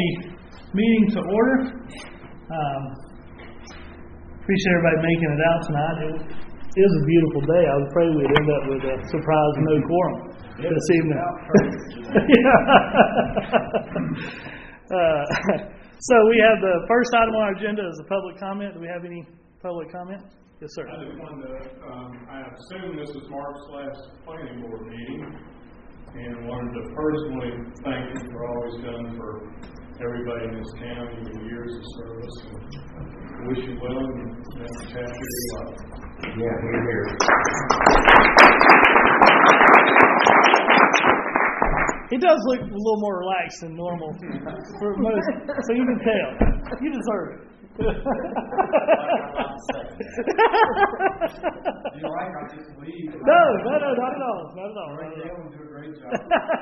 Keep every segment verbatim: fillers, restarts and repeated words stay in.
the meeting to order. Um, appreciate everybody making it out tonight. It is a beautiful day. I was afraid we'd end up with a surprise no quorum this evening. uh, so we have the first item on our agenda is the public comment. Do we have any public comment? Yes, sir. I just wanted to, um, I assume this is Mark's last planning board meeting, and wanted to personally thank you for all he's done for everybody in this town, even years of service. And wish you well and next chapter of your life. Yeah, we're here. He does look a little more relaxed than normal for most, so you can tell. You deserve it. You like, I'll just leave. No, no, no, not at all. Not at all. Right, they'll do a great job.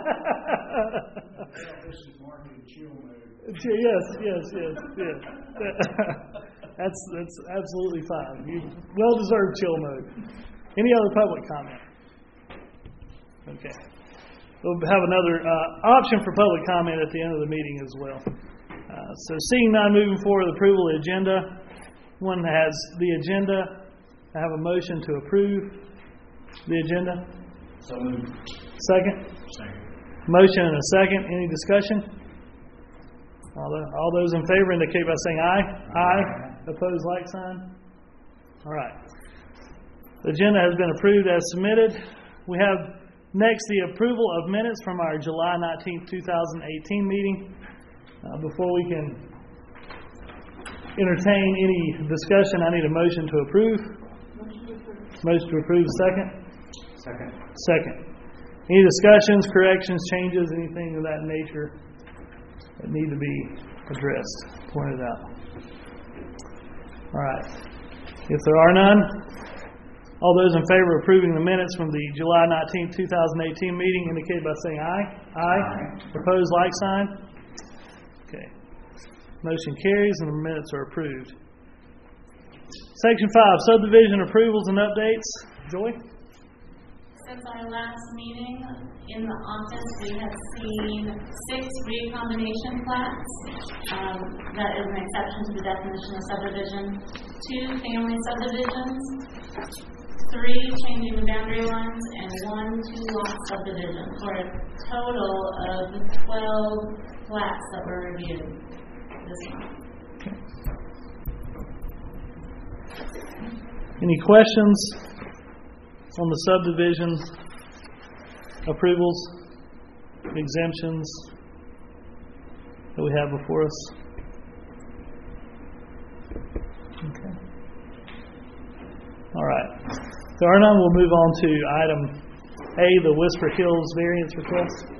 This is marketing chill mode. Yes, yes, yes, yes. That's that's absolutely fine. You well deserved chill mode. Any other public comment? Okay. We'll have another uh, option for public comment at the end of the meeting as well. Uh, so seeing none, moving forward with approval of the agenda. One has the agenda. I have a motion to approve the agenda. So moved. Second? Second. Motion and a second. Any discussion? All, the, all those in favor indicate by saying aye. Aye. Opposed, like sign. All right. The agenda has been approved as submitted. We have next the approval of minutes from our July nineteenth, twenty eighteen meeting. Uh, before we can entertain any discussion, I need a motion to approve. Motion to approve. Second? Second. Second. Any discussions, corrections, changes, anything of that nature that need to be addressed, pointed out? All right. If there are none, all those in favor of approving the minutes from the July nineteenth, twenty eighteen meeting indicate by saying aye. Aye. Aye. Opposed, like sign. Okay. Motion carries and the minutes are approved. Section five, subdivision approvals and updates. Joy? Since our last meeting in the office, we have seen six recombination plats. Um, that is an exception to the definition of subdivision. Two family subdivisions, three changing the boundary lines, and one two-lot subdivision for a total of twelve plats that were reviewed this month. Any questions on the subdivision approvals, exemptions that we have before us? Okay. All right. If there are none, we'll move on to item A, the Whisper Hills variance request.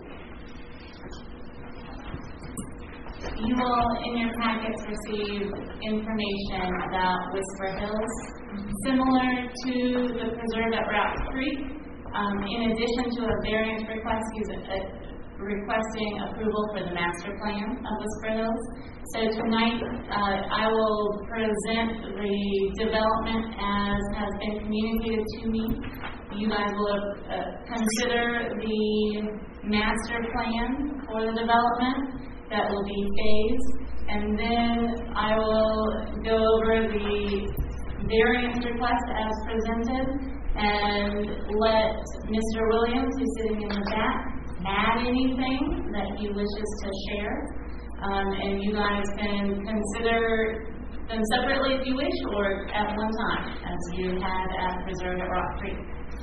You will, in your packets, receive information about Whisper Hills. Similar to the preserve at Rock Creek, um, in addition to a variance request, he's uh, requesting approval for the master plan of Whisper Hills. So tonight, uh, I will present the development as has been communicated to me. You guys will uh, consider the master plan for the development. That will be phased, and then I will go over the variance request as presented and let Mister Williams, who's sitting in the back, add anything that he wishes to share. Um, and you guys can consider them separately if you wish, or at one time, as you had at Preserve at Rock Creek.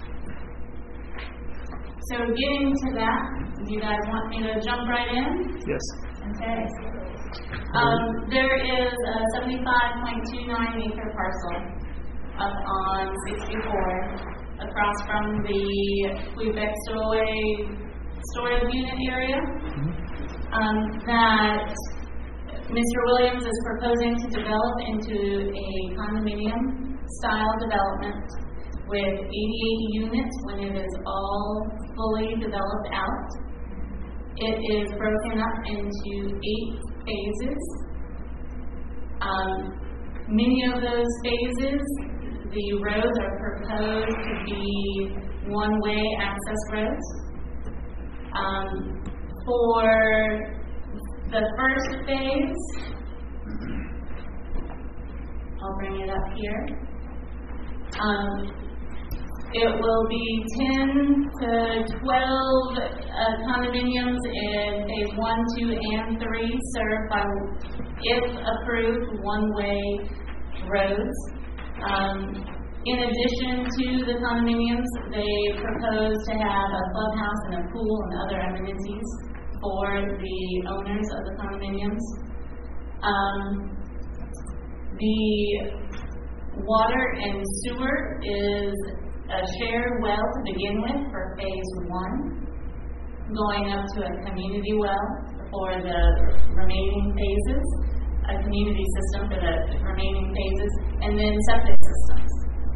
So getting to that, you guys want me to jump right in? Yes. Okay. Um, there is a seventy-five point two nine acre parcel up on sixty-four across from the Quebec Stowaway storage unit area um, that Mister Williams is proposing to develop into a condominium style development with eighty-eight units when it is all fully developed out. It is broken up into eight phases. Um, many of those phases, the roads are proposed to be one-way access roads. Um, for the first phase, I'll bring it up here. Um, it will be ten to twelve uh, condominiums in phase one, two, and three, served by, if approved, one-way roads. Um, in addition to the condominiums, they propose to have a clubhouse and a pool and other amenities for the owners of the condominiums. Um, the water and sewer is a shared well to begin with for phase one, going up to a community well for the remaining phases, a community system for the remaining phases, and then septic systems.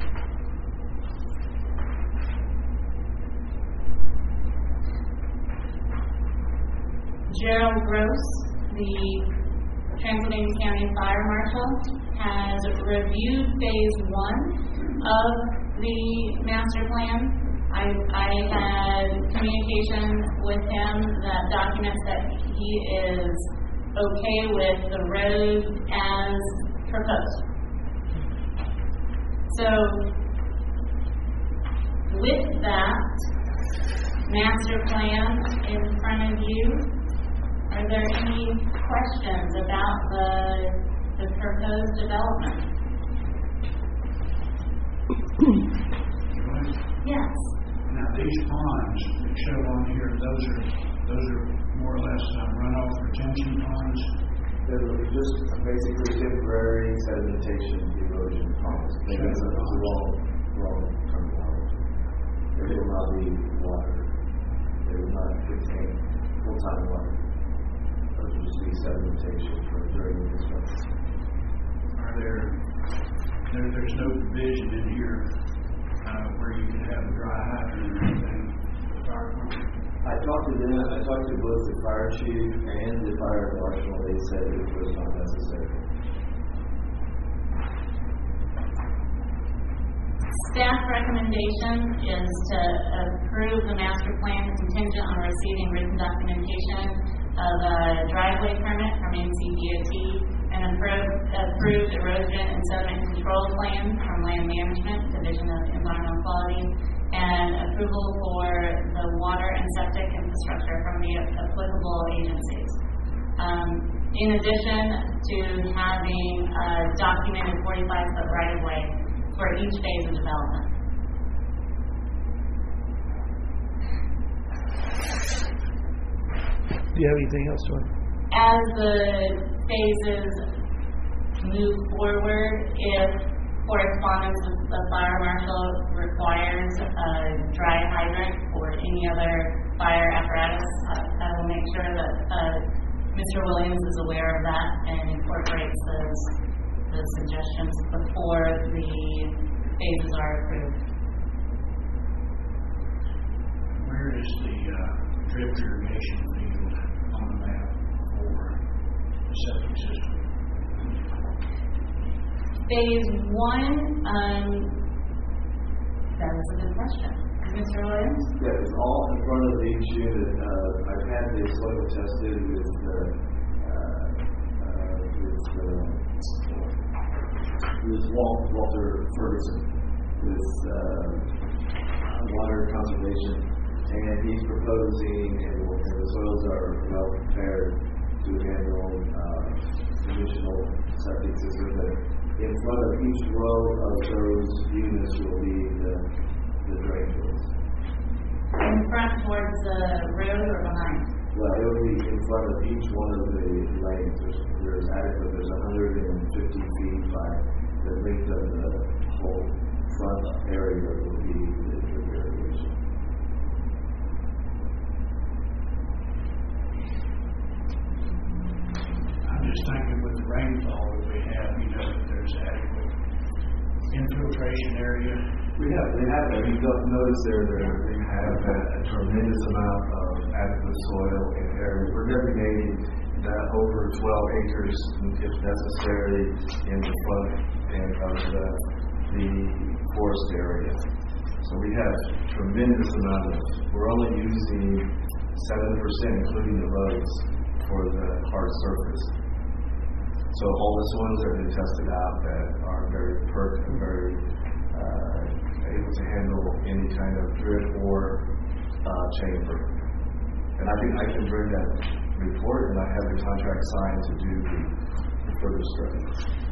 Gerald Gross, the Transylvania County Fire Marshal, has reviewed phase one of the master plan. I, I had communication with him that documents that he is okay with the road as proposed. So, with that master plan in front of you, are there any questions about the, the proposed development? Yes. Now, these ponds that show on here, those are, those are more or less uh, runoff retention ponds. They're just basically temporary sedimentation erosion ponds. Maybe it's a wrong, wrong terminology. They will not be water. They will not contain full-time water. Those will just be sedimentation for during the construction. Are there, there, there's no provision in here uh, where you could have a dry hydrant or anything for the fire department? I talked to them, I talked to both the fire chief and the fire marshal. They said it was not necessary. Staff recommendation is to approve the master plan contingent on receiving written documentation of a driveway permit from N C D O T, an approved, approved erosion and sediment control plan from Land Management, Division of Environmental Quality, and approval for the water and septic infrastructure from the applicable agencies. Um, in addition to having a documented forty-five foot right-of-way for each phase of development. Do you have anything else, Joy? As the phases move forward, if correspondence with the fire marshal requires a dry hydrant or any other fire apparatus, uh, I will make sure that uh, Mister Williams is aware of that and incorporates those, those suggestions before the phases are approved. Where is the uh, drip irrigation field on the map for the septic system? Phase one, um, that is a good question. Mister Williams? Yeah, it's all in front of each unit. Uh, I've had the soil tested with the, uh, uh, with the, with Walt, Walter Ferguson, with uh, water conservation, and he's proposing, and, and the soils are well prepared to handle uh, traditional septic systems. That in front of each row of those units will be the, the drain fields. In front towards the road or behind? Well, it will be in front of each one of the lanes. There's, there's adequate, there's one hundred fifty feet by the length of the whole front area will be the drip irrigation. I'm just thinking with the rainfall that we have, you know, that there's adequate infiltration area. We have, they have, if you don't notice there, there, we have a, a tremendous amount of adequate soil in area. We're designating that over twelve acres, if necessary, in the front end of the, the forest area. So we have tremendous amount of, we're only using seven percent, including the roads, for the hard surface. So all the soils that have been tested out that are very perk and very uh, able to handle any kind of drip or uh, chamber. And I think I can bring that report, and I have the contract signed to do the, the further study.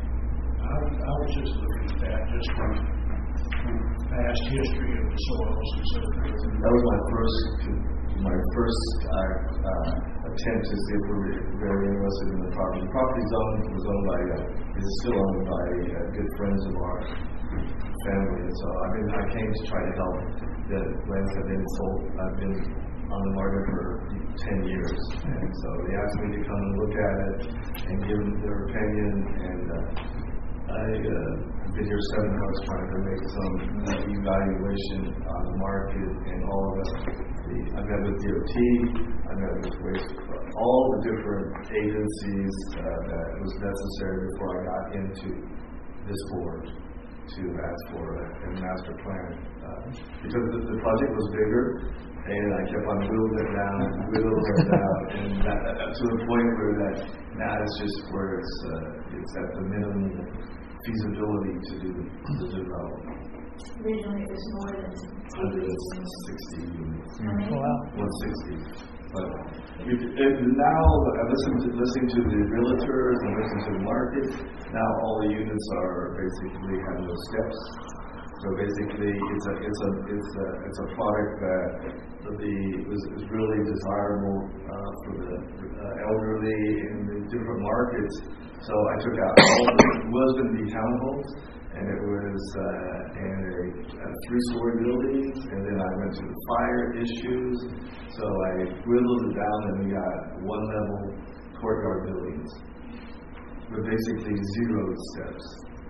I, I was just looking at that just from, from past history of the soils and so forth. That was my first my first uh, uh, attempt to see if we were very interested in the property. The property zone was owned by uh, is still owned by uh, good friends of our family, and so I mean I came to try to help. The lands have been sold. I've been on the market for ten years, and so they asked me to come and look at it and give them their opinion. And uh, I uh, have been here seven hours trying to make some uh, evaluation on the market and all of the. the I met with D O T. I met with waste, all the different agencies uh, that was necessary before I got into this board to ask for a, a master plan uh, because the, the project was bigger. And I kept on whittling it down, whittling it down, and that, uh, to the point where that now it's just where it's uh, it's at the minimum feasibility to do the development. Originally, it was more than one hundred sixty units. Mm-hmm. Oh, wow. one hundred sixty. But if, if now I listen to listening to the realtors and listening to the market. Now all the units are basically have no steps. So basically, it's a it's a it's a it's a product that the is, is really desirable uh, for the uh, elderly in the different markets. So I took out all the, it was going to be townhomes, and it was uh, and a, a three-story buildings, and then I went to the fire issues. So I whittled it down, and we got one-level courtyard buildings with basically zero steps.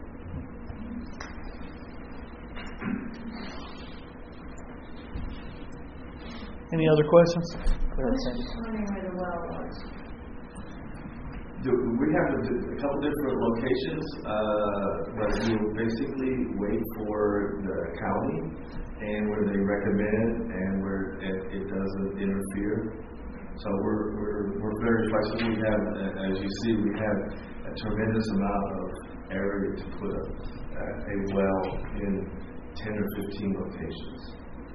Any other questions? I was just wondering where the well was. Do, we have a, a couple different locations, uh, but we will basically wait for the county and where they recommend and where it, it doesn't interfere. So we're, we're, we're very flexible. We have, as you see, we have a tremendous amount of area to put a, a well in ten or fifteen locations.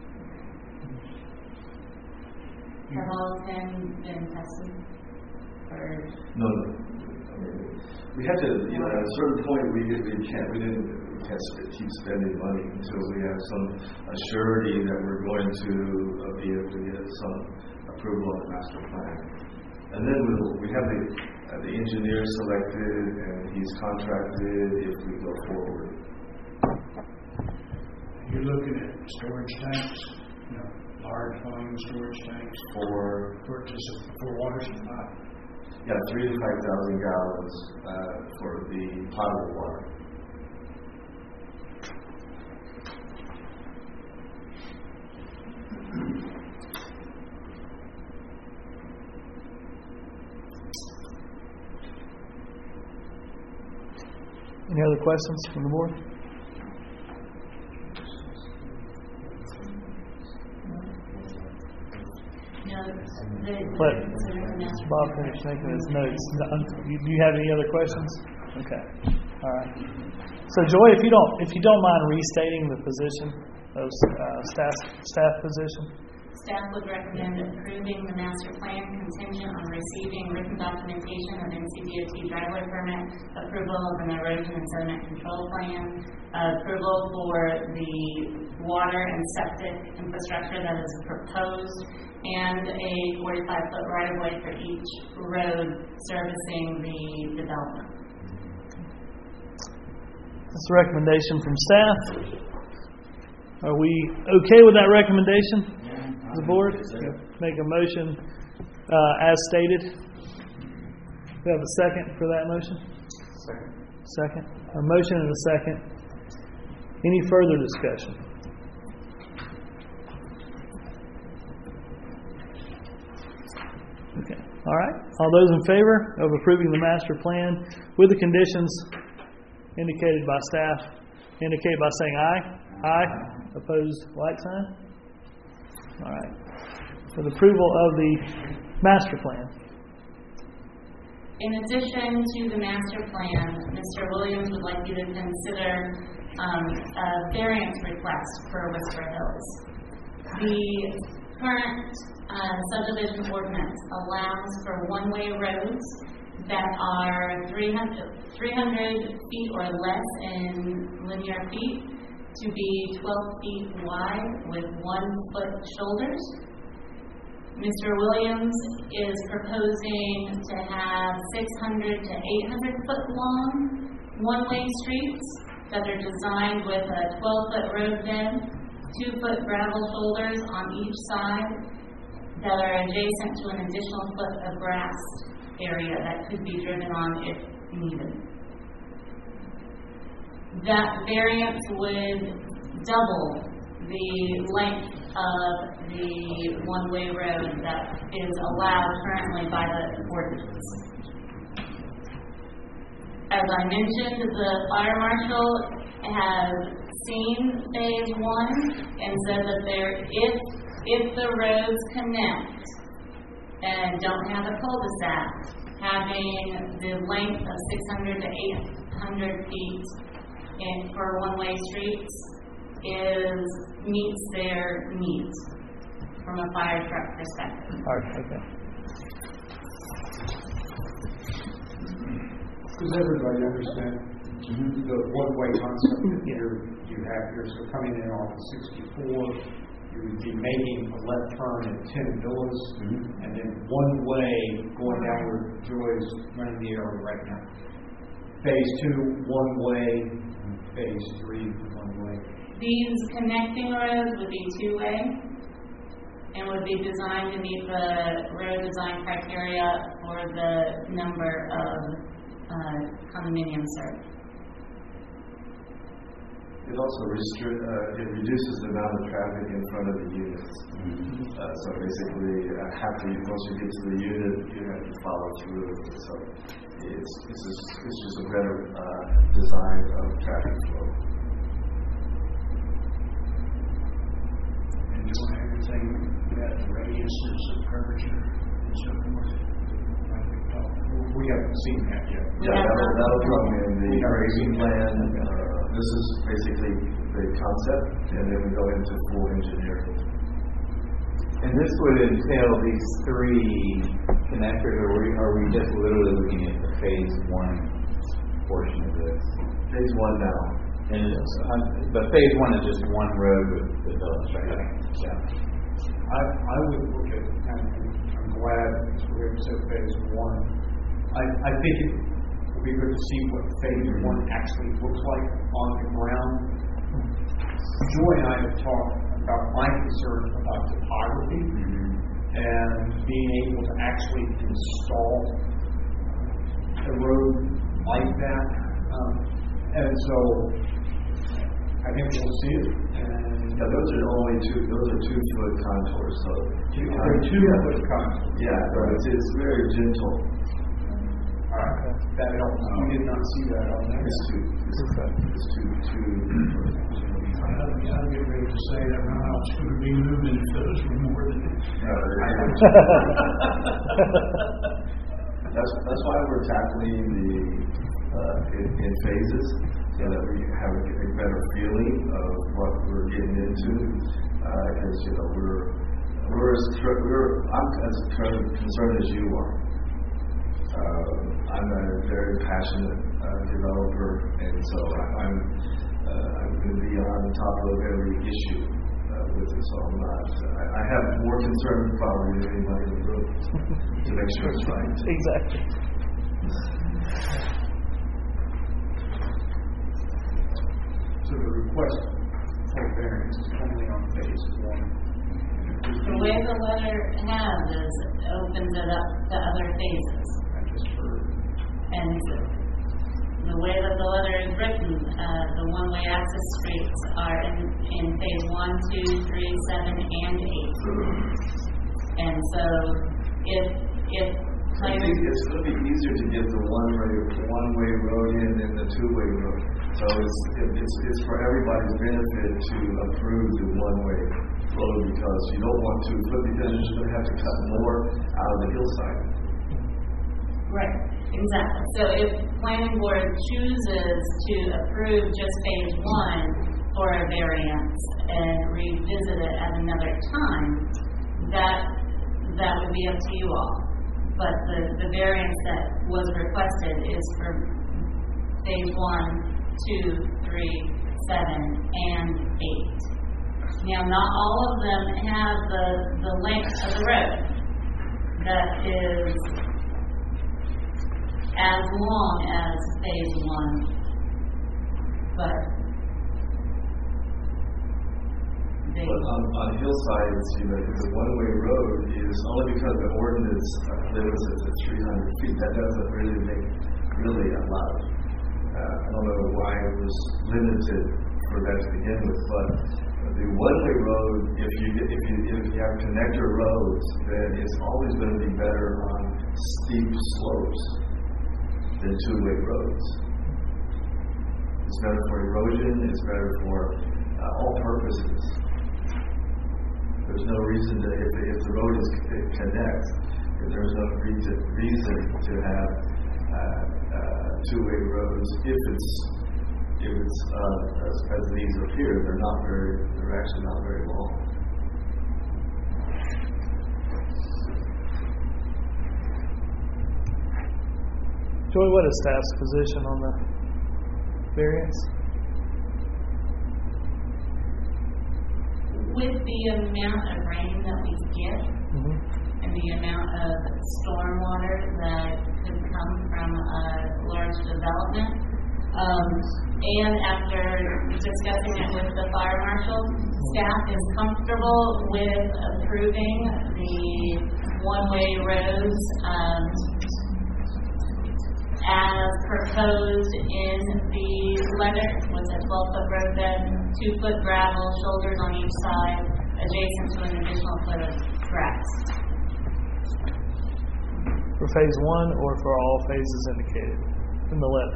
Have all ten been tested? Or No, no. I mean, we had to, you know, at a certain point, we, did, we can't, we didn't we can't sp- keep spending money until we have some assurity that we're going to uh, be able to get some approval of the master plan. And then we'll, we have the uh, the engineer selected, and he's contracted if we go forward. You're looking at storage tanks, you know, large volume storage tanks For for just for water supply. yeah, three to five thousand gallons uh, for the potable water. Any other questions from the board? no, the, Let the, Bob finish making his notes. Do you have any other questions? Okay. All right. So Joy, if you don't if you don't mind restating the position of uh, staff staff position. Staff would recommend approving the master plan contingent on receiving written documentation of N C D O T driveway permit, approval of an erosion and sediment control plan, uh, approval for the water and septic infrastructure that is proposed, and a forty-five foot right-of-way for each road servicing the development. That's a recommendation from staff. Are we okay with that recommendation? The board? Make a motion uh, as stated. We have a second for that motion? Second. Second. A motion and a second. Any further discussion? Okay. All right. All those in favor of approving the master plan with the conditions indicated by staff, indicate by saying aye. Aye. Opposed, like sign. All right. For the approval of the master plan. in addition to the master plan, Mister Williams would like you to consider um, a variance request for Whisper Hills. The current uh, subdivision ordinance allows for one-way roads that are three hundred feet or less in linear feet to be twelve feet wide with one-foot shoulders. Mister Williams is proposing to have six hundred to eight hundred foot long one-way streets that are designed with a twelve foot road bed, two foot gravel shoulders on each side that are adjacent to an additional foot of grass area that could be driven on if needed. That variance would double the length of the one-way road that is allowed currently by the ordinance. As I mentioned, the fire marshal has seen phase one and said that there, if if the roads connect and don't have a cul-de-sac, having the length of six hundred to eight hundred feet in, for one-way streets is meets their needs from a fire truck perspective. All right, okay. Does everybody understand the one-way concept that you're, you have here? So coming in off of sixty-four, you would be making a left turn at ten Villas, mm-hmm. and then one way going down where Joy's running the arrow right now. Phase two, one way. Phase three, one way. These connecting roads would be two-way and would be designed to meet the road design criteria for the number of uh, condominiums served. It also restrict, uh, it reduces the amount of traffic in front of the units. Mm-hmm. Uh, so basically, uh, after you, once you get to the unit, you have to follow through. So it's it's just, it's just a better uh, design of traffic flow. And doing everything that radiuses of curvature and so forth. We haven't seen that yet. Yeah, that'll, that'll come in the grazing plan. Uh, this is basically the concept, and then we go into full engineering. And this would entail these three connectors, or are we just literally looking at the phase one portion of this? Phase one now. And it's, uh, but phase one is just one road with the villas, right? Yeah. I, I would look at, and I'm glad we're going to say phase one. I, I think it would be good to see what phase one actually looks like on the ground. Joy and I have talked about my concerns about topography mm-hmm. and being able to actually install a road like that. Um, and so I think we'll see it. And yeah, those are only two, those are two foot contours. So two, they're two yeah. foot contours. Yeah, so it's, it's very gentle. All right, that helps. We did not see that on there. It's two, it's, it's two, two. I'll get ready to say that runout's going to be moving if those were more than it. that's that's why we're tackling the uh, in, in phases, so that we have a, a better feeling of what we're getting into. Because uh, you know we're we're as we're I'm as concerned as you are. Uh, I'm a very passionate uh, developer, and so I'm uh, I'm going to be on top of every issue uh, with it. So I'm not. I, I have more concern probably than anybody in the room to make sure it's right. Exactly. So the request for variance is only on phase one. The way the letter has is it opens it up to other phases. And the way that the letter is written, uh, the one-way access streets are in, in phase one, two, three, seven, and eight. And so, if if I think it's going to be easier to get the one-way one-way road in than the two-way road. So it's it's it's for everybody's benefit to approve the one-way road because you don't want to, but because you're going to have to cut more out of the hillside. Right. Exactly. So if planning board chooses to approve just phase one for a variance and revisit it at another time, that that would be up to you all. But the, the variance that was requested is for phase one, two, three, seven, and eight. Now, not all of them have the, the length of the road that is as long as phase one, but they, But on, on hillsides, you know, the one-way road is only because the ordinance uh, limits it to three hundred feet. That doesn't really make, really allow it. Uh, I don't know why it was limited for that to begin with, but the one-way road, if you get- if you if you have connector roads, then it's always going to be better on steep slopes than two-way roads. It's better for erosion. It's better for uh, all purposes. There's no reason to, if, if the road is it connects, there's no reason reason to have uh, uh, two-way roads if it's if it's uh, as, as these appear. They're not very. They're actually not very long. Joy, what is staff's position on the variance? with the amount of rain that we get Mm-hmm. and the amount of stormwater that could come from a large development, um, and after discussing it with the fire marshal, staff is comfortable with approving the one-way roads um, as proposed in the letter, with a twelve-foot roadbed, two-foot gravel, shoulders on each side, adjacent to an additional foot of grass. For phase one or for all phases indicated in the letter?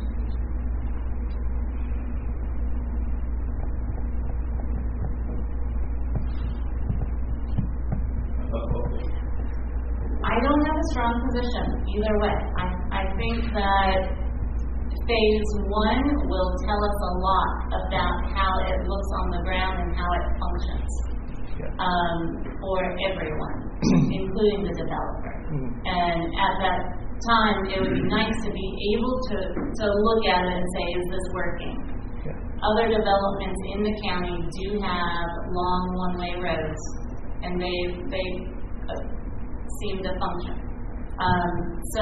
I don't have a strong position either way. I, I think that phase one will tell us a lot about how it looks on the ground and how it functions Yeah. um, for everyone, including the developer. Mhm. And at that time, it would be nice to be able to, to look at it and say, is this working? Yeah. Other developments in the county do have long one-way roads, and they they uh, seem to function. Um, so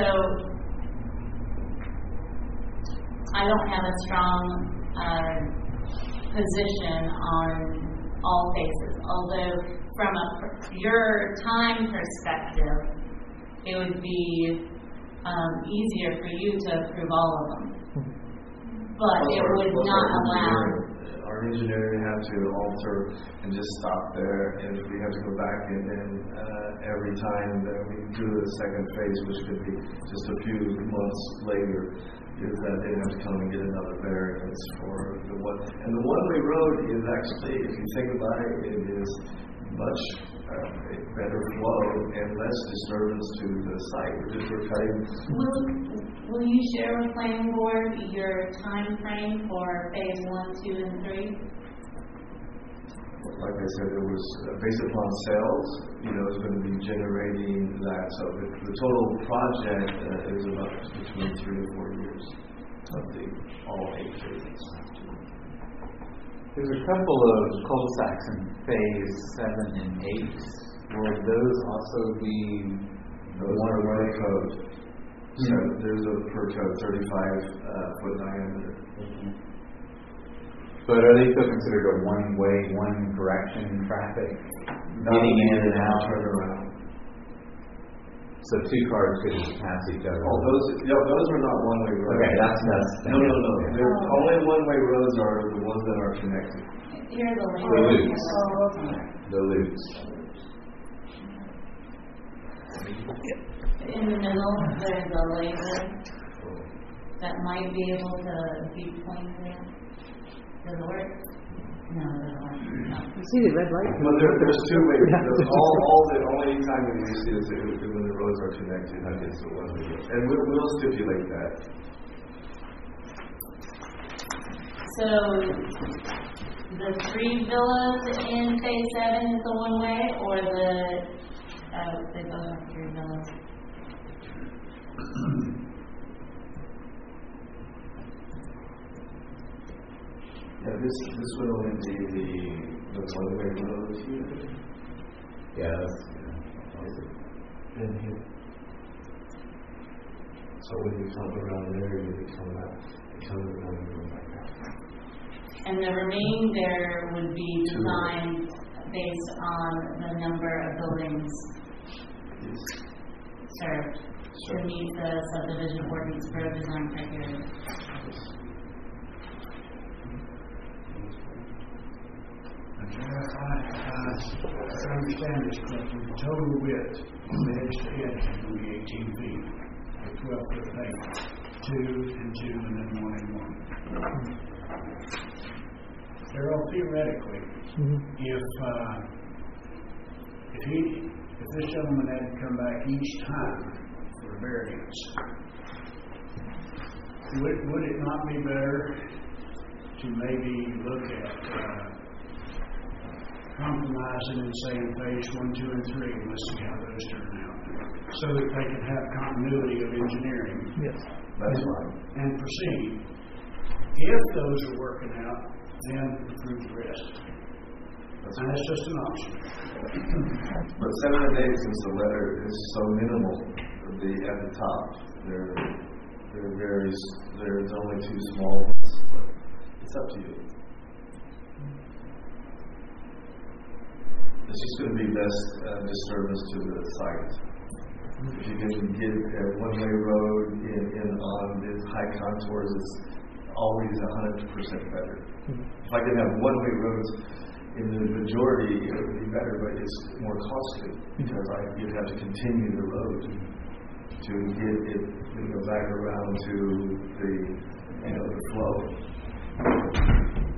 I don't have a strong uh, position on all phases. Although from a your time perspective, it would be um, easier for you to approve all of them. But it Our- would our not allow. engineering- Our engineering had to alter and just stop there, and we have to go back and then uh, every time that we do the second phase, which could be just a few months later, is that they have to come and get another variance for the one. And the one-way road is actually, if you think about it, it is much uh, a better flow and less disturbance to the site. We're just we're cutting. Will, will you share with planning board your time frame for phase one, two, and three? Like I said, it was uh, based upon sales, you know, it's going to be generating that. So the, the total project uh, is about between three and four years of the all eight phases. There's a couple of cul-de-sacs in phase seven and eight. Will those also be Those are per code. So there's a per code thirty-five uh, foot diameter. But are they still considered a one-way, one direction traffic? Getting in and out? Turn around. So two cars could just pass each other? Oh, those, no, those are not one-way roads. Okay, that's, that's. No, no, no. They're, only one-way roads are the ones that are connected. Here are the The links. loops. Oh, okay. The loops. In the middle, there's a laser that might be able to be pointed. Does it work? No, there's one. No. You see the red light? Well, there, there's two ways. There's all, all the only time that we see is if- when the roads are connected, that is the one way. And we'll, we'll stipulate that. So the three villas in phase seven is the one way, or the, uh, they both have three villas? Yeah, this, this would only be the, the one-way road here. Yeah, that's, yeah. And here. So when you come around there, you come back, you come around and go back out. And the remainder would be designed based on the number of buildings Yes. served to meet the subdivision ordinance for design criteria. I, I, I understand this correctly. The total width from edge to edge will be eighteen feet, with twelve foot length, two and two, and then one and one. Darrell, theoretically, if uh, if he if this gentleman had to come back each time for a variance, would would it not be better to maybe look at uh, compromising and saying phase one, two, and three, and let's see how those turn out, so that they can have continuity of engineering Yes. That's right. and proceed. If those are working out, then approve the rest. That's And right. that's just an option. But seven days since the letter is so minimal, the, at the top, there, there are very, s- there's only two small ones, but it's up to you. It's just going to be best uh, disturbance to the site. If you can get a one-way road in, in on the high contours, it's always a hundred percent better. If I could have one-way roads in the majority, it would be better, but it's more costly because I you'd have to continue the road to get it, you know, back around to the, you know, the flow.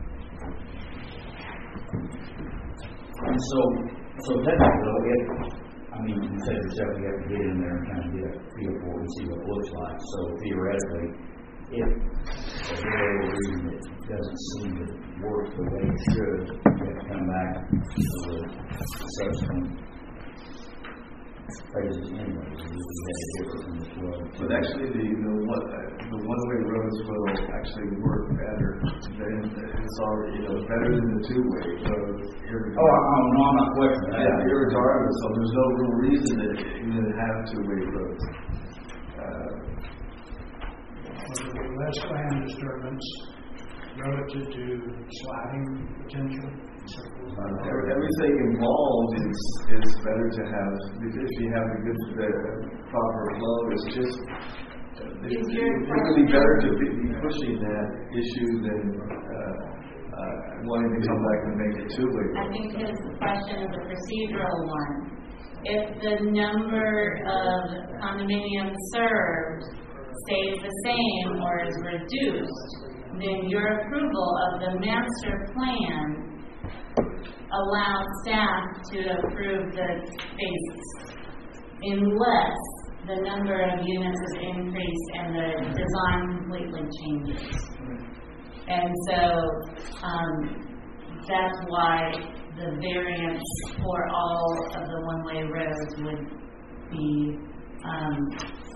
And so, so technically, if, I mean, you said yourself, you have to get in there and kind of get a feel for it and see what it looks like. So theoretically, if for whatever reason it doesn't seem to work the way it should, you have to come back to the subsequent phases anyways. You have to differ from this road. But actually, the the one uh, the one-way roads will actually work better than it's already, you know, better than the two-way roads. Oh, oh, no, I'm not questioning that. Yeah, irregardless, so there's no real reason to even have two-way roads. Uh, Will be less land disturbance relative to sliding potential. So forth. every- Everything involved is is better to have, if you have the good, the proper flow, it's just, it Is it your would be better to be be pushing that issue than uh, uh, wanting to come back and make it two-way. I think his question is a procedural one. If the number of condominiums served stays the same or is reduced, then your approval of the master plan allows staff to approve the phases, unless the number of units is increased and the design completely changes. And so um, that's why the variance for all of the one-way roads would be um,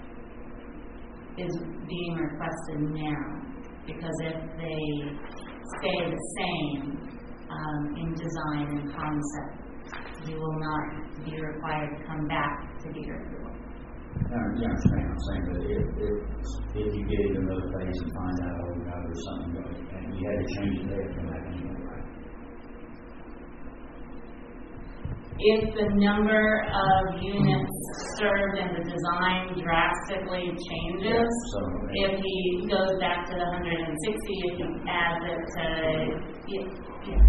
is being requested now, because if they stay the same um, in design and concept, you will not be required to come back to get your approval. I understand, I'm saying that if, if, if you get into another phase and find out, oh, you know, there's something going, and you had to change it there, come back anyway, right? If the number of units served and the design drastically changes, So, if he goes back to the one hundred sixty, if he adds it to, yeah, yeah.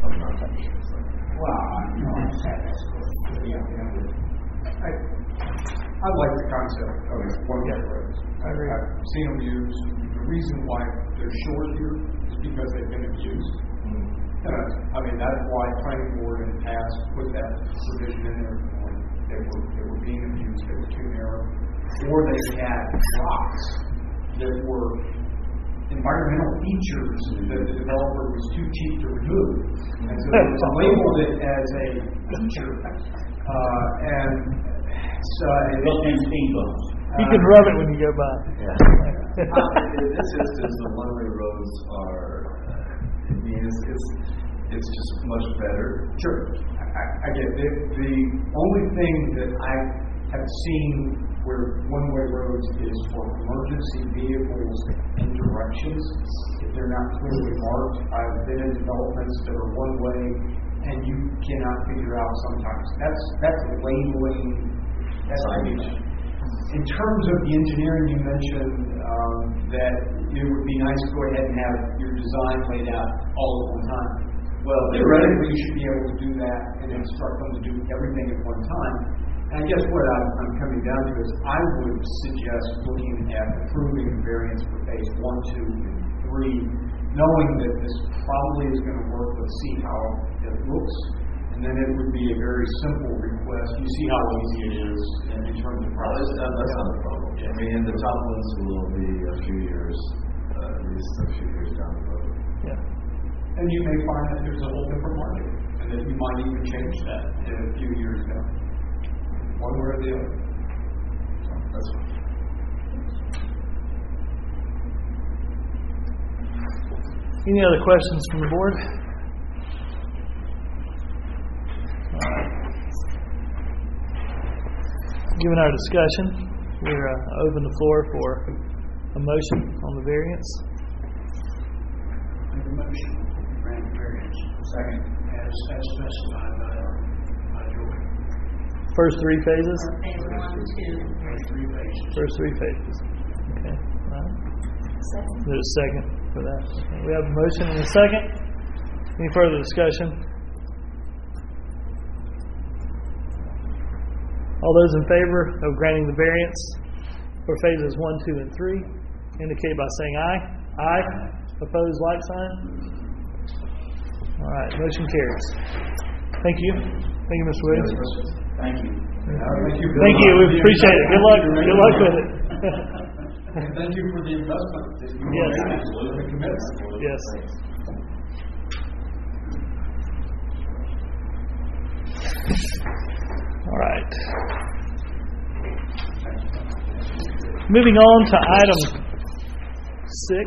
well, I know, I understand that's good. Yeah, yeah. I, I like the concept of one-way roads. I, I've seen them used. The reason why they're short here is because they've been abused. Uh, I mean, that's why planning board in the past put that provision in there. When they were, they were being abused, they were too narrow. Or they had rocks that were environmental features that the developer was too cheap to remove. And so they labeled it as a feature. Uh, and so... Well, and speed bumps. You can rub it when you go by. Yeah. uh, in this instance, the one-way roads are, uh, I mean, it's, it's, it's just much better. Sure. I, I get it. The only thing that I have seen where one-way roads is for emergency vehicles and directions, if they're not clearly marked. I've been in developments that are one-way, and you cannot figure out sometimes. That's that's labeling. That's signage. In terms of the engineering, you mentioned um, that it would be nice to go ahead and have your design laid out all at one time. Well, theoretically, you should be able to do that and instruct them to do everything at one time. And I guess what I'm, I'm coming down to is I would suggest looking at approving the variance for phase one, two, and three, knowing that this probably is going to work. Let's see how it looks. And then it would be a very simple request. You see how easy it is in, in terms of Well, process. that's, that's not a problem. I mean, the top ones will be a few years, uh, at least a few years down the road. Yeah. And you may find that there's a whole different market, and that you might even change that in a few years down. One way or the other. So that's fine. Any other questions from the board? All right. Given our discussion, we're uh, open the floor for a motion on the variance. Make a motion, grant variance. Second. As, as specified by, by Joy. First three phases? Phase one, two, First three pages. First three phases. Okay. All right. There's a second for that. Okay. We have a motion and a second. Any further discussion? All those in favor of granting the variance for phases one, two, and three indicate by saying aye. Aye. Opposed, like sign. All right, motion carries. Thank you. Thank you, Mister Williams. Thank you. Thank you. Thank you. We appreciate it. Good luck. Good luck with it. And thank you for the investment that you Yes. made, the commitment. Yes. All right. Moving on to item six.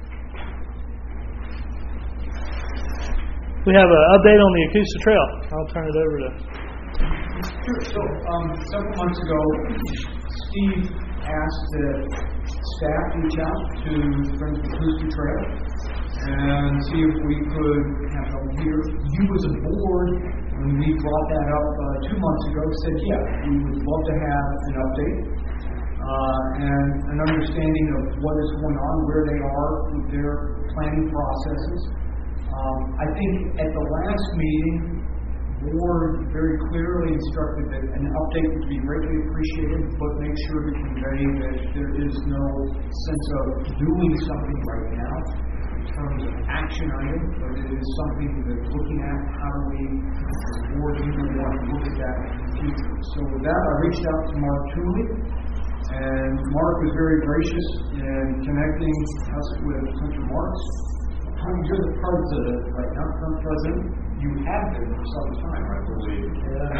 We have an update on the Acusta Trail. I'll turn it over to. Sure. So, um, several months ago, Steve asked that staff reach out to Friends of the Acusta Trail and see if we could have them here. You as a board, when we brought that up uh, two months ago, said, yeah, we would love to have an update uh, and an understanding of what is going on, where they are with their planning processes. Um, I think at the last meeting, the board very clearly instructed that an update would be greatly appreciated, but make sure to convey that there is no sense of doing something right now in terms of action item, but it is something that looking at how do we, as a board, even want to look at that in the future. So with that, I reached out to Mark Tooley, and Mark was very gracious in connecting us with Hunter Marks. Tom, you're the president right now, not president. You have been for some time, I believe. Yeah.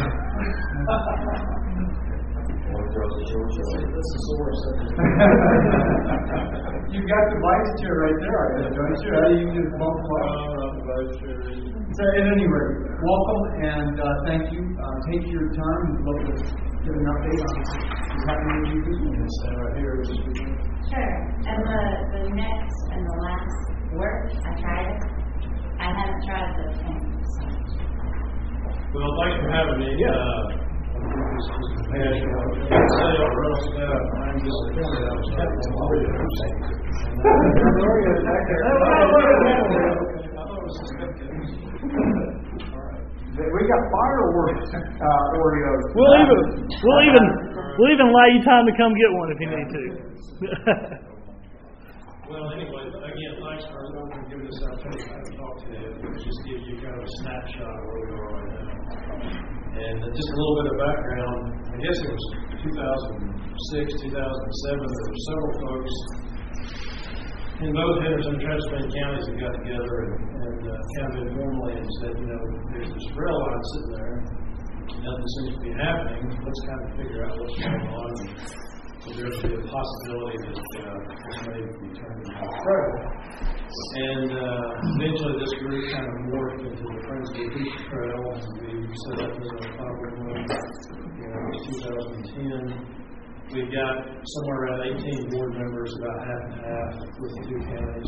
This is the worst. You've got the vice chair right there, I guess, don't you? How do you just bump up? So at any rate, welcome and uh, thank you. Uh, take your time. We'd love to get an update on what's happening with you this weekend. Stand right here this weekend. Sure. And the, the next and the last work, I tried it. I haven't tried the thing. So. Well, thanks for having me. Yeah. Uh, and, uh, say or else, uh, I'm disappointed. I was happy to know you. We got fireworks, uh, Oreos. We'll even we'll even we'll even allow you time to come get one if you need to. Well, anyway, again, thanks for for giving us that opportunity to talk to you. It just gives you kind of a snapshot of where we are right now. And uh, just a little bit of background, I guess it was two thousand six, two thousand seven, there were several folks in both Henderson and Travis County counties that got together and, and uh, kind of informally and said, you know, there's this rail line sitting there, nothing seems to be happening, let's kind of figure out what's going on. So there's be a possibility that uh, this may be turned into a trail. And uh, eventually this group kind of morphed into the Friends of the Beach Trail. We set up as a five oh one, you know, two thousand ten. We've got somewhere around eighteen board members, about half and half with the two counties.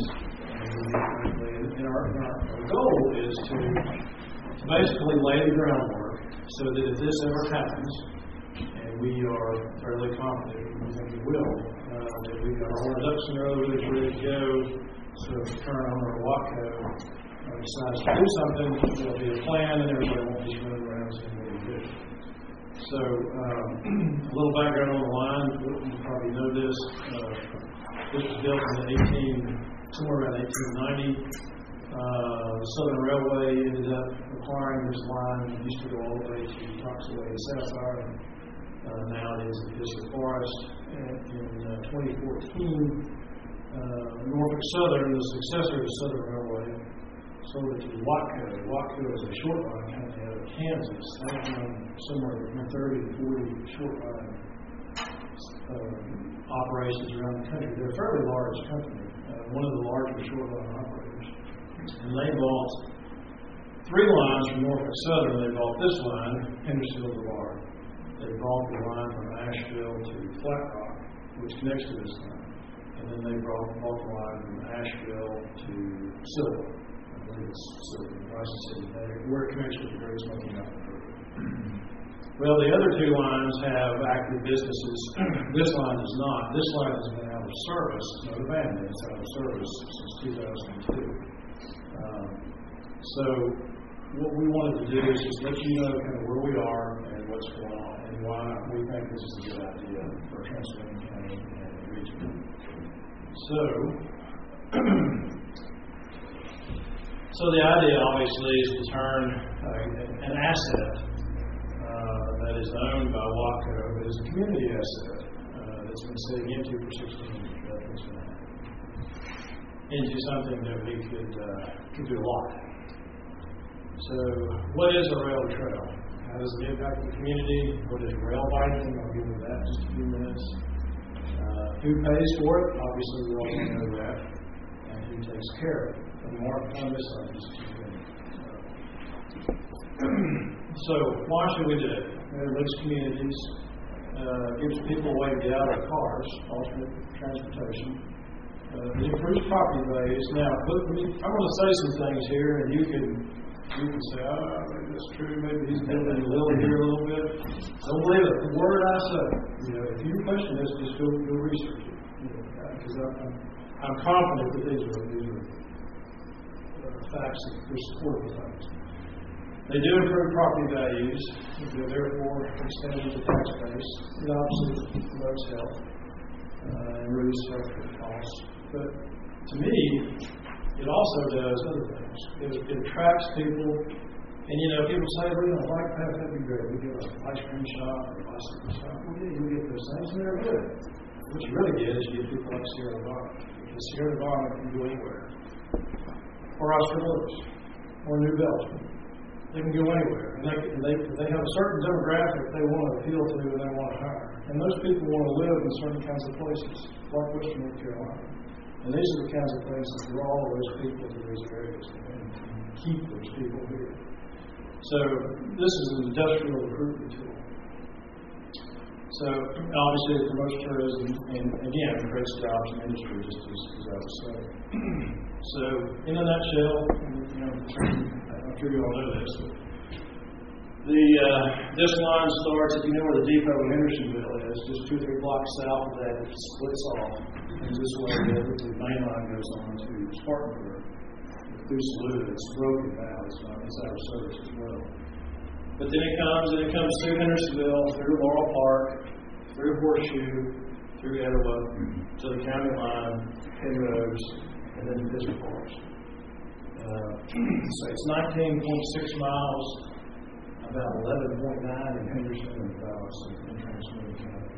And our, our, our goal is to basically lay the groundwork so that if this ever happens, and we are fairly confident, we think it will, uh, that we got our ducks in a row, we're ready to go. So if the current owner of Watco uh, decides to do something, there'll be a plan, and everybody won't just run around saying what we do. So, um, a little background on the line. You probably know this. Uh, this was built in eighteen, somewhere around eighteen ninety. Uh, the Southern Railway ended up acquiring this line. It used to go all the way to Toxaway and Sapphire. Uh, now it is the Fisher Forest. And in uh, twenty fourteen, uh, Norfolk Southern, the successor to Southern Railway, sold it to Watco. Watco is a short line company out of Kansas. They own somewhere between thirty to forty short line uh, operations around the country. They're a fairly large company, uh, one of the larger short line operators. And they bought three lines from Norfolk Southern. They bought this line, Hendersonville to Bard. They bought the line from Asheville to Flat Rock, which connects to this line. And then they brought, bought the line from Asheville to Silver. It's sort of Washington City, where it connects with the Great Smoky Mountain Road. Well, the other two lines have active businesses. This line does not. This line has been out of service, not abandoned, it's out of service since two thousand two. Um, so, what we wanted to do is just let you know kind of where we are and what's going on and why we think this is a good idea for Transylvania County and the region. So, So the idea, obviously, is to turn uh, an asset uh, that is owned by Watco, that is a community asset uh, that's been sitting empty for sixteen years, into something that we could uh, could do a lot. So, what is a rail trail? How does it impact the community? What is rail biking? I'll give you that in just a few minutes. Uh, who pays for it? Obviously, we all know that. And who takes care of it? And more on this side, just a few minutes. So, why should we do it? It links communities, uh, gives people a way to get out of their cars, alternate transportation. Uh, it improves property values. Now, look, I'm going to say some things here, and you can you can say, oh, maybe that's true. Maybe he's building a little here a little bit. Don't believe it. The word I say. You know, if you question this, just go go research it. Because you know, I'm, I'm confident that these are these are uh, facts that they're supportive facts. They do improve property values. They therefore extend the tax base. It obviously promotes health uh, and reduces healthcare costs. But to me, it also does other things. It, it attracts people. And you know, people say, well, you know, bike path, that'd be great. We get an ice cream shop or a bicycle shop. Well, yeah, you get those things, and they're good. What you really get is you get people like Sierra Nevada. Because Sierra Nevada can go anywhere. Or Australia, or New Belgium. They can go anywhere. And they, and they, they have a certain demographic they want to appeal to and they want to hire. And those people want to live in certain kinds of places, like Western North Carolina. And these are the kinds of things that draw those people to these areas and keep those people here. So this is an industrial recruitment tool. So obviously it promotes tourism and again it creates jobs in industry, just as, as I was saying. So in a nutshell, you know, I'm sure you all know this. But the uh, this line starts, if you know where the depot in Hendersonville is, just two or three blocks south of that, it splits off. And this way the, the main line goes on to Spartanburg. Through Saluda, it's broken now, it's not it's out of service as well. But then it comes and it comes through Hendersonville, through Laurel Park, through Horseshoe, through Etowah, to the county line, Penrose, and then the Visitor Forest. Uh, so it's nineteen point six miles, about eleven point nine in Henderson and about in Transmitter County.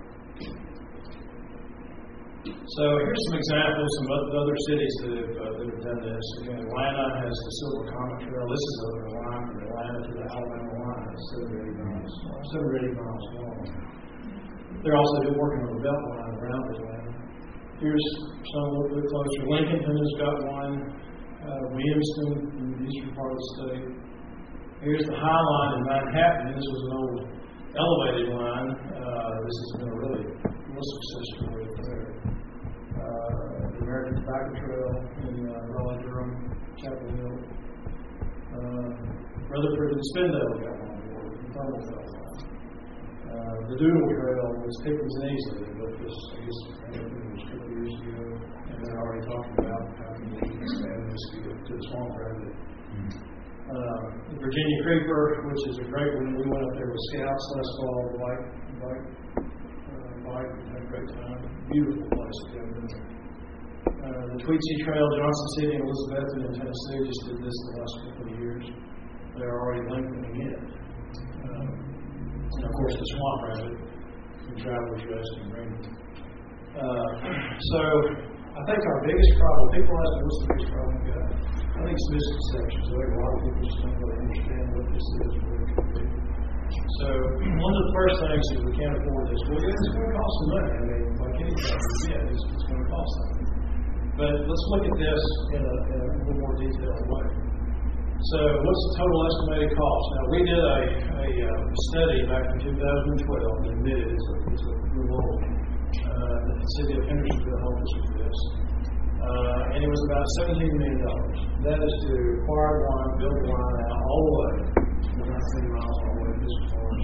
So here's some examples of other cities that have, uh, that have done this. Again, Atlanta has the Silver Comet Trail. This is a line from Atlanta to the Alabama line. It's seven or eight miles, seven or eight miles long. They're also working on the Beltline around Atlanta. Here's some a little bit closer. Lincoln has got one. Uh, Williamston in the eastern part of the state. Here's the High Line in Manhattan. This was an old elevated line. Uh, this has been a really real success story there. Uh, the American Tobacco Trail in uh, Raleigh, Durham, Chapel Hill. Uh, Rutherford and Spindale got on board. The Thermal Trail line. Uh, the Doodle Trail was Pickens and Easley, but this, I guess, it was a couple years ago. And they're already talking about how can we expand this to, to the Swamp Rabbit. Uh, the Virginia Creeper, which is a great one. We went up there with scouts last fall, bike, bike, uh, bike, had a great time. Beautiful place to go. Uh, the Tweetsie Trail, Johnson City and Elizabethton in Tennessee just did this the last couple of years. They're already lengthening it. Um, and of course, the Swamp Rabbit from Travelers Rest and Greenwood. Uh, so, I think our biggest problem, people ask me what's the biggest problem we got. I think it's misconceptions. I think a lot of people just don't really understand what this is or what it could be. So, one of the first things is we can't afford this. Well, yeah, it's going to cost some money. I mean, like anything, yeah, it's, it's going to cost something. But let's look at this in a, in a little more detailed way. So, what's the total estimated cost? Now, we did a, a uh, study back in two thousand twelve and admitted it's a, it's a little uh, the city of Hendersonville helped us with this. Uh, and it was about seventeen million dollars. That is to acquire the line, build the line out all the way, nineteen miles all the way to this forest.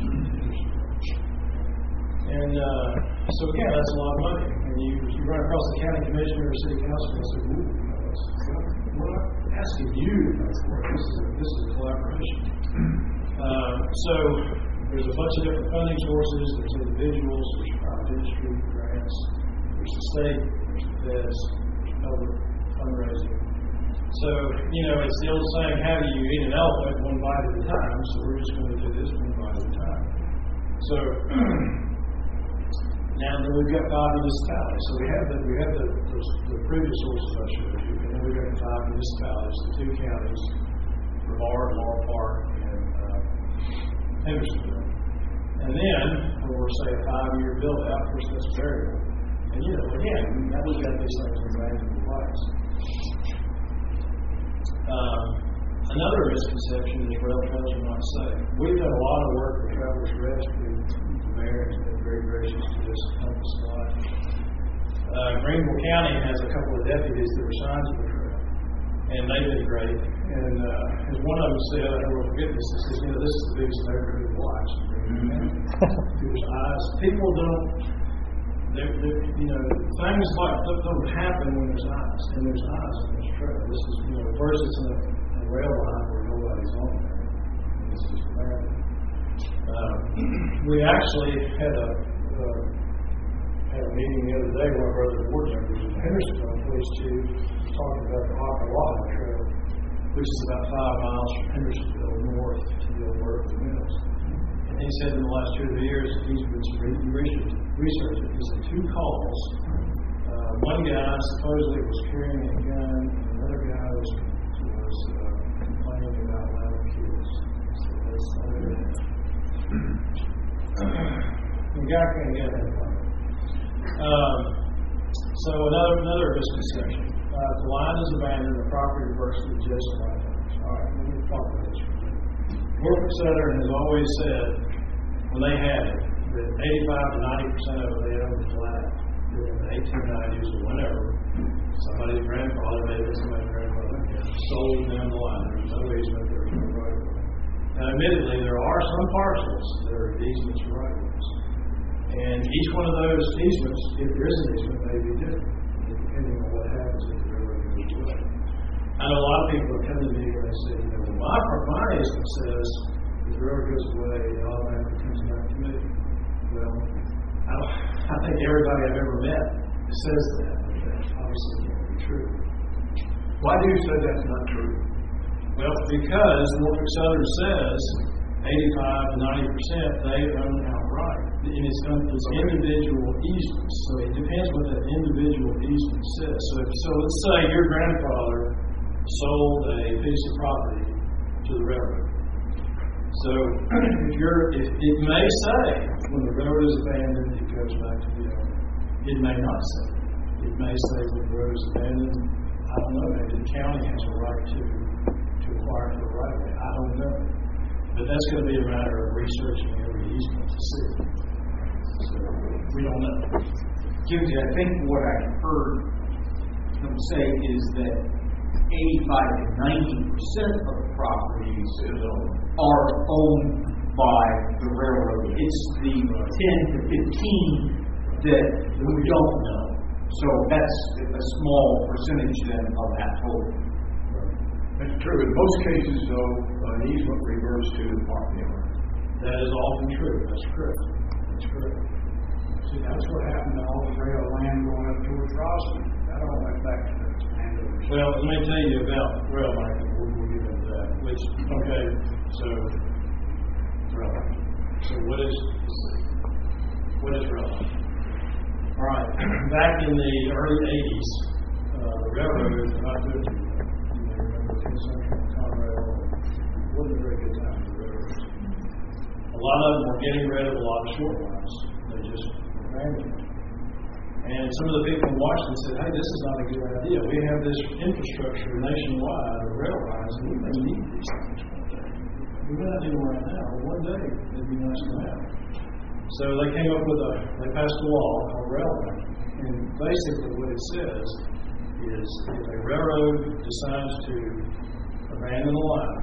And uh, so again, that's a lot of money. And you, you run across the county commissioner or city council and say, ooh, you know, that's, we're not asking you to pay for it. This is a, this is a collaboration. Uh, so there's a bunch of different funding sources. There's individuals, there's private industry grants, there's the state, there's the feds, there's public fundraising. So, you know, it's the old saying, how do you eat an elephant one bite at a time? So we're just going to do this one bite at a time. So now then we've got five municipalities. So we have the we have the, the, the previous sources I showed you, and then we've got five municipalities, the two counties, Brevard, Laurel Park, and uh, Hendersonville. And then for say a five-year build out, of course that's variable. And you know, again, now we've got these things in manageable price. Um, another misconception is rail trails are not safe. We've done a lot of work with Travelers Rest. The mayor has been very gracious to just help us a lot. Uh, Greenville County has a couple of deputies that are assigned to the trail, and they've been great. And uh, as one of them said, I don't want to forget this, he says, you know, this is the biggest neighborhood watch in Greenville County. People's eyes, people don't, they're, they're, you know, things like that don't happen when there's eyes, and there's eyes on this trail. This is, you know, first it's in a, a rail line where nobody's on there. And it's just bad. Uh, we actually had a uh, had a meeting the other day. One of our other board members in Hendersonville, Police Chief, was talking about the Ocklawaha Trail, which is about five miles from Hendersonville north to the old Berkeley Mills. And he said in the last two or three years, he's been some research. Research. He said two calls. Uh, one guy supposedly was carrying a gun, and another guy was was uh, complaining about loud kids. So that's another. The guy can't get that far. Um, so another another misconception. Uh, the line is abandoned, the property reverts to the adjacent landowners. All right, let me talk about this. Norfolk Southern has always said, when they had it, that eighty-five to ninety percent of it they owned flat during the eighteen nineties or whenever. Somebody's grandfather, maybe somebody's grandfather, sold them the line. There's no easement, there's no right of way. Now, admittedly, there are some parcels that are easements or right of ways. And each one of those easements, if there is an easement, may be different, depending on what happens if the railroad goes away. I know a lot of people have come to me and they say, you know, well, my, my easement says if the railroad goes away, it automatically comes back to me. Well, I, don't, I think everybody I've ever met says that. That obviously can't be true. Why do you say that's not true? Well, because Norfolk Southern says eighty-five to ninety percent they own outright. And it's, it's individual easements. So it depends what that individual easement says. So, if, so let's say your grandfather sold a piece of property to the railroad. So if you're, if it may say when the railroad is abandoned, it goes back to the owner. It may not say. It may say when the road is abandoned, I don't know, maybe the county has a right to to acquire for the right of way. I don't know. But that's going to be a matter of researching every easement to see. So we don't know. Jimmy, I think what I heard them say is that eighty-five to ninety percent of the properties are owned by the railroad. It's the ten to fifteen that we don't know. So that's a small percentage then of that total. That's true. In most cases, though, an easement reverts to the property owner. That is often true. That's correct. That's correct. See, that's what happened to all the rail land going up towards Roswell. That all went back to the landowners. Well, let me tell you about rail banking. We'll, we'll get into that. Which, okay, so rail banking. So what is what is rail banking? All right, back in the early eighties, uh, the railroads were not good. You may remember Penn Central, Conrail. It wasn't a very good time for the railroads. A lot of them were getting rid of a lot of short lines. They just abandoned them. And some of the people in Washington said, hey, this is not a good idea. We have this infrastructure nationwide of rail lines, and we may need these things one day. We may not need them right now, but one day it'd be nice to have. So they came up with a, they passed a law called rail banking. And basically what it says is if a railroad decides to abandon a line,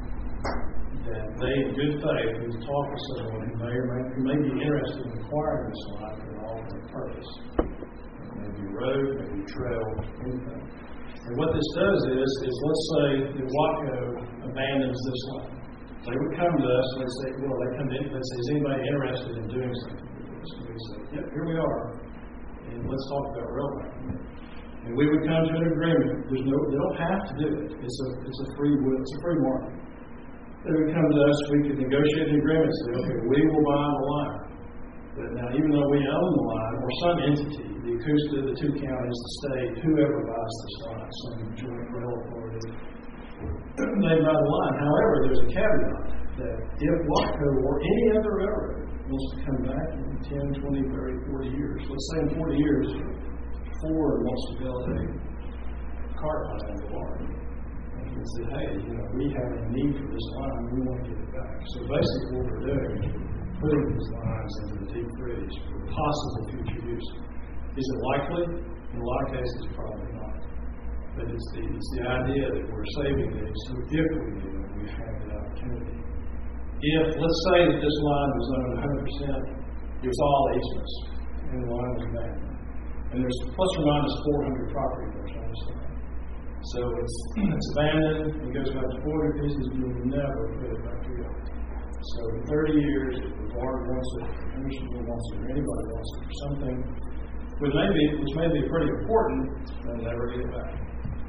that they, in good faith, need to talk to someone who may or may, who may be interested in acquiring this line for an alternate purpose. Maybe a road, maybe a trail, anything. And what this does is, is let's say that Watco abandons this line. They would come to us and they'd say, well, they come in, they'd say, is anybody interested in doing something with this? And we'd say, yep, here we are. And let's talk about rail banking. And we would come to an agreement. There's no, they don't have to do it. It's a, it's a free will, it's a free market. They would come to us, we could negotiate an agreement and say, okay, we will buy the line. But now, even though we own the line, or some entity, the Acoustic, the two counties, the state, whoever buys this line, some joint rail authority, they buy the line. However, there's a caveat that if Watco or any other railroad wants to come back in ten, twenty, thirty, forty years, let's say in forty years, Ford wants to build a cart line in the line. And say, hey, you know, we have a need for this line, we want to get it back. So basically what we're doing is we're putting these lines into the deep freeze for possible future use. Is it likely? In a lot of cases, probably not. But it's the, it's the idea that we're saving these, so if we need them, we have the opportunity. If, let's say that this line was owned one hundred percent, it was all easements, and the line was abandoned. And there's plus or minus four hundred property owners on this line. So it's, it's abandoned, it goes back to four hundred pieces, and you'll never put it back together. So in thirty years, if the board wants it, the commissioner wants it, or anybody wants it, or something, which may be, which may be pretty important, they'll never get it back.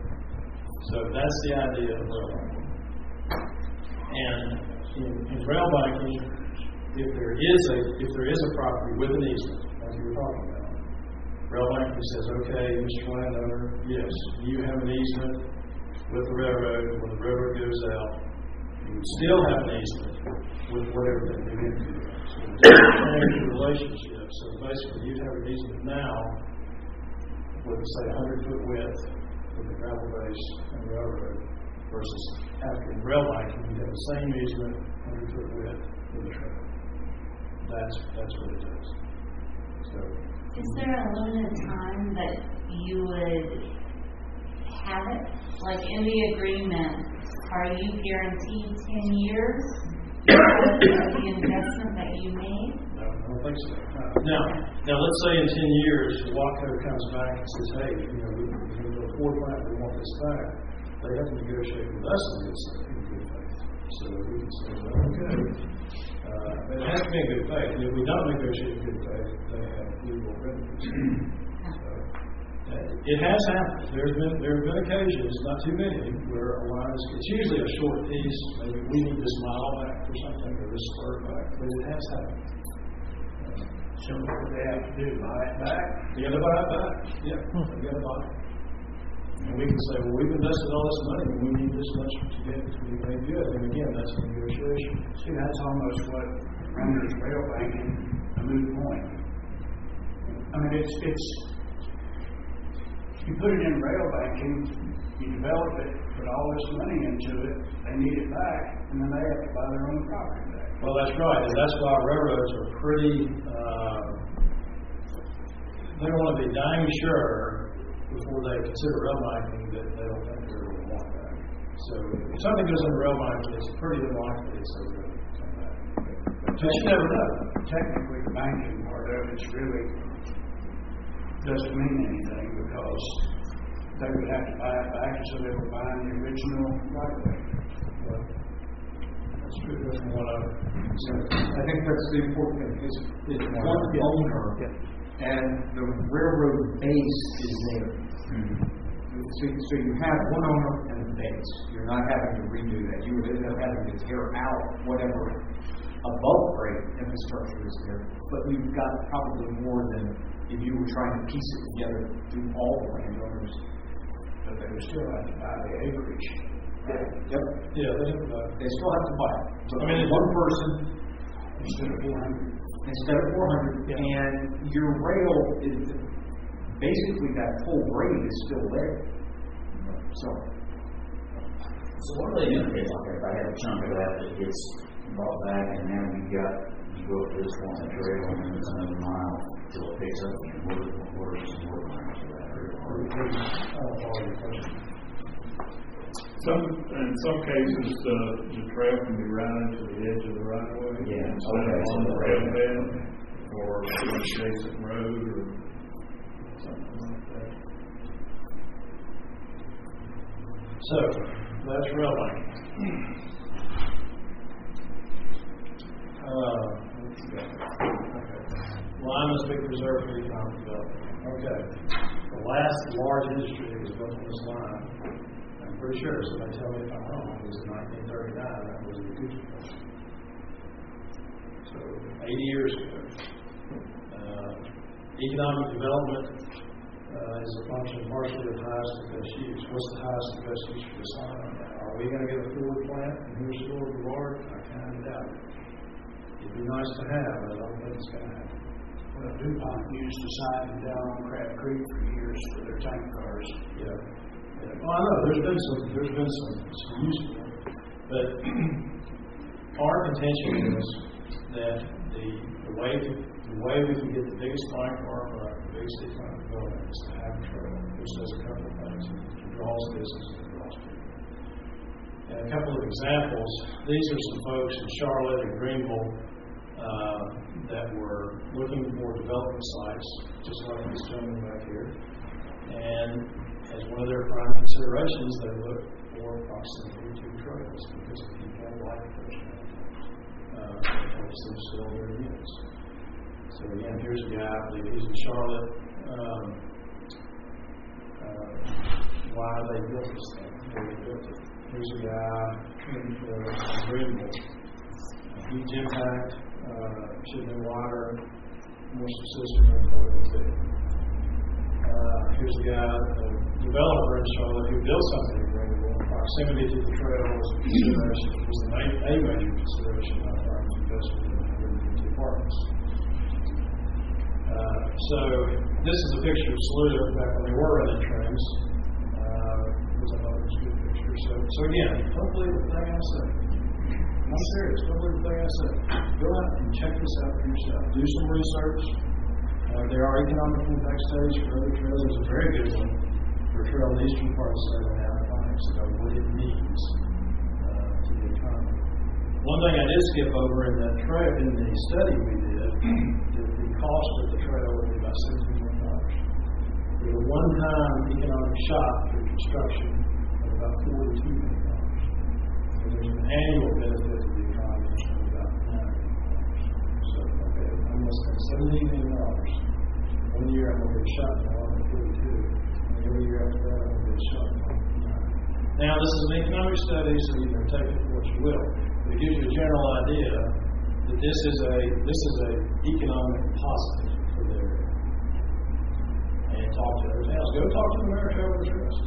So that's the idea of rail banking. And in, in rail banking, if there is a if there is a property with an easement, as we were talking about, rail banking says, okay, Mister Landowner, yes, you have an easement with the railroad. When the railroad goes out, you would still have an easement with whatever they do into it. So there's a relationship. So basically, you'd have an easement now with, say, a hundred foot width with a gravel base and railroad, versus after in rail banking, you have the same easement, one hundred foot width with a trail. That's that's what it does. So, is there a limited time that you would have it? Like in the agreement, are you guaranteed ten years because of the investment that you made? No, I don't think so. Uh, now, now let's say in ten years, Watco comes back and says, hey, you know, we, we go forward plant, we want this back. They have to negotiate with us in this in good faith. So that we can say, well, okay. Uh, but it has to be in good faith. And if we don't negotiate in good faith, they have legal remedies. So, It has happened. There's been, there have been occasions, not too many, where a line is, it's usually a short piece, maybe we need this mile back or something, or this spur back, but it has happened. So what do they have to do, buy it back? You gotta buy it back, yeah, you gotta buy it. And we can say, well, we've invested all this money, and we need this much to get it to be made good, and again, that's a negotiation. See, that's almost what renders rail banking a moot point. I mean, it's, it's, you put it in rail banking, you develop it, put all this money into it, they need it back, and then they have to buy their own property back. Well, that's right, and that's why railroads are pretty, uh, they want to be dang sure before they consider rail banking that they don't think they're going to want that. So if something goes into rail banking, it's pretty unlikely it's so good. But you never know. Technically, the banking part of it's really doesn't mean anything because they would have to buy it back, so they were buying the original right of way. Well, that's true. That's what I said. I think that's the important thing, is, is one owner, and the railroad base is there. So, so you have one owner and a base. You're not having to redo that. You would end up having to tear out whatever above grade infrastructure is there, but you've got probably more than if you were trying to piece it together through all the landowners. But they would still have to buy the acreage. Yeah. Yep. Yeah, they have to buy it. They still have to buy it. So I mean, one person Instead of four hundred. instead of four hundred, Yeah. and your rail is basically that full grade is still there. So, So what are they in a case like that? If I have a chunk of that that gets brought back, and now we've got, you go up this one, that trail, and then it's another mile till it picks up again. What are the, what are some work lines for that? Some, in some cases, the, the trail can be routed to the edge of the right of way. Yeah, Instead okay, of so on the the- rail bed, or to an adjacent road, or something like that. So, that's rail banking. Uh, let's see. Okay. Line must be preserved for economic development. Okay. The last large industry that was built on this line, I'm pretty sure, somebody tell me if I'm wrong, was in nineteen thirty-nine, that was the Gucci Factory. So, eighty years ago. Uh, economic development uh, is a function partially of highest and best use. What's the highest and best use for this line? Are we going to get a Ford plant in Houston Boulevard? I kind of doubt it. It'd be nice to have, but I don't think it's going to happen. Well, DuPont used the siding down on Crab Creek for years for their tank cars. Yeah. yeah. Well, I know there's been some there's been some, some use for it, but our contention is that the the way to, the way we can get the biggest bang for our buck, the biggest economic development, is to have a trail, which does a couple of things. It draws business and it draws people. And a couple of examples. These are some folks in Charlotte and Greenville uh, that were looking for development sites, just like this gentleman back here. And as one of their prime considerations, they look for proximity to trails because people like those trails. Uh, it helps them sell their units. So again, here's a guy, I believe he's in Charlotte. Um, uh, why they built this thing? They built it. Here's a guy in uh, Greenville. Huge impact, uh, should be water, more specific info. Uh, here's a guy, a developer in Charlotte who built something in Greenville. Proximity to the trail was a consideration, was the main, a major consideration by firms invested in one hundred fifty apartments. Uh, so this is a picture of Saluda back when they were running trains. Uh, was I thought it was a good picture. So, so again, don't believe the thing I say. I'm serious. Don't believe the thing I say. Go out and check this out for yourself. Do some research. Uh, there are economic impact studies for other trails. There's a very good one for a trail in the eastern part of the state on Alabama about what it means uh, to the economy. One thing I did skip over in that trail in the study we did, the cost of the trail would be about seventeen million dollars. With a one-time economic shock for construction of about forty-two million dollars. So there's an annual benefit to the economy of about nine million dollars. So, okay, I'm going to spend seventeen million dollars. One year I'm going to get a shot and I'm going to forty-two. every year after that, I'm going to shut it. Now, this is an economic study, so you can take it for what you will. But it gives you a general idea that this is a this is a economic positive for the area. And talk to everything else. Go talk to the mayor of Travelers Rest.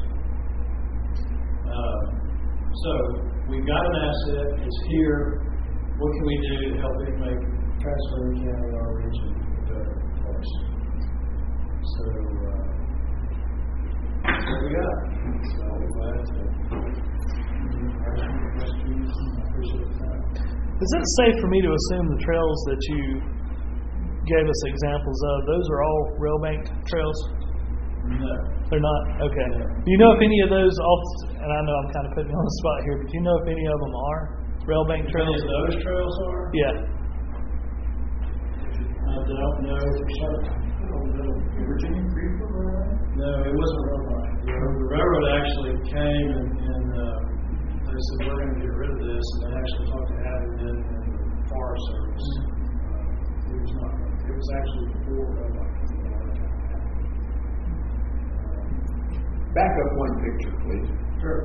Uh, so we've got an asset. It's here. What can we do to help it make Transfer County, our region, a better place? So uh, that's what we got. So we're glad to answer your questions. I appreciate the time. Is it safe for me to assume the trails that you gave us examples of, those are all rail bank trails? No. They're not? Okay. Do you know if any of those, off, and I know I'm kind of putting you on the spot here, but do you know if any of them are rail bank trails? Any of those trails are? Yeah. I don't know for certain. Virginia Creek Railroad? No, it wasn't railroad. The railroad actually came and, and uh, they said, we're going to get rid of this, and they actually talked to Abingdon and the Forest Service. Uh, it was not, it was actually before railroad. Back up one picture, please. Sure.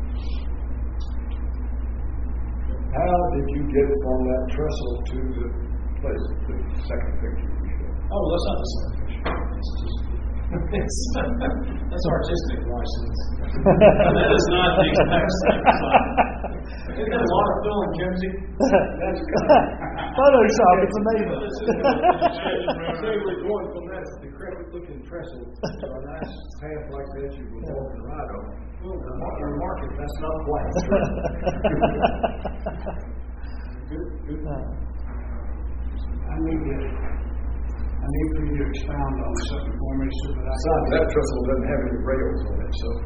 How did you get from that trestle to the place, the second picture you showed? Oh, well, that's not the same picture. It's just, it's, that's artistic license. That is not the exact same design. Isn't that waterfill and Kimsey? That's Photoshop, it's amazing. So we're going from that decrepit looking trestle to a nice path like that you can walk and ride on. Well, the market, that's not quite true. Good, good. I need to, I need for you to expound on something for me so that I can. That trestle doesn't have any rails on it, so.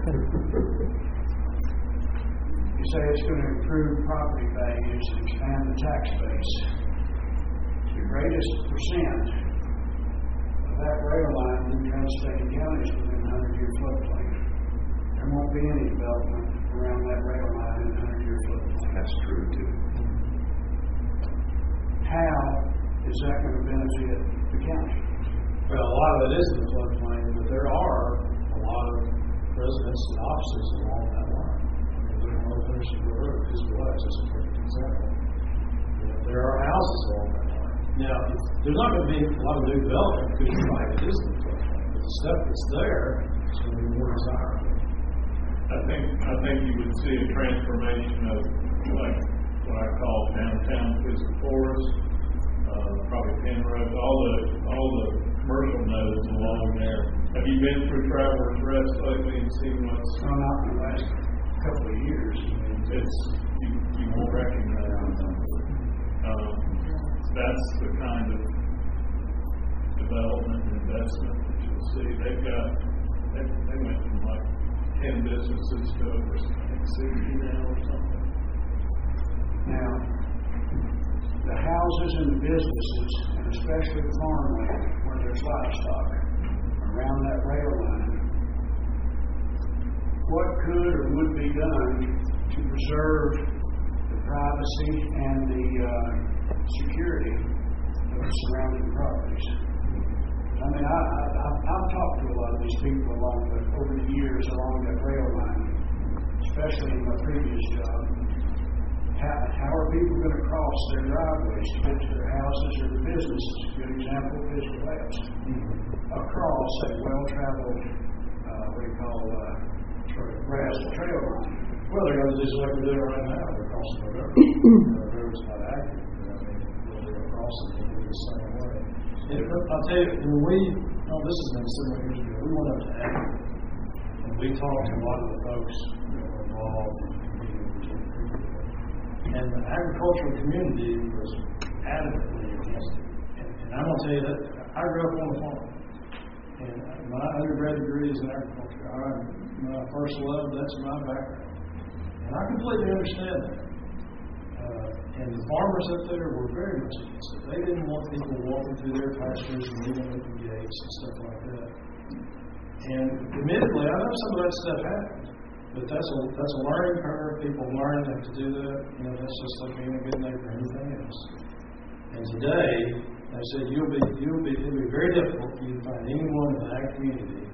You say it's going to improve property values and expand the tax base. The greatest percent of that rail line in the United States County is within the hundred-year floodplain. There won't be any development around that rail line in the hundred-year floodplain. That's true, too. How is that going to benefit the county? Well, a lot of it is in the floodplain, but there are a lot of residents and offices along that line. I mean, look at North Hendersonville Road, this was just a perfect example. You know, there are houses along that line. Now, it's, there's not going to be a lot of new development because you're right, it is in the floodplain, but the stuff that's there is going to be more desirable. I think I think you would see a transformation of like what I call downtown physical forest, uh, probably Penrose, all the all the commercial nodes along there. Have you been through Travelers Rest lately and seen what's? No, not in the last couple of years. I mean, it's you, you won't recognize them. Um, that's the kind of development and investment that you'll see. They've got they, they went from like ten businesses to over I think sixty now or something. Now, the houses and the businesses, and especially the farmland where there's livestock around that rail line, what could or would be done to preserve the privacy and the uh, security of the surrounding properties? I mean, I, I, I've, I've talked to a lot of these people along the, over the years along that rail line, especially in my previous job. How, how are people going to cross their driveways to get to their houses or their businesses? A good example is the labs. Across a well-traveled, uh, what do you call, uh, trail, trail line. Well, they're going to do just like we're doing right now. They're crossing the river. The river's not active, but I mean, they're crossing it the same way. And I'll tell you, when we, oh, this has been several years ago, we went up to Akron, and we talked to a lot of the folks that were involved in competing with Virginia Creek. And the agricultural community was adamantly against it. And, and I'm going to tell you that I grew up on a farm. And my undergrad degree is in agriculture. I, my first love, that's my background. And I completely understand that. Uh, and the farmers up there were very much against it. They didn't want people walking through their pastures and leaving open gates and stuff like that. And admittedly, I know some of that stuff happened. But that's a that's a learning curve. People learn how to do that. You know, that's just like being a good neighbor or anything else. And today, they said you'll be you'll be it'll be very difficult for you to find anyone in the ag community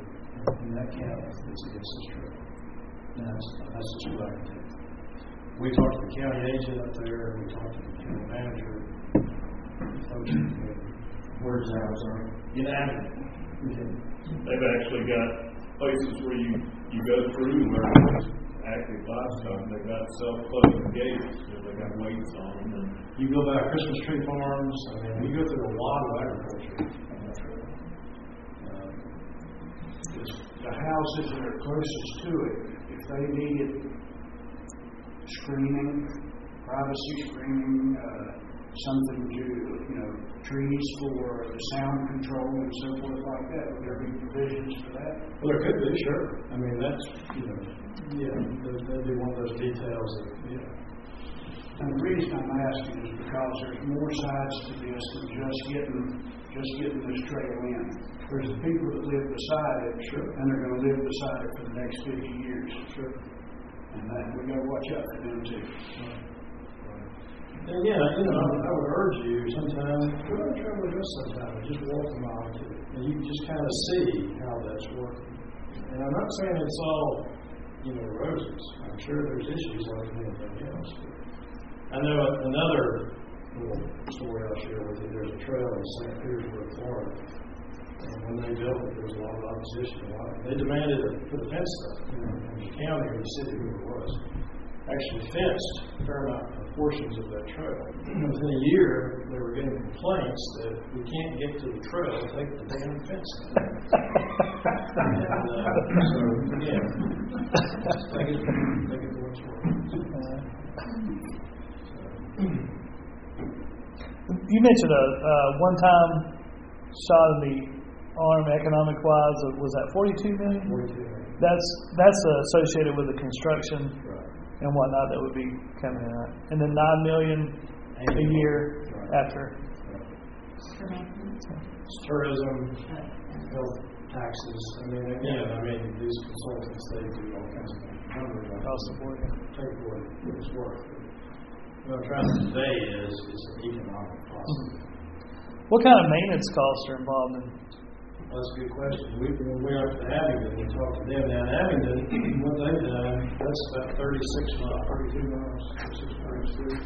in that county that's against this trail. And that's, that's just what I can tell you. We talked to the county agent up there, and we talked to the county manager, folks in the community. Where's that, sorry? In Abington. They've actually got places where you, you go through where there's active livestock. They've got self-closing gates, so they got weights on them. And You go by Christmas tree farms, I mean, we go through a lot of agriculture on that trail. Uh, It's the houses that are closest to it, if they needed screening, privacy screening, uh, something to, you know, trees for the sound control and so forth like that, would there be provisions for that? Well, there could be, sure. I mean, that's, you know, yeah, there- that'd be one of those details that, yeah. And the reason I'm asking is because there's more sides to this than just getting, just getting this trail in. There's the people that live beside it, Sure. and they're gonna live beside it for the next fifty years. Sure. And that, we gotta watch out for them too. And again, I- you know, I would- I would urge you sometime, go on a trail with us sometime, and just walk a mile to it. And you can just kind of see how that's working. And I'm not saying it's all, you know, roses. I'm sure there's issues like anything else. I know another little story I'll share with you. There's a trail in Saint Petersburg, Florida. And when they built it, there was a lot of opposition. A lot. They demanded to put a fence up. You know, and the county or the city, whoever it was, actually fenced a fair amount of portions of that trail. Within a year, they were getting complaints that we can't get to the trail, take the damn fence down. And uh, so, again, take it, take it for what's worth. You mentioned a uh, one-time shot in the arm, economic-wise. Was that forty-two million? forty-two million. That's that's uh, associated with the construction Right. and whatnot that would be coming in, right? And then nine million a year Right. after. For maintenance. It's tourism, health taxes. I mean, again, I mean, these consultants, they do all kinds of things. Numbers, I Across the board. take for what it's worth. What I'm trying to convey is, is an economic possibility. What kind of maintenance costs are involved in? Well, that's a good question. We, when we went up to Abington, we talked to them down in Abington, what they've done, that's about thirty-six miles, thirty-two miles, thirty-six, thirty-two.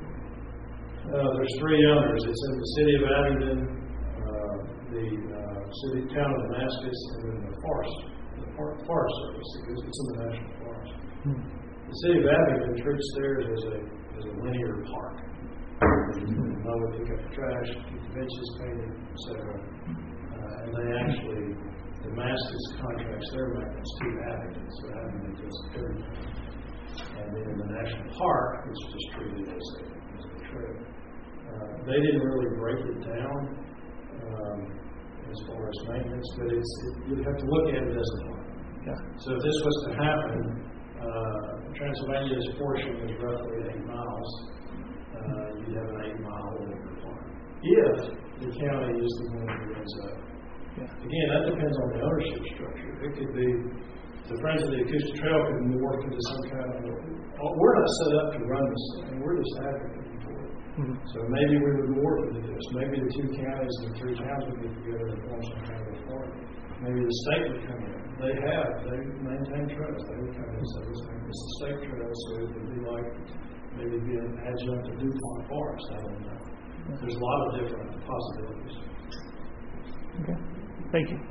Uh, there's three owners. It's in the city of Abington, uh, the uh, city town of Damascus, and then the forest, the Forest Forest Service. It's it's in the national forest. Hmm. The city of Abington treats theirs as a as a linear park. You mow it, pick up the trash, keep the benches painted, et cetera. Uh, and they actually, Damascus contracts their maintenance to Abington, so Abington does everything. And then in the national park, it's just treated as a, as a trail. Uh, they didn't really break it down um, as far as maintenance, but it's it, you'd have to look at it as a plan. Yeah. So if this was to happen, uh, Transylvania's portion is roughly eight miles. Uh, you'd have an eight mile over farm. If the county is the one who ends up. Yeah. Again, that depends on the ownership structure. It could be the Friends of the Acoustic Trail could morph into some kind of. Oh, we're not set up to run this thing. We're just advocating for it. Mm-hmm. So maybe we would morph into this. Maybe the two counties and the three towns would get together and form some kind of authority. Maybe the state would come in. They have. They maintain trails. They would come in and say, this is the state trail, so it would be like maybe be an adjunct to DuPont Forest. I don't know. There's a lot of different possibilities. Okay. Thank you.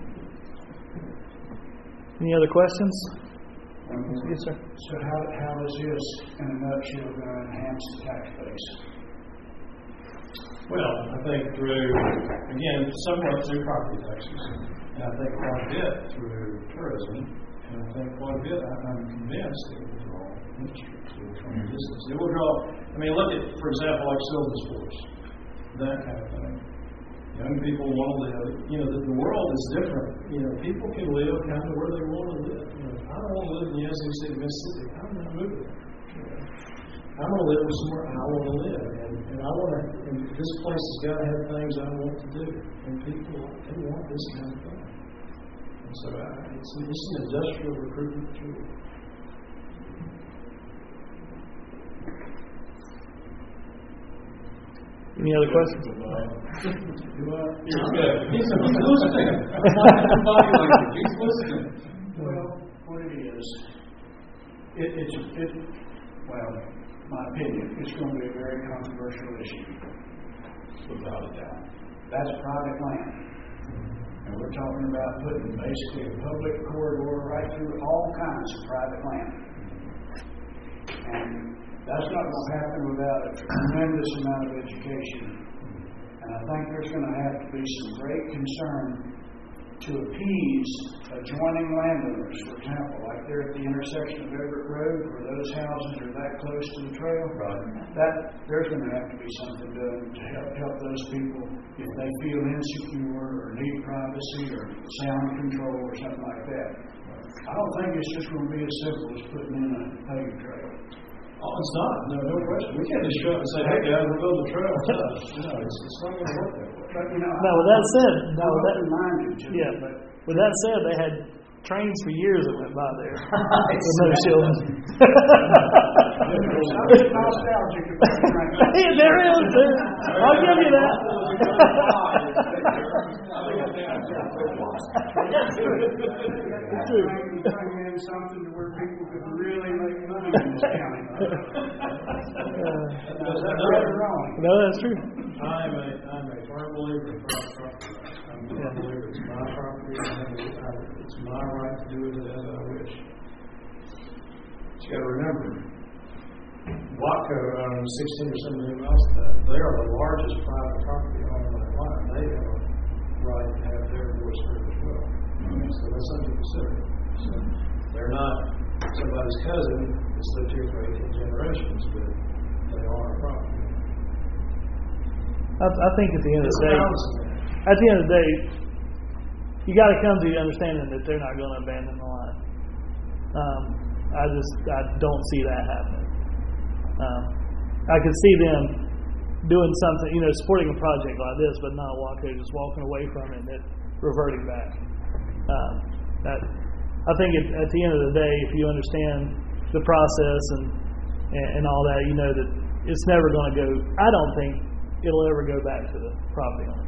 Any other questions? Yes, sir. So how, how is this, in a nutshell, going to enhance the tax base? Well, I think through, again, somewhat through property taxes, and I think quite a bit through tourism, and I think quite a bit, I'm convinced it will draw industry to from business. It will draw, I mean, look at, for example, like silver sports, that kind of thing. Young people want to live, you know, the, the world is different. You know, people can live kind of where they want to live. You know, I don't want to live in Yazoo City, Mississippi. I'm not moving there. You know, I'm going to live somewhere I want to live. And, and I want to, and this place has got to have things I want to do. And people, they want this kind of thing. And so I, it's, it's an industrial recruitment tool. Any other questions? You're good. He's, he's listening. Body language. He's listening. Well, what it is, it, it's, it, well, my opinion, it's going to be a very controversial issue. Without a doubt. That's private land. And we're talking about putting basically a public corridor right through all kinds of private land. And that's not going to happen without a tremendous amount of education. And I think there's going to have to be some great concern to appease adjoining landowners. For example, like there at the intersection of Everett Road, where those houses are that close to the trail, that there's going to have to be something done to help help those people if they feel insecure or need privacy or sound control or something like that. I don't think it's just going to be as simple as putting in a paved trail. Oh, it's not. No, no question. We can't just show up and say, hey, guys, we're building a trail. No, it's, it's not going to work that way. But, you know, Now, with that said, now, with that, reminded to yeah, but with that said, they had trains for years that went by there with no shielding. there's something nostalgic about the train. Hey, there is. There, I'll give you that. That's trying to bring in something to where people could really make money in this county. Is that right or wrong? No, that's true. I'm a, I'm a firm believer in private property. I'm a firm believer it's my property. I have a, I, it's my right to do with it as I wish. But you got to remember, Watco owns sixteen or seventeen miles of that. They are the largest private property owner on that line. They have a right to have their voice heard as well. Mm-hmm. So that's something to consider. So they're not somebody's cousin that's lived here for eighteen generations, but they are our property. I, I think at the end of the day, at the end of the day, you got to come to the understanding that they're not going to abandon the line. Um, I just I don't see that happening. Um, I could see them doing something, you know, supporting a project like this, but not Waco just walking away from it and it reverting back. Um, that I think it, at the end of the day, if you understand the process and, and and all that, you know that it's never going to go. I don't think it'll ever go back to the property owner.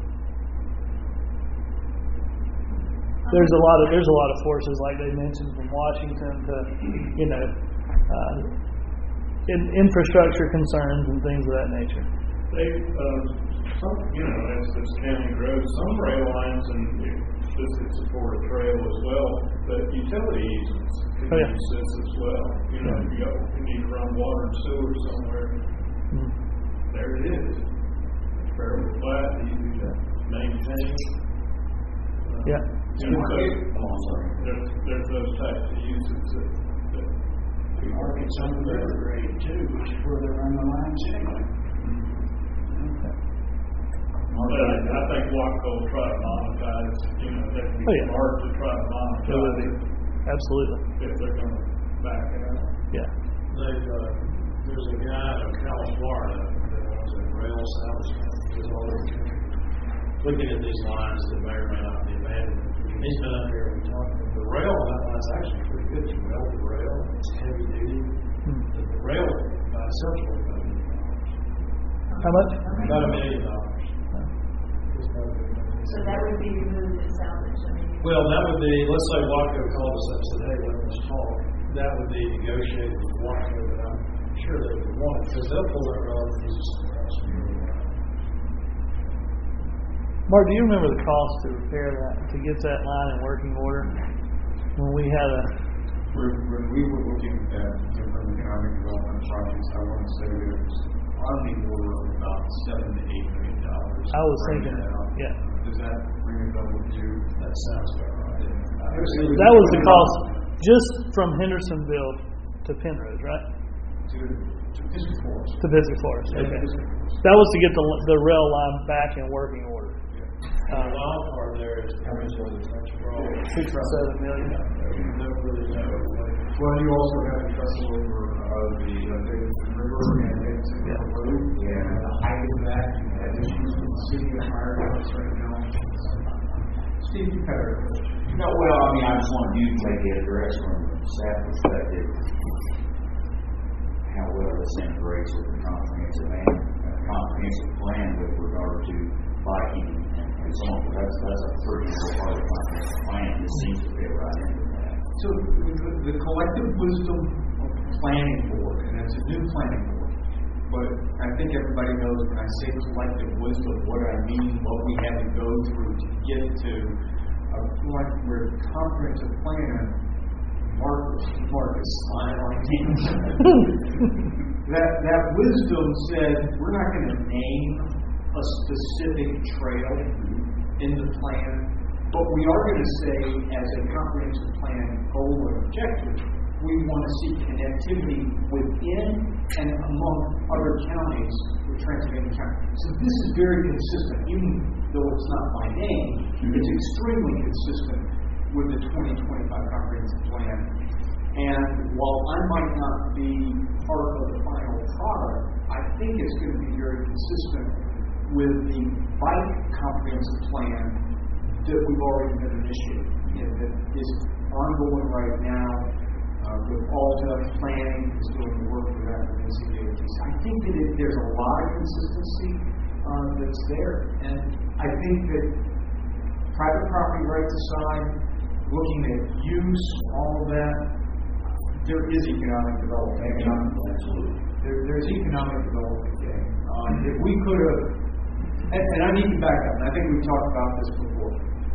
There's a lot of there's a lot of forces, like they mentioned, from Washington to, you know, uh, in, infrastructure concerns and things of that nature. They, uh, some, you know, as this county grows, some rail lines and this could support a trail as well, but utility easements can Oh, yeah. use this as well. You know, if you, go, you need to run water and sewer somewhere, Mm. there it is. It's fairly flat, easy to maintain. Uh, Yeah. You know, so Oh, I'm sorry. there's, there's those types of uses that, that The market's on the river grade too, which is where they run the lines anyway. But I, I think Waco will try to monetize, you know, that would be Oh, yeah. smart to try to It would be. monetize it Absolutely. if they're going to back out. Yeah. They've, uh, there's a guy in Ocala, Florida, that owns a rail salvage company. He's all over the country looking at these lines that may or may not be abandoned. He's been up here and talking. The rail on that line is actually pretty good. It's welded rail. It's heavy duty. Hmm. The, the rail by itself is worth about a million dollars. How much? About a million dollars. It's about a million dollars. So that would be removed as salvage, I mean. Well, that would be, let's say Watco called us up and said, hey, let's talk. That would be negotiated with Watco, but I'm sure they would want it, because they'll pull that rail and use it somewhere else. Mark, do you remember the cost to repair that, to get that line in working order? When we had a, When when we were looking at different economic development projects, I want to say it was on the order of about seven to eight million dollars. I was thinking, yeah. Does that ring a bell with you? That sounds about right. That was the cost just from Hendersonville to Penrose, right? To, to District Forest. To Visitor Forest. Yeah, Okay. District Forest. That was to get the the rail line back in working order. The wild part there is how much was it touch for all? Six or seven million. No, really, no. Well, you also have the trestle over of the uh, Davidson River and Davidson Yeah. Road. And the height of that, you had issues with the city of Firehouse right now. Steve, you had a No, well, I mean, I just wanted you to maybe address from a staff perspective how well this integrates with the comprehensive management comprehensive plan with regard to biking and, and so on. That's, that's a pretty good part of the comprehensive plan. This seems to fit right into that. So the, the collective wisdom of planning board, and it's a new planning board, but I think everybody knows when I say collective wisdom, what I mean, what we had to go through to get to a point where the comprehensive plan, Marcus, Marcus, that, that wisdom said, we're not going to name a specific trail in the plan, but we are going to say, as a comprehensive plan goal and objective, we want to see connectivity within and among other counties with Transylvania County. So this is very consistent, even though it's not by name, it's extremely consistent with the twenty twenty-five comprehensive plan. And while I might not be part of the final product, I think it's going to be very consistent with the bike comprehensive plan that we've already been initiating, you know, that is ongoing right now. Uh, with Alta Planning is doing the work for that with N C D O T. So I think that it, there's a lot of consistency uh, that's there. And I think that private property rights aside, looking at use, all of that, there is economic development. Economic, absolutely. There, there's economic development there. Um, if we could have, and, and I need to back up, and I think we've talked about this before.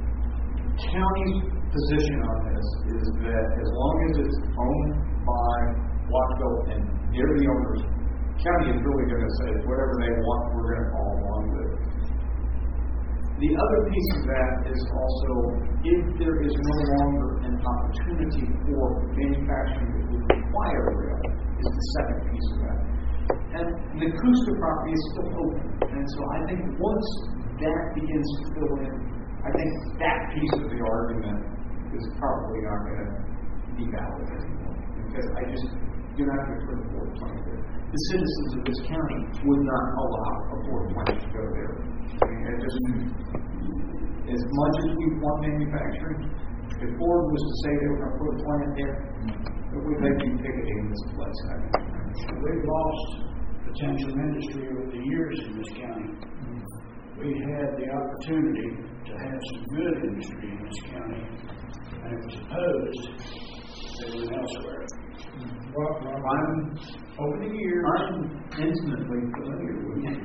County's position on this is that as long as it's owned by Wattville and they're the owners, county is really going to say whatever they want, we're going to follow along with. The other piece of that is also if there is no longer an opportunity for manufacturing that would require rail, is the second piece of that. And the Cooster property is still open, and so I think once that begins to fill in, I think that piece of the argument is probably not going to be valid anymore. Because I just, you're not going to put a board plant there. The citizens of this county would not allow a board plant to go there. I mean, it just, as much as we want manufacturing, if Ford was to say they were going to put a plant there, it would make you picketing this place. I mean, we've lost potential industry over the years in this county. We had the opportunity to have some good industry in this county, and it was opposed, they went elsewhere. Well, I'm, over the years, I'm intimately familiar with it.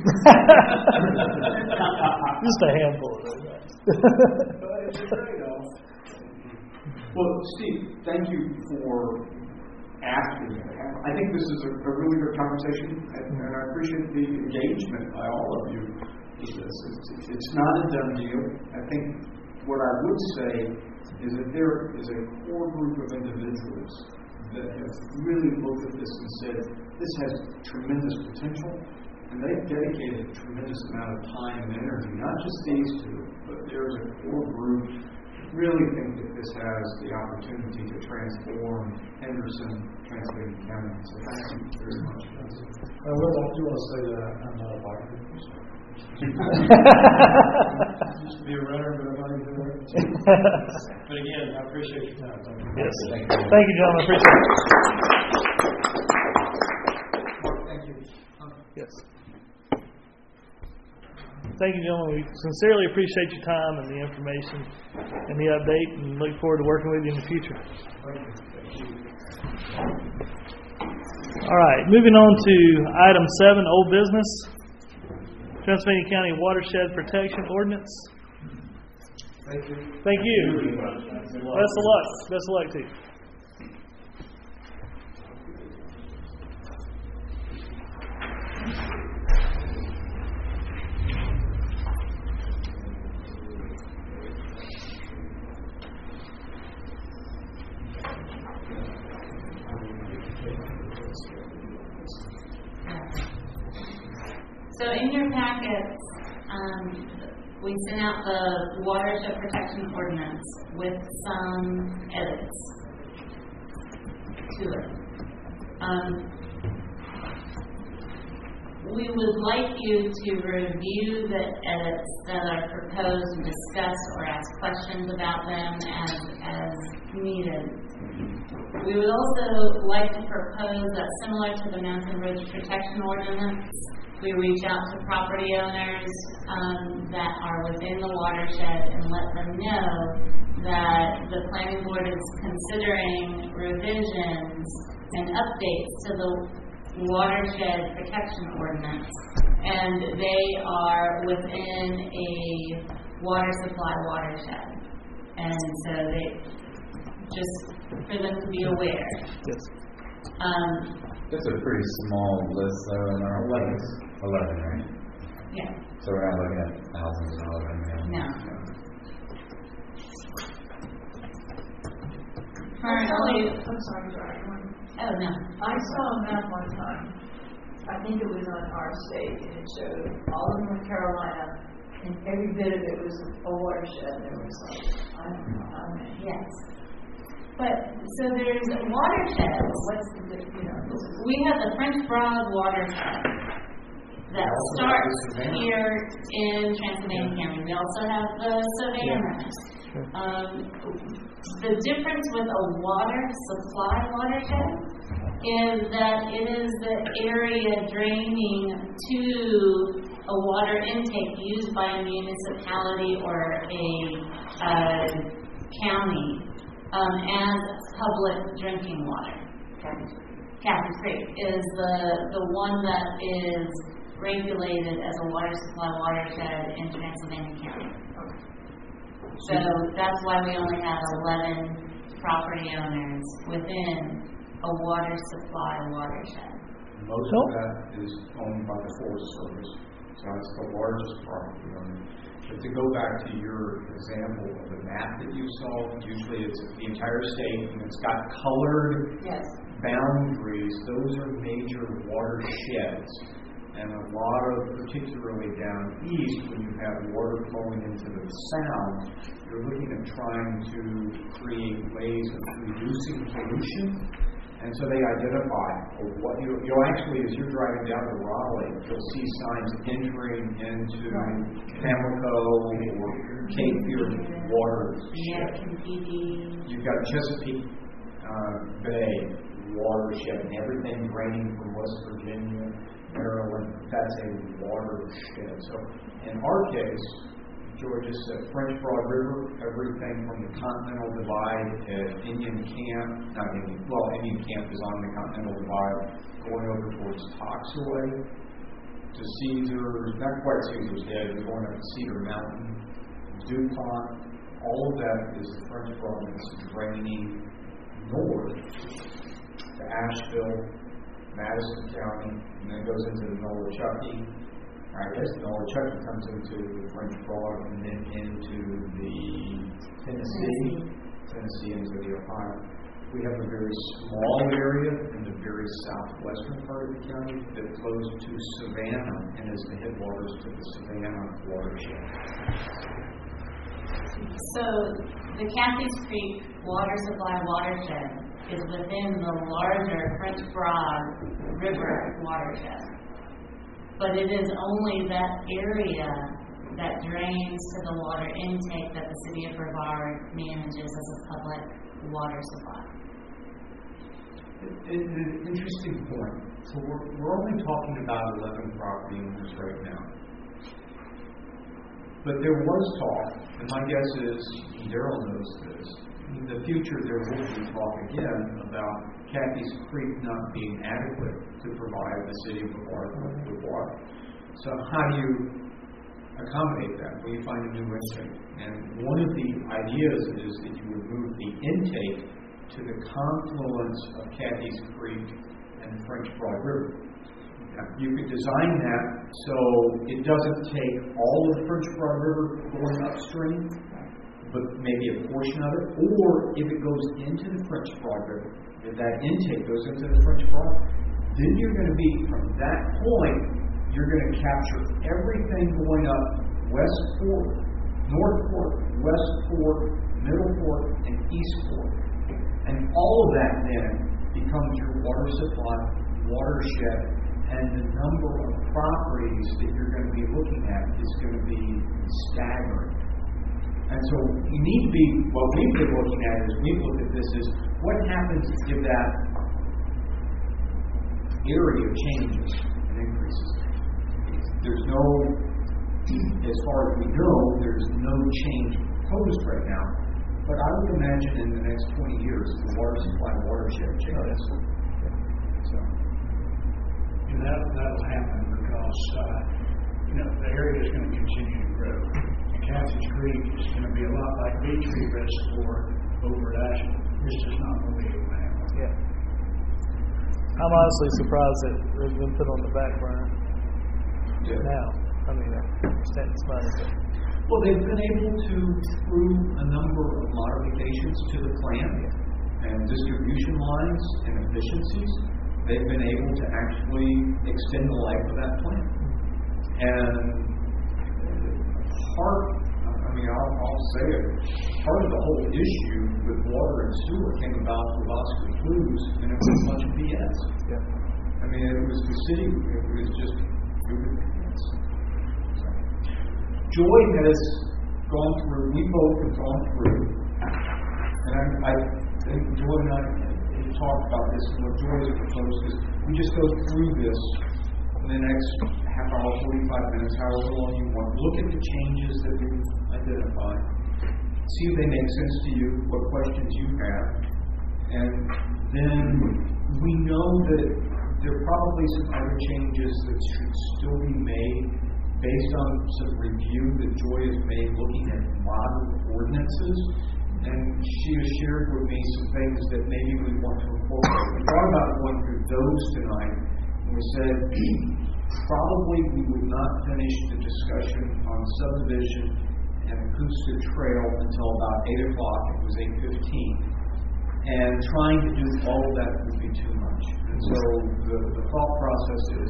Just a handful of those guys. But it's a trade-off. Well, Steve, thank you for asking that. I think this is a, a really good conversation, and, and I appreciate the engagement by all of you with this. It's, it's not a done deal. I think what I would say is that there is a core group of individuals that have really looked at this and said, this has tremendous potential, and they've dedicated a tremendous amount of time and energy, not just these two, but there's a core group that really think that this has the opportunity to transform Henderson, Transylvania County. So thank you very much. I will do want to say that I'm not a biker. Used to be a runner, but I'm not even a runner. But again, I appreciate your time. Thank you. Yes. Thank you, Thank you gentlemen. Appreciate it. Thank you. Yes. Thank you, gentlemen. We sincerely appreciate your time and the information and the update, and look forward to working with you in the future. All right. Moving on to item seven, old business. Transylvania County Watershed Protection Ordinance. Thank you. Thank you. Best of luck. Best of luck to you. So in your packets, um, we sent out the watershed protection ordinance with some edits to it. Um, we would like you to review the edits that are proposed and discuss or ask questions about them as, as needed. We would also like to propose that similar to the Mountain Ridge Protection Ordinance, We reach out to property owners um, that are within the watershed and let them know that the planning board is considering revisions and updates to the watershed protection ordinance, and they are within a water supply watershed, and so they just for them to be aware. Yes. Um, That's a pretty small list, though, in our Eleven. Eleven, right? yeah. So we're not looking at thousands of eleven. No. I saw, Currently, I'm sorry, sorry. one- oh no. I saw a map one time, I think it was on our state, and it showed all of North Carolina, and every bit of it was a watershed, there was like, I don't know how many. Yes. But, so there's watersheds. What's the, di- you know, this is, We have the French Broad watershed that starts here in Transylvania County. We also have the Savannah. Um, the difference with a water supply watershed is that it is the area draining to a water intake used by a municipality or a uh, county um, as public drinking water. Cathy Creek is the, the one that is regulated as a water supply watershed in Transylvania County. So that's why we only have eleven property owners within a water supply watershed. Most of that is owned by the Forest Service, so it's the largest property owner. But to go back to your example of the map that you saw, usually it's the entire state, and it's got colored yes. boundaries. Those are major watersheds. And a lot of, particularly down east, when you have water flowing into the sound, you're looking at trying to create ways of reducing pollution. And so they identify what you, you'll actually, as you're driving down to Raleigh, you'll see signs entering into Pamlico or Cape Fear watershed. You've got Chesapeake uh, Bay watershed, and everything draining from West Virginia, Maryland, that's a watershed. So in our case, Georgia said French Broad River, everything from the Continental Divide at Indian Camp, not Indian, well, Indian Camp is on the Continental Divide, going over towards Toxaway, to Caesar, not quite Caesar's Head, but going up to Cedar Mountain, DuPont, all of that is the French Broad that's draining north to Asheville, Madison County, and then goes into the Nolechucky. I guess Nolechucky comes into the French Broad and then into the Tennessee, Tennessee into the Ohio. We have a very small area in the very southwestern part of the county that flows to Savannah and is the headwaters to the Savannah watershed. So the Cathy's Creek water supply watershed is within the larger French Broad River watershed. But it is only that area that drains to the water intake that the city of Brevard manages as a public water supply. It, it, an interesting point. So we're, we're only talking about eleven property owners right now. But there was talk, and my guess is, and Daryl knows this, in the future there will be talk again about Cathy's Creek not being adequate to provide the city of Brevard with water. So how do you accommodate that? Well, you find a new intake. And one of the ideas is that you would move the intake to the confluence of Cathy's Creek and the French Broad River. Now, you could design that so it doesn't take all of the French Broad River going upstream, but maybe a portion of it, or if it goes into the French Broad River, if that intake goes into the French Broad, then you're going to be, from that point, you're going to capture everything going up West Fork, North Fork, West Fork, Middle Fork, and East Fork. And all of that then becomes your water supply watershed, and the number of properties that you're going to be looking at is going to be staggering. And so you need to be, what we've been looking at as we've looked at this is, what happens if that area changes and increases? there's no, as far as we know, there's no change proposed right now. But I would imagine in the next twenty years, the water supply watershed changes. So, And that, that'll happen because, uh, you know, the area is going to continue to grow. And Catherine's Creek is going to be a lot like Beach Creek Reservoir over at Ashland. This is not going to be able to happen. Yeah. I'm honestly surprised that it's been put on the back burner yeah. now. I mean, that's money. But Well, they've been able to, through a number of modifications to the plant and distribution lines and efficiencies, they've been able to actually extend the life of that plant. And part, I mean, I'll, I'll say it, part of the whole issue with water and sewer came about with Oscar Flues, and it was a bunch of B S. Yeah. I mean, it was the city, it was just, it was B S. Joy has gone through, we both have gone through, and I, I think Joy and I have talked about this, and what Joy has proposed is we just go through this in the next half hour, forty-five minutes, however long you want. Look at the changes that we've identified. See if they make sense to you, what questions you have. And then we know that there are probably some other changes that should still be made based on some review that Joy has made looking at model ordinances. And she has shared with me some things that maybe we want to incorporate. We thought about going through those tonight, and we said probably we would not finish the discussion on subdivision and Coosa Trail until about eight o'clock. It was eight fifteen. And trying to do all of that would be too much. And so the, the thought process is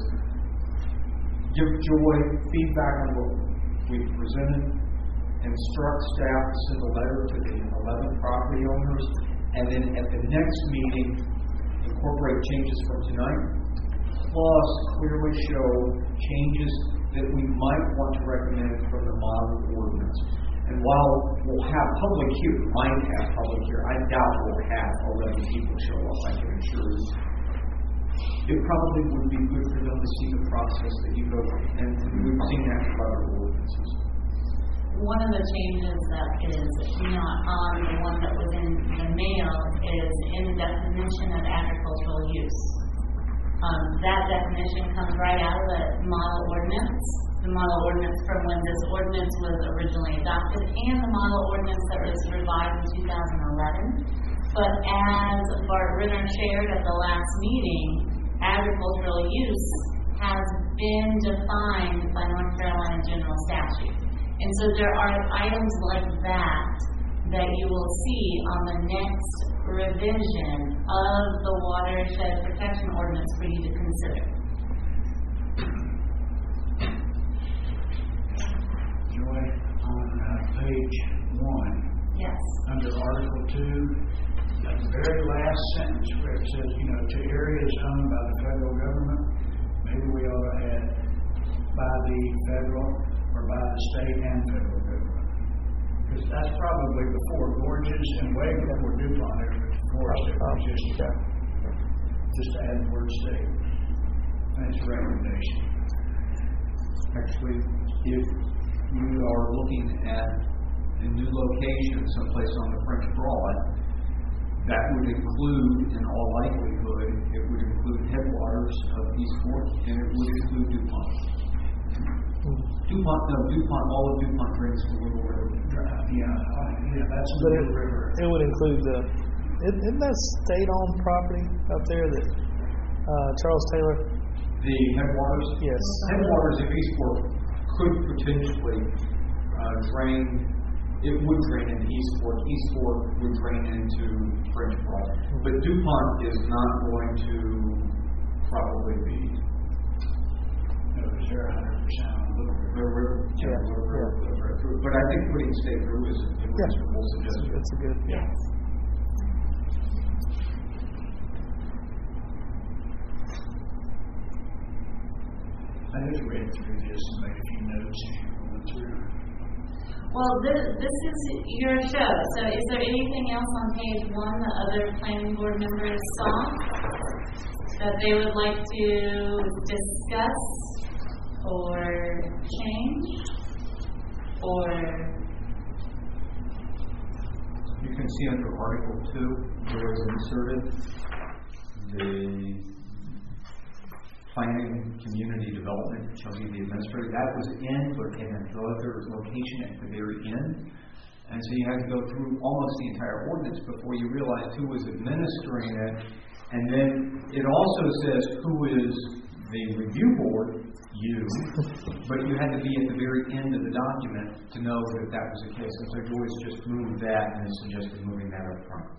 give Joy feedback on what we've presented, instruct staff to send a letter to the eleven property owners, and then at the next meeting, incorporate changes from tonight, plus clearly show changes that we might want to recommend from the model ordinance. And while we'll have public here, might have public here, I doubt we'll have eleven people show up, I can assure you. It probably would be good for them to see the process that you go through, and we've seen that with other ordinances. One of the changes that is not on the one that was in the mail is in the definition of agricultural use. Um, that definition comes right out of the model ordinance, the model ordinance from when this ordinance was originally adopted, and the model ordinance that was revised in two thousand eleven. But as Bart Ritter shared at the last meeting, agricultural use has been defined by North Carolina general statute. And so there are items like that that you will see on the next revision of the watershed protection ordinance for you to consider. Joy, on uh, page one, Yes. under Article two, at the very last sentence where it says, you know, to areas owned by the federal government, maybe we ought to add by the federal or by the state and federal government. Because that's probably before Gorges and way before DuPont ever forced it existed. Just to add the word state. That's a recommendation. Actually, if you are looking at a new location someplace on the French Broad, that would include, in all likelihood, it would include headwaters of Eastport, and it would include DuPont. DuPont, no, DuPont, all of DuPont drains the Little River. Yeah, uh, yeah, that's But the it, river. it would include the, isn't isn't that state-owned property up there that uh, Charles Taylor? The headwaters? Yes. Headwaters of Eastport could potentially uh, drain, it would drain into Eastport. Eastport would drain into French Broad. But DuPont is not going to probably be. No, because they're one hundred percent on Little River. Little River, yeah, Yeah, Little River, yeah. Little River. But I think putting state through is a reasonable suggestion. It's a good, yeah. Yes. I just read through this and made a few notes as you were going through. Well, this, this is your show. So is there anything else on page one that other planning board members saw that they would like to discuss for change, or You can see under Article two, where it's inserted, the planning, community development shall be the administrator. That was in, but in another location at the very end. And so you had to go through almost the entire ordinance before you realized who was administering it. And then it also says who is the review board, you, but you had to be at the very end of the document to know that that was the case. And so Joyce just moved that and suggested moving that up front.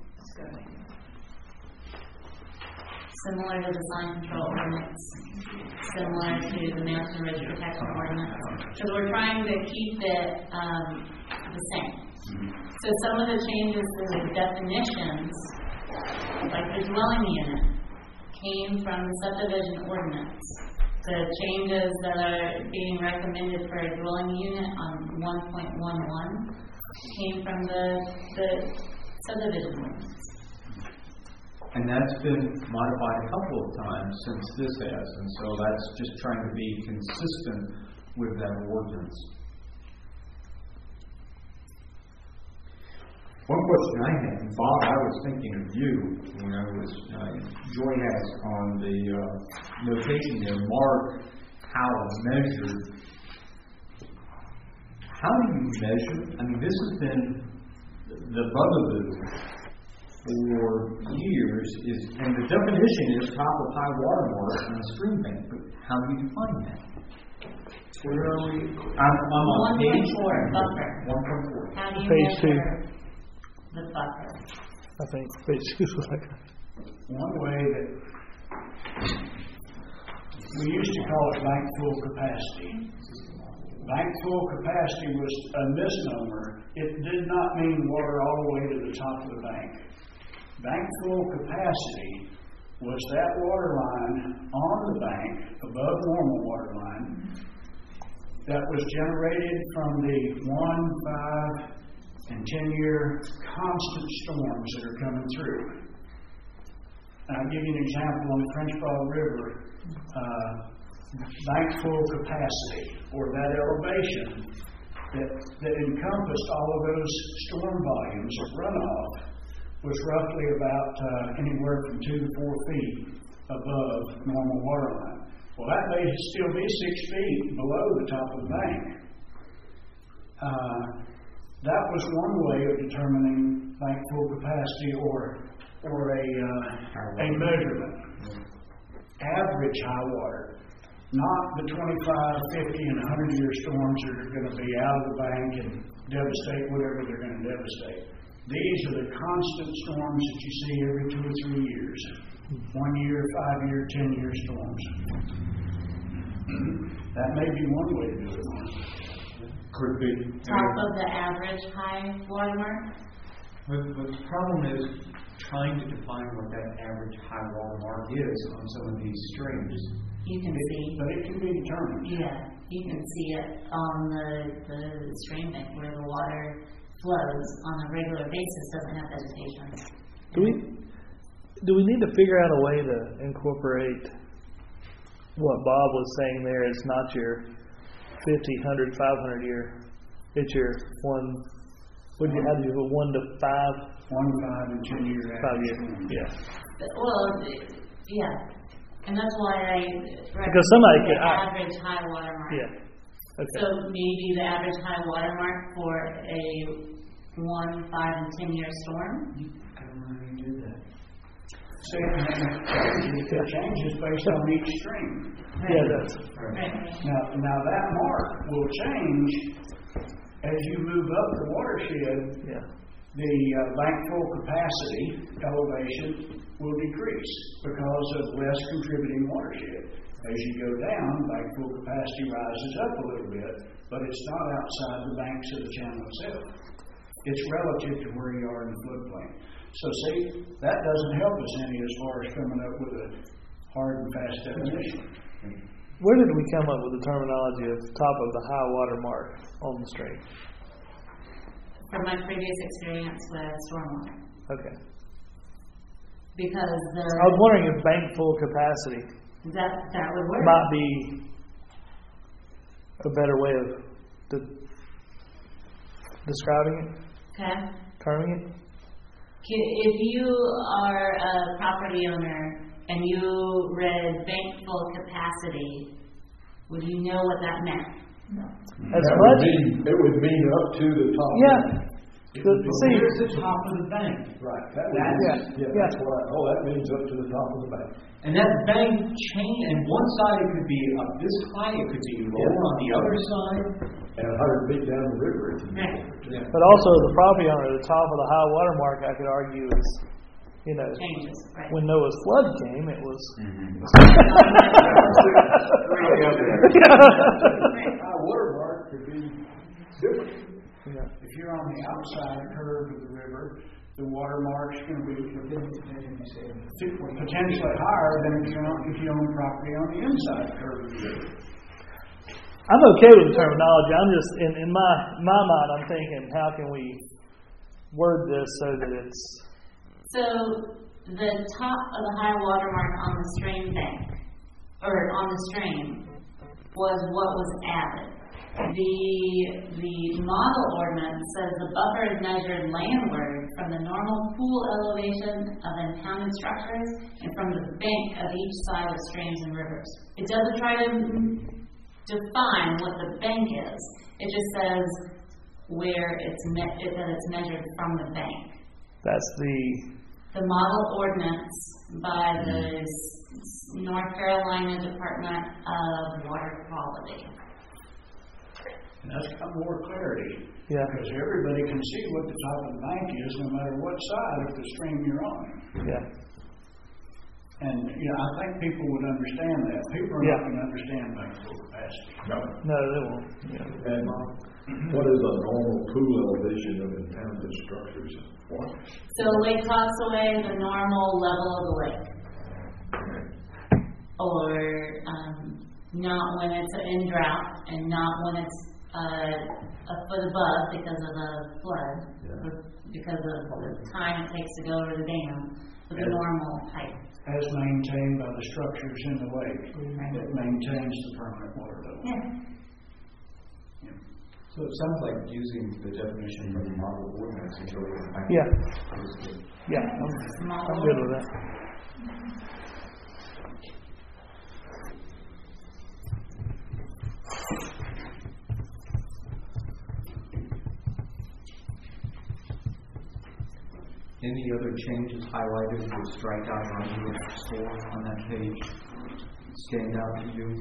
similar to the sign control ordinance, similar to the Mountain Ridge Protection Ordinance. So we're trying to keep it um, the same. So some of the changes to the definitions, like the dwelling unit, came from the subdivision ordinance. The changes that are being recommended for a dwelling unit on one point one one came from the, the subdivision ordinance. And that's been modified a couple of times since this has, and so that's just trying to be consistent with that ordinance. One question I had, and Bob, I was thinking of you when I was, uh, Joy has on the uh, notation there, mark how measured. How do you measure? I mean, this has been the bugaboo for years, is, and the definition is top of high water mark on a stream bank, but how do you define that? Where are we? I'm, I'm on page four, buffer. one point four. How do you Page two. measure the buffer? I think page two was like One way that we used to call it bank full capacity. Bank full capacity was a misnomer. It did not mean water all the way to the top of the bank. Bank full capacity was that water line on the bank above normal water line that was generated from the one, five, and ten year constant storms that are coming through. And I'll give you an example on the French Broad River. Uh, bank full capacity, or that elevation that, that encompassed all of those storm volumes of runoff, was roughly about uh, anywhere from two to four feet above normal water line. Well, that may still be six feet below the top of the bank. Uh, that was one way of determining bank full capacity, or or a uh, a measurement. Average high water, not the twenty-five, fifty, and one hundred year storms that are going to be out of the bank and devastate whatever they're going to devastate. These are the constant storms that you see every two or three years. One year, five year, ten year storms. That may be one way to do it. Could be. Top of the average high water mark? But, but the problem is trying to define what that average high water mark is on some of these streams. You can see. But it can be determined. Yeah, you can see it on the, the stream bank where the water flows on a regular basis, doesn't have vegetation. Do we do we need to figure out a way to incorporate what Bob was saying there? It's not your fifty, one hundred, five hundred year. It's your one. What do you have to do? One to five. One, five, and ten year. Five year. Yeah. Well, yeah, and that's why I because somebody the could I, average high water mark. Yeah. Okay. So maybe the average high water mark for a one, five, and ten year storm. I don't know how you do that. See, it changes based on each stream. Yeah, it does. Right. Now, now that mark will change as you move up the watershed. Yeah. The uh, bank full capacity elevation will decrease because of less contributing watershed. As you go down, bank full capacity rises up a little bit, but it's not outside the banks of the channel itself. It's relative to where you are in the floodplain. So see, that doesn't help us any as far as coming up with a hard and fast definition. Where did we come up with the terminology of top of the high water mark on the stream? From my previous experience with stormwater. Okay. Because the I was wondering if bank full capacity that that would work. might be a better way of de- describing it, Okay? terming it? If you are a property owner and you read bank full capacity, would you know what that meant? No. As That much? would mean, it would mean up to the top. Yeah. It The- would be- see- Here's the top of the bank. Right, that would, That's- yeah, yeah. that's what I, oh, that means up to the top of the bank. And that bank chain, and one side it could be up this high, it could be lower on the other side. And a hundred feet down the river. if you- Yeah. But also, the property owner, the top of the high water mark, I could argue is, you know, Changes, right? when Noah's flood came, it was. Really up there. High water mark could be different. Yeah. If you're on the outside curve of the river, the water mark's going to be potentially higher than if you own, if you own property on the inside curve of the river. I'm okay with the terminology. I'm just in, in my my mind. I'm thinking, how can we word this so that it's So the top of the high water mark on the stream bank, or on the stream, was what was added. The the model ordinance says the buffer is measured landward from the normal pool elevation of impounded structures and from the bank of each side of streams and rivers. It doesn't try to define what the bank is. It just says where it's me- it, that it's measured from the bank. that's the The model ordinance by the S- North Carolina Department of Water Quality. And that's got more clarity. yeah Because everybody can see what the top of the bank is, no matter what side of the stream you're on. yeah And, you know, I think people would understand that. People are Yeah. not going to understand bank full capacity. No. no they won't yeah. And what is a normal pool elevation of impounded structures? What? So Lake Coxaway, the normal level of the lake. Or um, not when it's in drought and not when it's uh, a foot above because of the flood, Yeah. because of the time it takes to go over the dam, but the normal height. As maintained by the structures in the lake. Right. It maintains the permanent water level. Yeah. So it sounds like using the definition from the model ordinance until we can find. Yeah. it. Yeah, I'm, I'm good with that. Any other changes highlighted with strikeout or under score on that page stand out to you?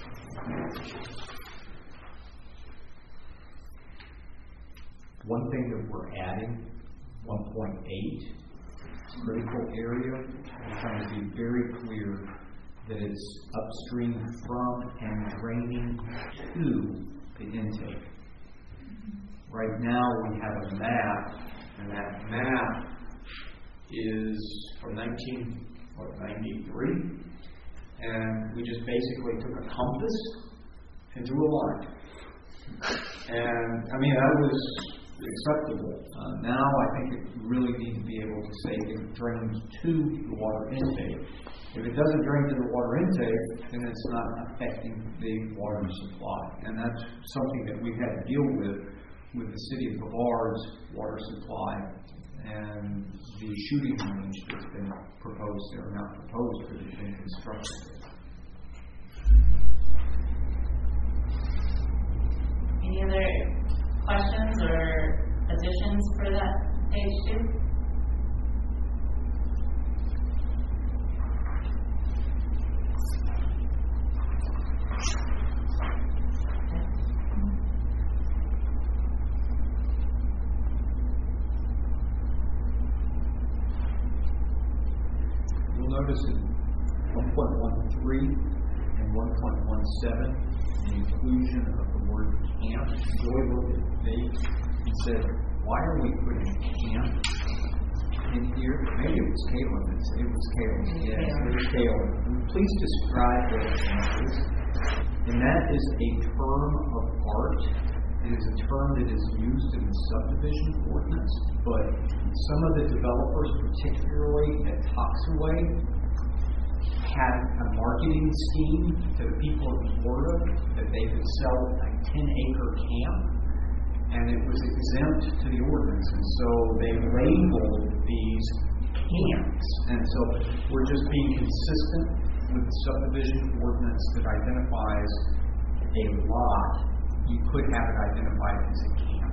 One thing that we're adding, one point eight, critical area, we're trying to be very clear that it's upstream from and draining to the intake. Right now we have a map, and that map is from nineteen ninety-three, and we just basically took a compass and drew a line. And I mean that was acceptable. Uh, now I think it really need to be able to say if it drains to the water intake. If it doesn't drain to the water intake, then it's not affecting the water supply, and that's something that we've had to deal with with the city of Brevard's water supply and the shooting range that's been proposed there, not proposed, but it's been constructed. Any other questions or additions for that page two? You'll notice in one point one three and one point one seven, the inclusion of the word camp. Joy looked at me and said, why are we putting camp in here? Maybe it was Caleb. It was Caleb. Yes, it was Caleb. Please describe what a camp is. And that is a term of art. It is a term that is used in the subdivision ordinance, but some of the developers, particularly at Toxaway, had a market marketing scheme to the people of Florida that they could sell a ten acre camp, and it was exempt to the ordinance, and so they labeled these camps. And so we're just being consistent with the subdivision ordinance that identifies a lot. You could have it identified as a camp.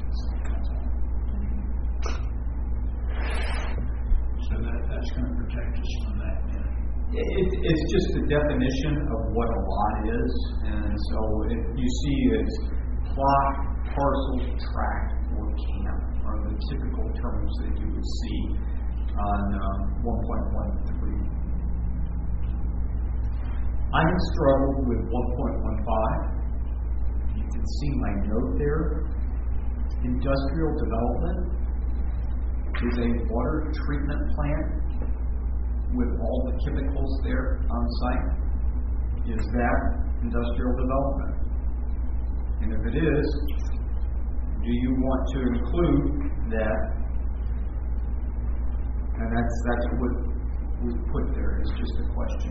So that, that's going to protect us from that then. It, it's just the definition of what a lot is, and so if you see it's plot, parcel, tract, or camp are the typical terms that you would see on um, one point one three. I have struggled with one point one five. You can see my note there. Industrial development is a water treatment plant with all the chemicals there on site. Is that industrial development? And if it is, do you want to include that? And that's that's what we put there. It's just a question.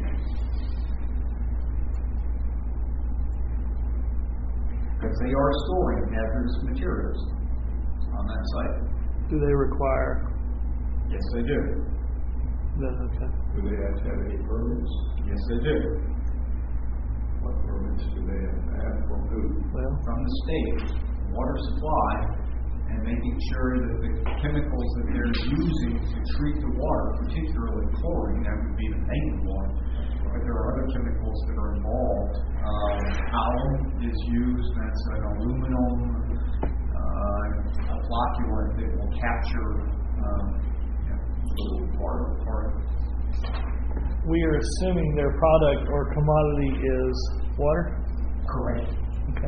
Because they are storing hazardous materials on that site. Do they require? Yes, they do. No, okay. Do they have to have any permits? Yes, they do. What permits do they have to have from who? Well, From the state, water supply, and making sure that the chemicals that they're using to treat the water, particularly chlorine, that would be the main one, but there are other chemicals that are involved. Um, alum is used, that's an aluminum uh, a flocculant that will capture um, you know, a little part of part of it. we are assuming their product or commodity is water? Correct. Okay.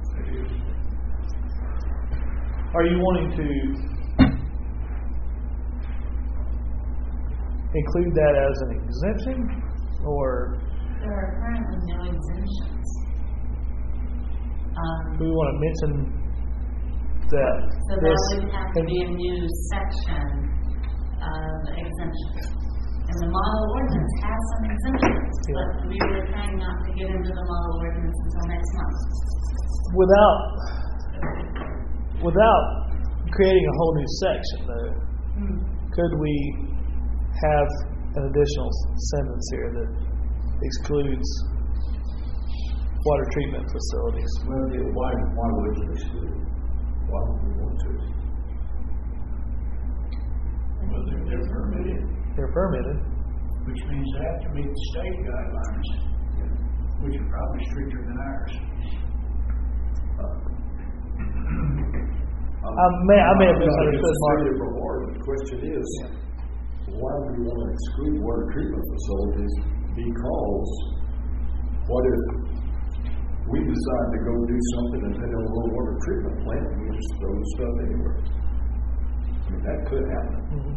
Are you wanting to include that as an exemption, or There are currently no exemptions. Um, do we want to mention that? So that this, would have to be a new section of exemptions. And the model ordinance has some exemptions, Yeah. but we were trying not to get into the model ordinance until next month. without without creating a whole new section, though, Hmm. could we have an additional sentence here that excludes water treatment facilities? Well, yeah, why, why would you exclude it? Why would we want to? Well, they're, they're permitted, They're permitted. which means they have to meet the state guidelines, which are probably stricter than ours. I may, I may have misunderstood, Mark. Mark. From water. The question is, why do we want to exclude water treatment facilities? Because what if we decide to go do something and then a little water treatment plant and we just throw the stuff anywhere? I mean, that could happen. Mhm.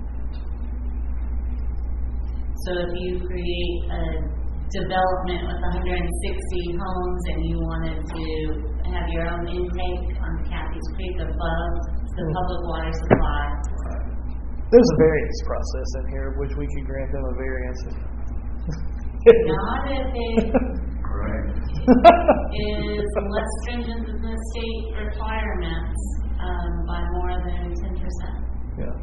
So if you create a development with one hundred sixty homes and you wanted to have your own intake on Cathy's Creek above the public water supply, There's a variance process in here, which we could grant them a variance. not if it Correct. is less stringent than the state requirements um, by more than ten percent. Yeah.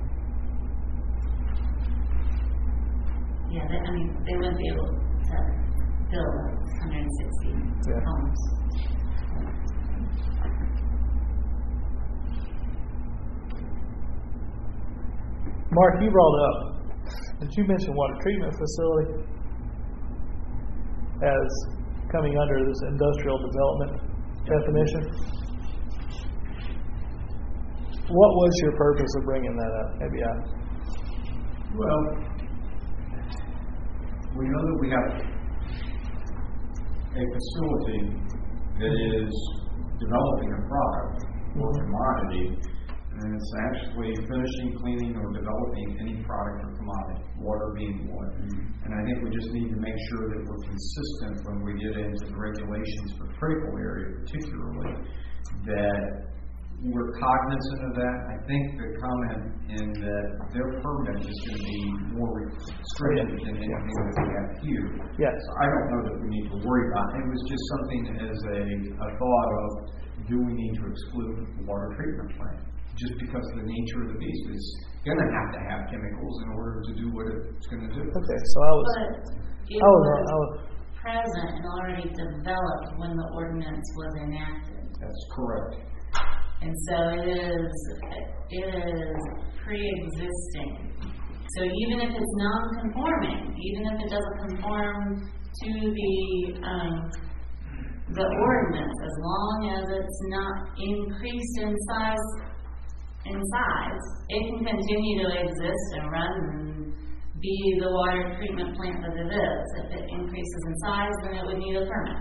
Yeah, they, I mean, they wouldn't be able to build one hundred sixty Yeah. homes. Mark, you brought up, did you mention water treatment facility as coming under this industrial development definition? What was your purpose of bringing that up? Maybe I. Well, we know that we have a facility that is developing a product or commodity, and it's actually finishing, cleaning, or developing any product or commodity, water being one. And I think we just need to make sure that we're consistent when we get into the regulations for critical area, particularly, that we're cognizant of that. I think the comment in that their permit is going to be more restricted than anything that we have here. Yes. So I don't know that we need to worry about it. It was just something as a, a thought of, do we need to exclude the water treatment plant? Just because of the nature of the beast is going to have to have chemicals in order to do what it's going to do. Okay, so I was, But it I was, was I was, present and already developed when the ordinance was enacted. That's correct. And so it is, it is pre-existing. So even if it's non-conforming, even if it doesn't conform to the, um, the ordinance, as long as it's not increased in size, in size, it can continue to exist and run and be the water treatment plant that it is. If it increases in size, then it would need a permit.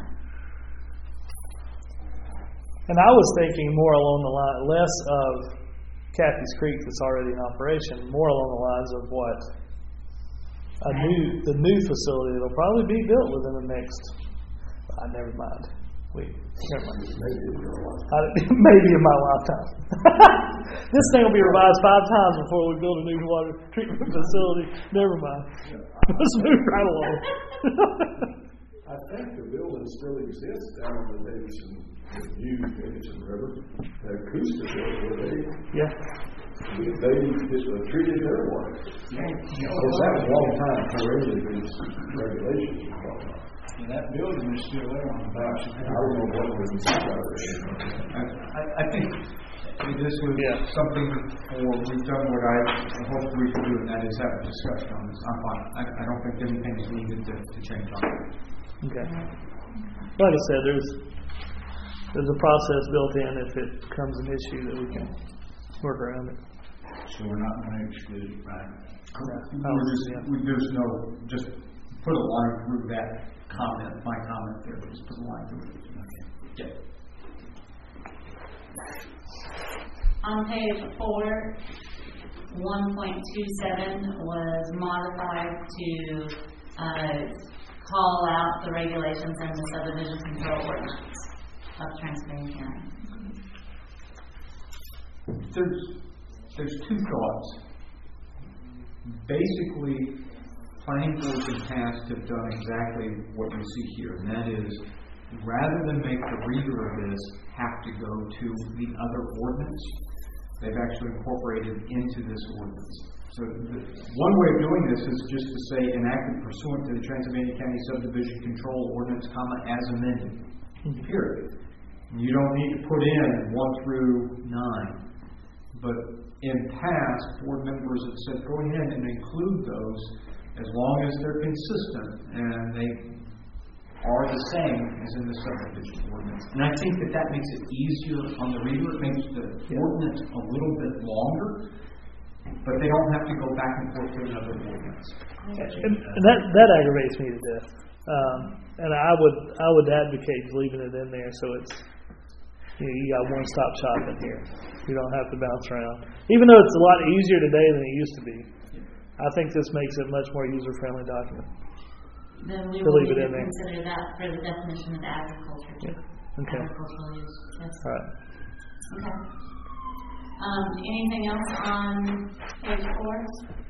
and I was thinking more along the line, less of Kathy's Creek that's already in operation, more along the lines of what a new, the new facility that'll probably be built within the next, I never mind. Wait, never mind. I, maybe in my lifetime. This thing will be revised five times before we build a new water treatment facility. Never mind. Let's move right along. I think the building still exists down on the Davidson, the new Davidson River, the acoustic building, where they, Yeah. they just uh, treated their water. Because that was a long time before any of these regulations were brought up. And that building is still there on the back. I don't know what was inside of it. I, I think this was Yeah. something for, we've done what I hoped we could do, and that is have a discussion on this. I'm fine. I, I don't think anything is needed to, to change on it. Okay. Like I said, there's there's a process built in if it becomes an issue that we can work around it. So we're not going to exclude it, right? Correct. Oh, We're just, yeah. we, there's no, just put a line through that comment, my comment there, just put a line through it. Yeah. On page four, one point two seven was modified to uh, call out the regulations in the subdivision control ordinance of Transparent County. There's, there's two thoughts. Basically, planning boards in the past have done exactly what you see here, and that is, rather than make the reader of this have to go to the other ordinance, they've actually incorporated into this ordinance. So the, one way of doing this is just to say enacted pursuant to the Transylvania County Subdivision Control Ordinance, comma, as amended. Period. You don't need to put in one through nine. But in past, board members have said go ahead and include those as long as they're consistent and they are the same as in the subdivision ordinance. And I think that that makes it easier on the reader. It makes the ordinance a little bit longer, but they don't have to go back and forth to another ordinance. And, and that that aggravates me to death. Um, and I would I would advocate leaving it in there so it's, you know, you got one stop shopping here. You don't have to bounce around. Even though it's a lot easier today than it used to be, I think this makes it a much more user friendly document. Then we To will leave need it in to there. consider that for the definition of agriculture. Yeah. Okay. Agricultural use. Yes. All right. Okay. Um, anything else on page four?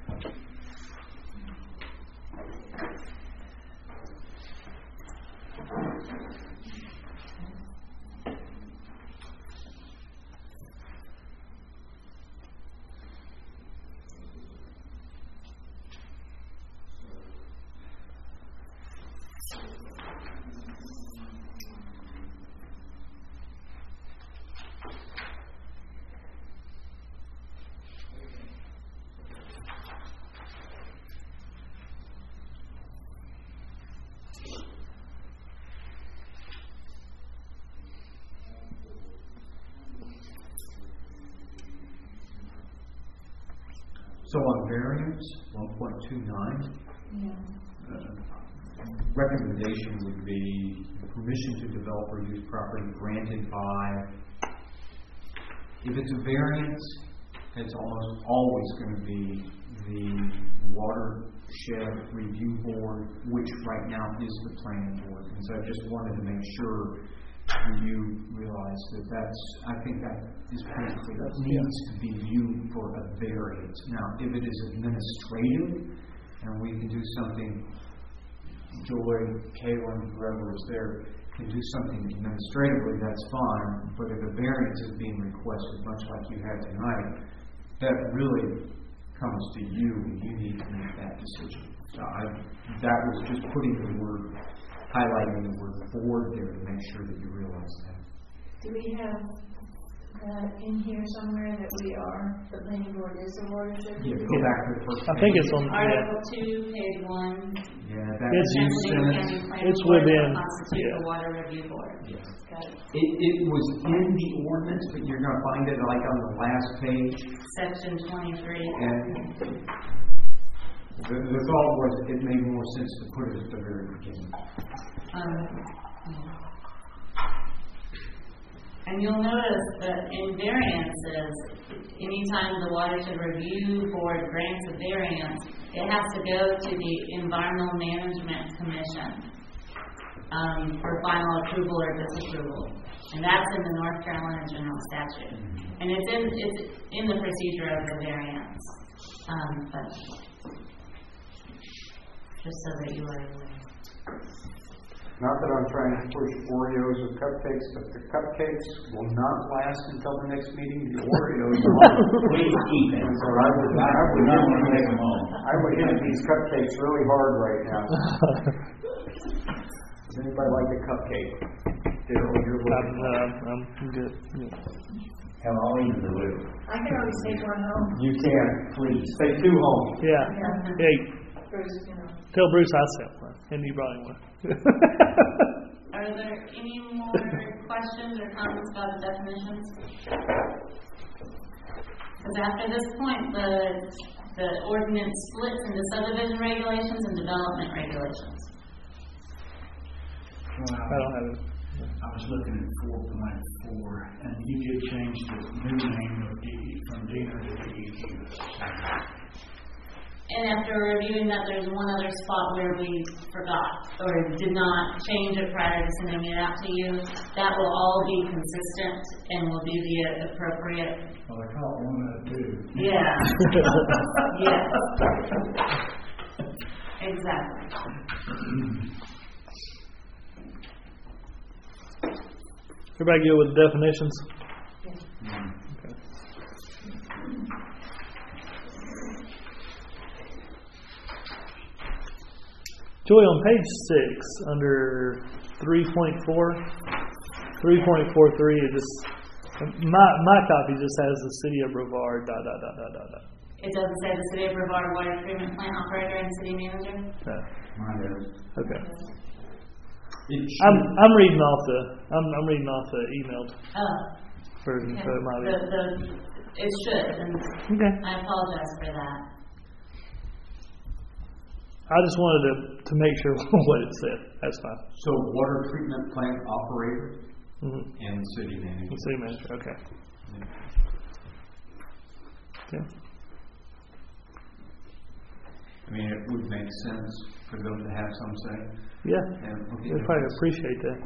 So on variance, one point two nine, Yeah. uh, recommendation would be permission to develop or use property granted by, if it's a variance, it's almost always going to be the watershed review board, which right now is the planning board. And so I just wanted to make sure you realize that that's, I think that is pretty clear. It needs to be viewed for a variance. Now, if it is administrative, and we can do something, Joy, Kaylin, whoever is there, can do something administratively, that's fine. But if a variance is being requested, much like you had tonight, that really comes to you, and you need to make that decision. So I, that was just putting the word, highlighting the word board there to make sure that you realize that. Do we have that in here somewhere that we are, the planning board is a watershed? Yeah, go back to the first I think page. it's on, yeah, Article two, page one. Yeah, that It's- you Essentially, sent County it. Planning it's Board within, will constitute yeah. the water review board. Yeah. Got it. It, it was in the ordinance, but you're going to find it like on the last page. Section twenty-three. And the, the thought was it made more sense to put it at the very beginning. Um, And you'll notice that in variances, anytime the watershed review board grants a variance, it has to go to the Environmental Management Commission um, for final approval or disapproval, and that's in the North Carolina General Statute, and it's in it's in the procedure of the variance. Um, but just so that you are aware. Not that I'm trying to push Oreos or cupcakes, but the cupcakes will not last until the next meeting. The Oreos will. Please keep them. So I would, I would not want to take them home. I would hit these cupcakes really hard right now. Does anybody like a cupcake? Daryl, you're I'm, looking. uh, I'm good. Yeah. Have all in the loop. I can always take one home. You can, please. Take two home. Yeah. Yeah. Hey, Bruce, you know. tell Bruce I sent one, and you brought him one. Are there any more questions or comments about the definitions? Because after this point, the the ordinance splits into subdivision regulations and development regulations. Well, I don't have it. I was looking at four point four, and you did change the new name of D E from D E N R to D E Q. And after reviewing that, there's one other spot where we forgot or did not change it prior to sending it out to you. That will all be consistent and will be the appropriate. Well, I caught one of the two. Yeah. Yes. Exactly. Everybody good with the definitions? Okay. Joy, on page six, under three point four, three point four three, it just my my copy just has the city of Brevard. Dot dot dot dot dot dot. It doesn't say the City of Brevard water treatment plant operator and city manager? No. Mine does. Okay. It I'm should- I'm reading off the I'm I'm reading off the emailed Oh. version, so it might The, be. the, it should, and Okay. I apologize for that. I just wanted to to make sure what it said. That's fine. So water treatment plant operator Mm-hmm. and city manager. The city manager. Okay. Okay. I mean, it would make sense for them to have some say. Yeah. And okay, They probably appreciate that.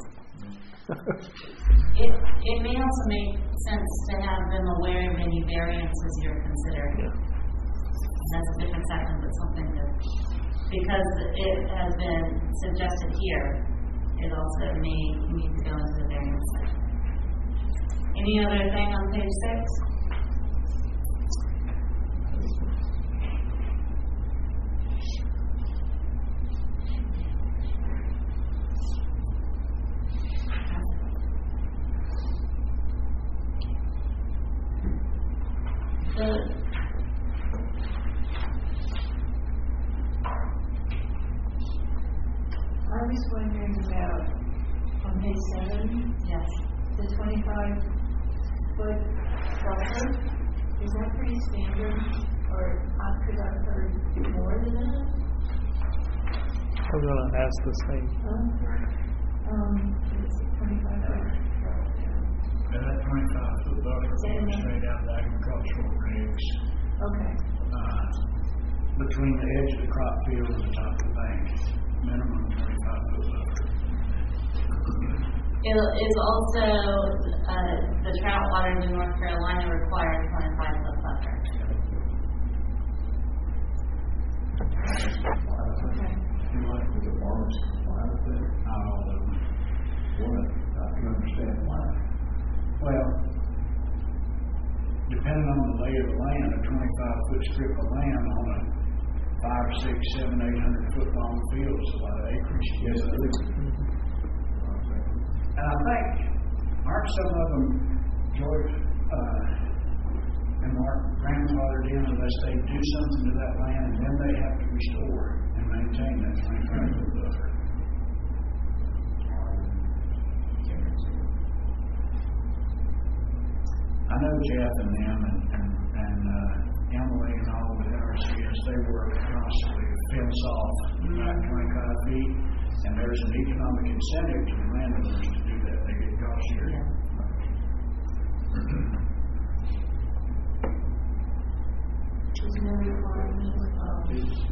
It, it may also make sense to have them aware of any variances you're considering. Yeah. That's a different section, but something that, because it has been suggested here, it also may need to go into the variance section. Any other thing on page six? The I was wondering about, on page seven, yes. the twenty-five foot buffer, is that pretty standard, or uh, could I have heard more than that? I'm gonna ask the same. Huh? Um, it's twenty-five foot. And that twenty-five foot buffer Say it goes again. straight out to agricultural regs. Okay, Uh, between the edge of the crop field and the top of the bank, minimum twenty-five foot buffer. It is also, uh, the trout waters in North Carolina require twenty-five foot buffer. You like with the farmers comply with that? Not all of them. Well, I can understand why. Well, depending on the lay of the land, a twenty-five foot strip of land on a five, six, seven, eight hundred foot long field is a lot of acreage. Yes, it is. And I think, aren't some of them, George, uh, and Mark grandfathered in unless they do something to that land and then they have to restore and maintain that twenty-five foot buffer? I know Jeff and them and, and, and uh, Emily and all with R C S, they work constantly to fence off about twenty-five feet, and there's an economic incentive to the landowners to do that. They get cost sharing. There's no requirement, um,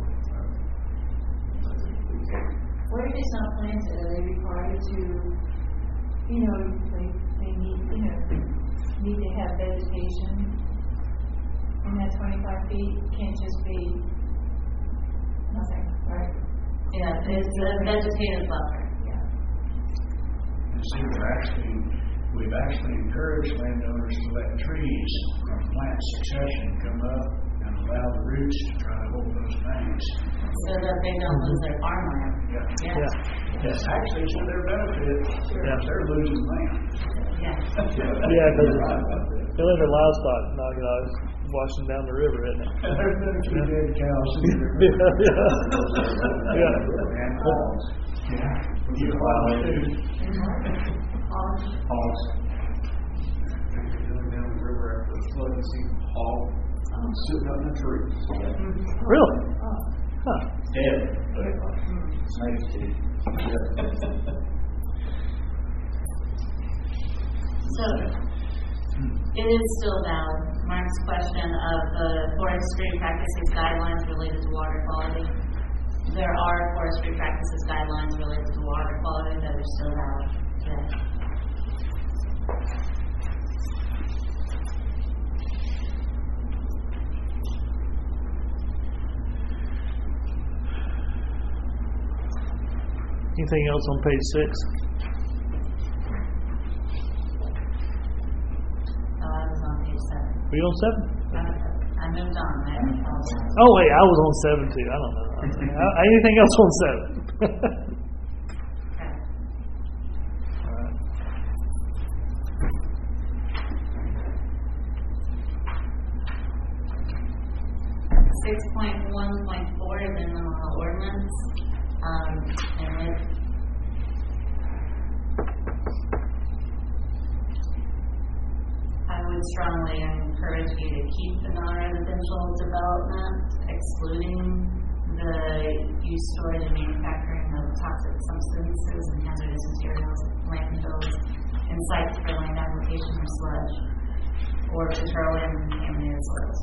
what if it's not planted? Are they required to, you know, they, they need, you know, need to have vegetation in that twenty-five feet? Can't just be nothing, right? Yeah, it's a vegetative buffer. And see, we're actually, we've actually encouraged landowners to let trees from plant succession come up and allow the roots to try to hold those banks. So that they don't lose their farmland. Yeah. Yeah. Yeah. Yes, actually, it's to their benefit. Yeah. They're losing land. Yeah. Yeah, because they let their livestock knock it out. It's washing down the river, isn't it? There's been a few dead cows in there. Yeah, yeah. And hogs. Yeah. You hogs too. Hogs. Hogs. Going down the river after the flood, you see hog um, sitting up in a tree. Really? Oh. Huh. Dead, but snakes too. So, it is still valid. Mark's question of the forestry practices guidelines related to water quality. There are forestry practices guidelines related to water quality that are still valid today. Anything else on page six? Oh, I was on page seven. Were you on seven? I moved on. I apologize. Oh wait, I was on seven too. I don't know. Uh, Anything else on seven? Okay. All right. Six point one point four is in the ordinance, um, and it I would strongly encourage you to keep the non-residential development, excluding the use, storage, and manufacturing of toxic substances and hazardous materials, landfills, and sites for land application or sludge, or petroleum contaminated soils.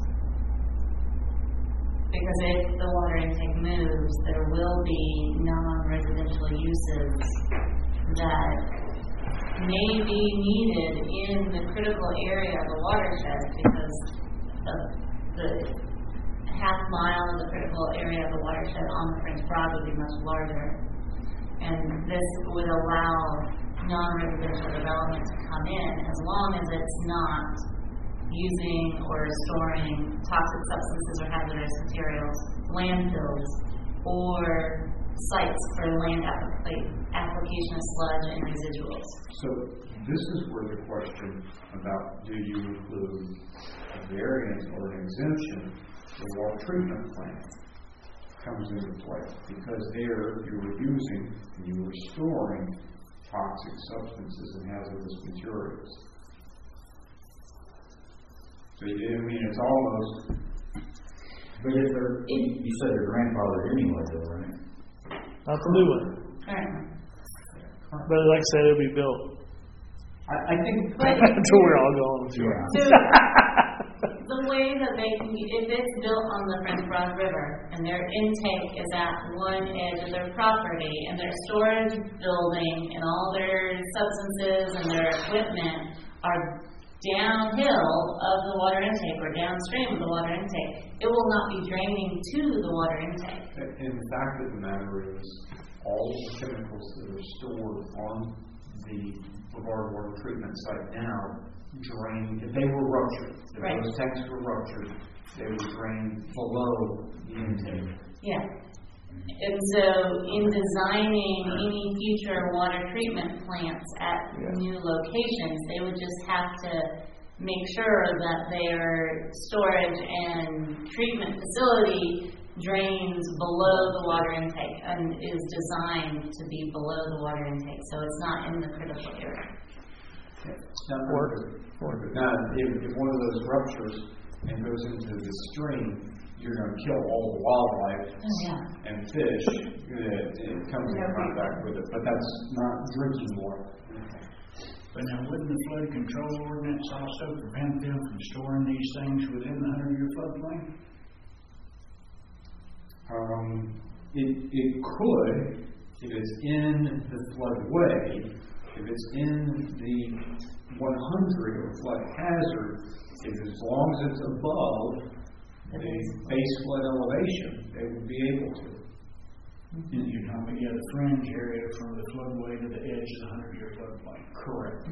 Because if the water intake moves, there will be non-residential uses that may be needed in the critical area of the watershed because the, the half mile of the critical area of the watershed on the French Broad would be much larger. And this would allow non-residential development to come in as long as it's not using or storing toxic substances or hazardous materials, landfills, or sites for land applica- application of sludge and residuals. So this is where the question about do you include a variance or an exemption for water treatment plant comes into play. Because there you were using, you were storing toxic substances and hazardous materials. So you, I mean, it's almost. But if they're, you said they're grandfathered anyway, though, right? Not the new one. Currently. But like I said, it'll be built I, I think. But- That's where we're all going. So, the way that they can be, if it's built on the French Broad River and their intake is at one edge of their property and their storage building and all their substances and their equipment are downhill of the water intake or downstream of the water intake, it will not be draining to the water intake. And the fact of the matter is, all the chemicals that are stored on the Brevard water treatment site now drain, if they were ruptured, if Right. those tanks were ruptured, they would drain below the intake. Yeah. And so in designing any future water treatment plants at Yeah. new locations, they would just have to make sure that their storage and treatment facility drains below the water intake and is designed to be below the water intake, so it's not in the critical area. Now, Work. Work. now if, if one of those ruptures and goes into the stream, you're going to kill all the wildlife Oh, yeah. and fish that it comes in contact with it, but that's not drinking water. But now, wouldn't the flood control ordinance also prevent them from storing these things within the hundred-year floodplain? Um, it, it could, if it's in the floodway, if it's in the one hundred or flood hazard, if as long as it's above the base flood elevation, they would be able to. You're talking about the fringe area from the floodway to the edge of the hundred-year floodplain. Correct.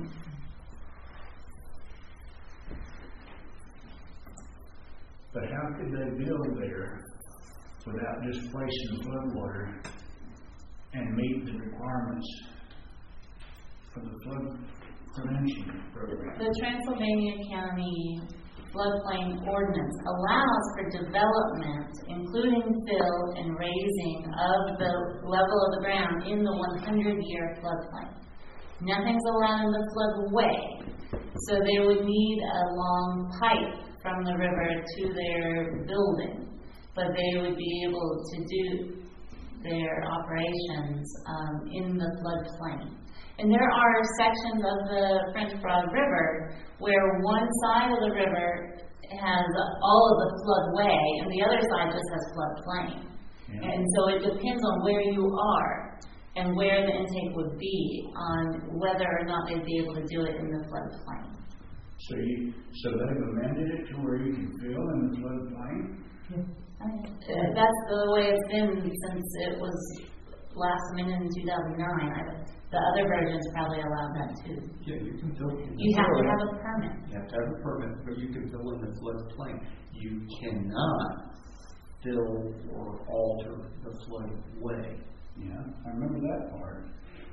But how could they build there without displacing the floodwater and meet the requirements for the flood prevention program? The Transylvania County Floodplain Ordinance allows for development, including fill and raising of the level of the ground in the one hundred year floodplain. Nothing's allowed in the floodway, so they would need a long pipe from the river to their building, but they would be able to do their operations um, in the floodplain. And there are sections of the French Broad River where one side of the river has all of the floodway and the other side just has floodplain. Yeah. And so it depends on where you are and where the intake would be on whether or not they'd be able to do it in the floodplain. So you, so they've amended it to where you can fill in the floodplain? I mean, uh, that's the way it's been since it was last amended in two thousand nine. I, the other versions probably allowed that too. Yeah, you can fill. You have to have a permit. You have to have a permit, but you can fill in the floodplain. You cannot fill or alter the floodway. Yeah, I remember that part.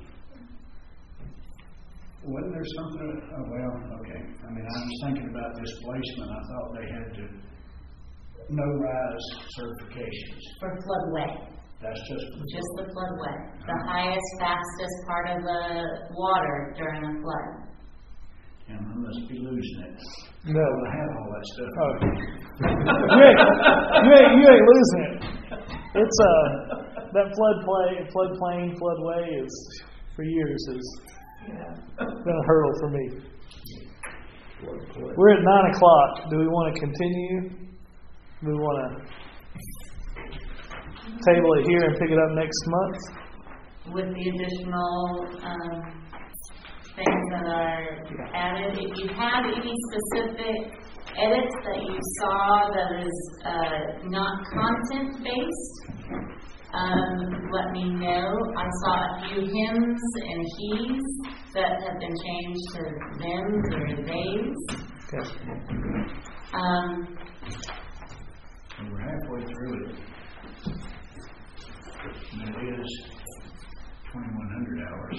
Wasn't there something? Oh, well, okay. I mean, I was thinking about displacement. I thought they had to no rise certifications for floodway. That's just the just the floodway, the highest, fastest part of the water during a flood. And I must be losing it. No, I have all that stuff. Oh. you, ain't, you ain't you ain't losing it. It's uh that floodplain, floodplain, floodway is for years has been a hurdle for me. We're at nine o'clock. Do we want to continue? Do we want to table it here and pick it up next month? With the additional um, things that are added, if you have any specific edits that you saw that is uh, not content-based, um, let me know. I saw a few hims and he's that have been changed to thems or theys. Okay. Um, And we're halfway through it. And it is twenty-one hundred hours.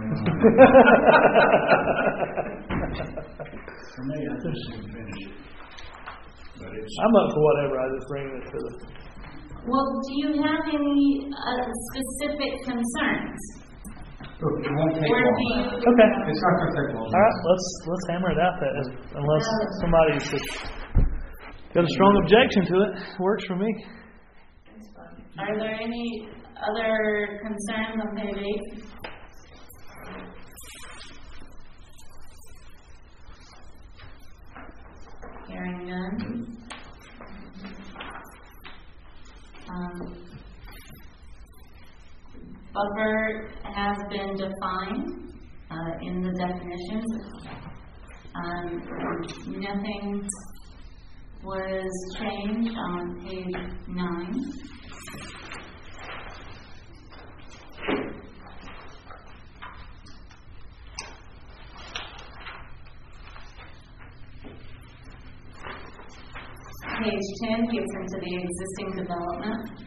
For me, I just didn't finish it. But it's. I'm up for whatever. I just bring it to the. well, do you have any uh, specific concerns? Look, it won't take Or do long. you, Okay. It's not going to take long. All right. Let's let's hammer it out. That unless somebody's just got a strong objection to it, works for me. Are there any other concerns on page eight? Hearing none. Um, Buffer has been defined uh, in the definitions. Um, nothing was changed on page nine. Page ten gets into the existing development,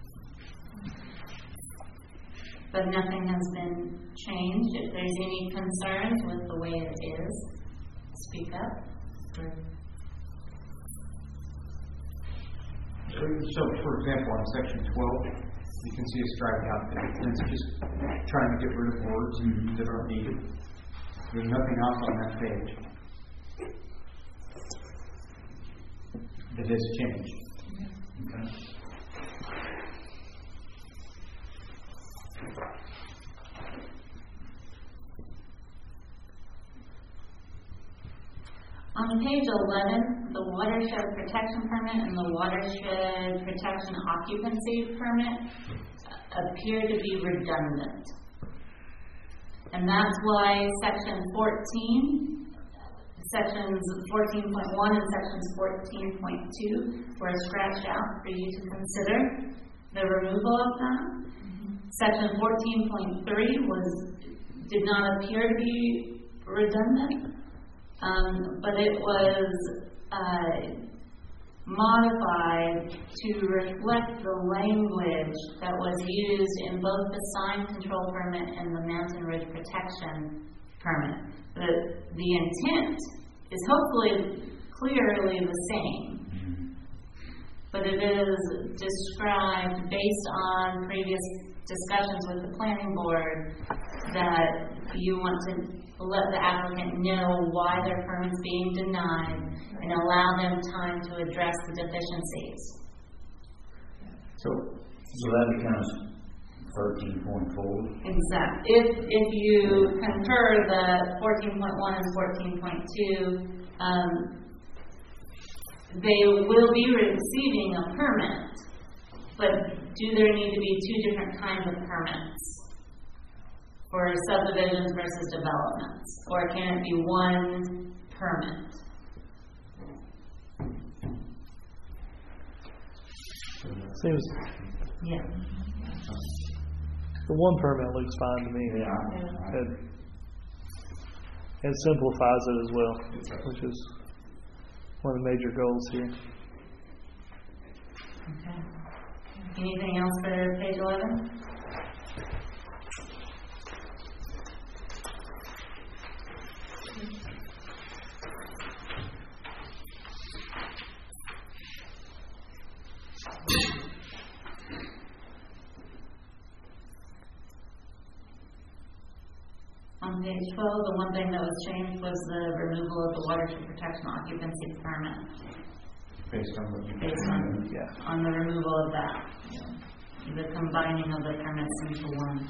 but nothing has been changed. If there's any concerns with the way it is, speak up. So, for example, on section twelve, you can see a strike out there. It's just trying to get rid of words that aren't needed. There's nothing else on that page that has changed. Okay. On page eleven, the watershed protection permit and the watershed protection occupancy permit appear to be redundant. And that's why section fourteen, sections fourteen point one and sections fourteen point two were scratched out for you to consider the removal of that. Mm-hmm. Section fourteen point three was did not appear to be redundant. Um, but it was uh, modified to reflect the language that was used in both the sign control permit and the mountain ridge protection permit. The, the intent is hopefully clearly the same, but it is described based on previous discussions with the planning board that you want to let the applicant know why their permit's being denied and allow them time to address the deficiencies. So, so that becomes thirteen point four? Exactly. If, if you concur that fourteen point one and fourteen point two, um, they will be receiving a permit, but do there need to be two different kinds of permits for subdivisions versus developments? Or can it be one permit? Seems Yeah. the one permit looks fine to me. Yeah. It, it simplifies it as well, which is one of the major goals here. Okay. Anything else for page eleven? On page twelve, the one thing that was changed was the removal of the watershed protection occupancy permit. Based on what you Based on, Yeah. on the removal of that. The combining of the permits into one.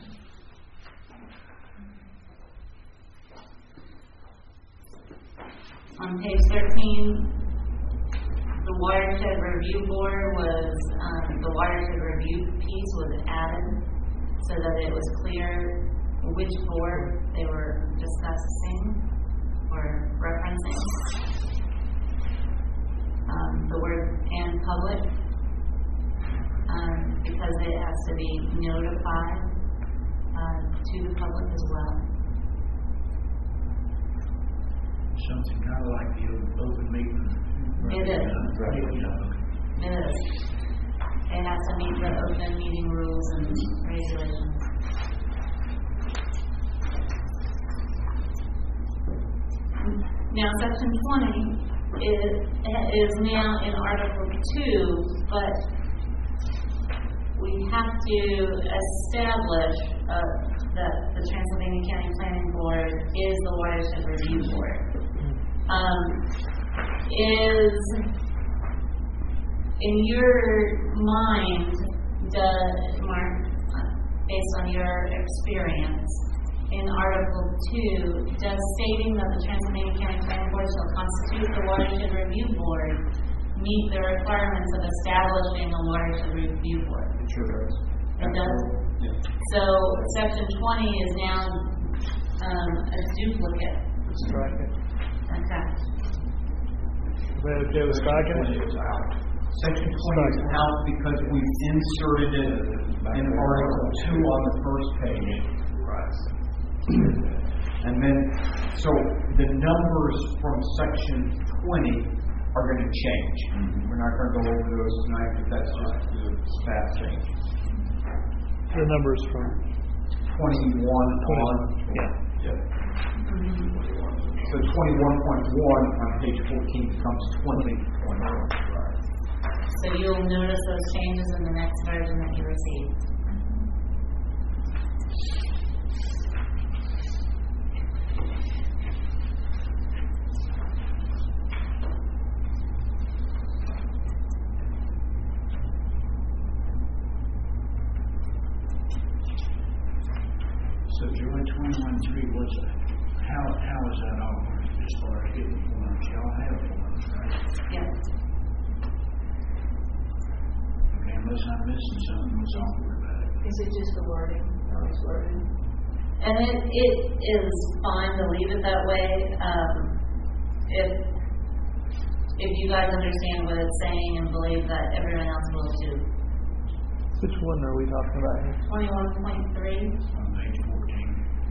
On page thirteen, the watershed review board was, um, the watershed review piece was added so that it was clear which board they were discussing or referencing. Um, the word "and public," um, because it has to be notified uh, to the public as well. Something kind of like the open meeting. It is. Right. It is. It has to meet the open meeting rules and regulations. Now, section twenty is, is now in Article two, but we have to establish uh, that the Transylvania County Planning Board is the Watershed Review Board. Um, is, in your mind, does, Mark, based on your experience, in Article two, does stating that the Transylvania County Planning Board shall constitute the Watershed Review Board meet the requirements of establishing a Watershed Review Board? It sure does. It does? Yeah. So section twenty is now um, a duplicate. Strike it. Okay. We okay with striking it? Section twenty is out because we've inserted it in Article two on the first page. Right. And then, so the numbers from section twenty are going to change. Mm-hmm. We're not going to go over those tonight, but that's just the staff change. The numbers from twenty-one on. Yeah. Yeah. So twenty-one point one on page fourteen becomes twenty point one. So you'll notice those changes in the next version that you receive. So Joy twenty-one three, what's that? How, how is that all working as far as getting forms? Y'all have forms, right? Yes. Okay, unless I'm missing something, what's awkward about it? Is it just the wording? No, it's wording. And it, it is fine to leave it that way. Um, if if you guys understand what it's saying and believe that everyone else will too. Which one are we talking about here? twenty-one point three. On page fourteen.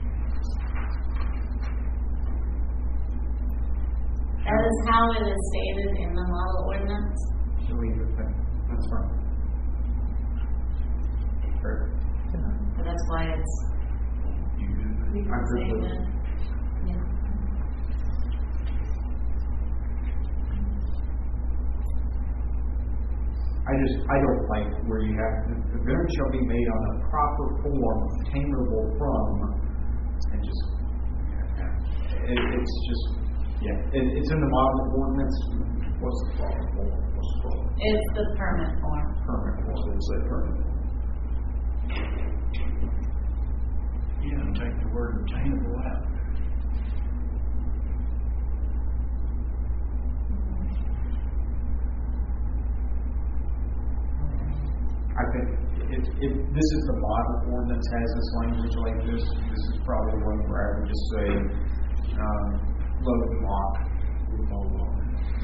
That is how it is stated in the model ordinance. So leave it there. That's fine. Perfect. So that's why it's You good? I'm good with it. yeah. I just, I don't like where you have, the variance shall be made on a proper form obtainable from, and just, it, it's just, yeah, it, it's in the model ordinance. What's the proper form? What's the proper? It's the permit form. Permit form. So it's a permit. You don't take the word obtainable out. I think if, if this is the model ordinance has this language like this, this is probably one where I would just say, um, load and lock with no load.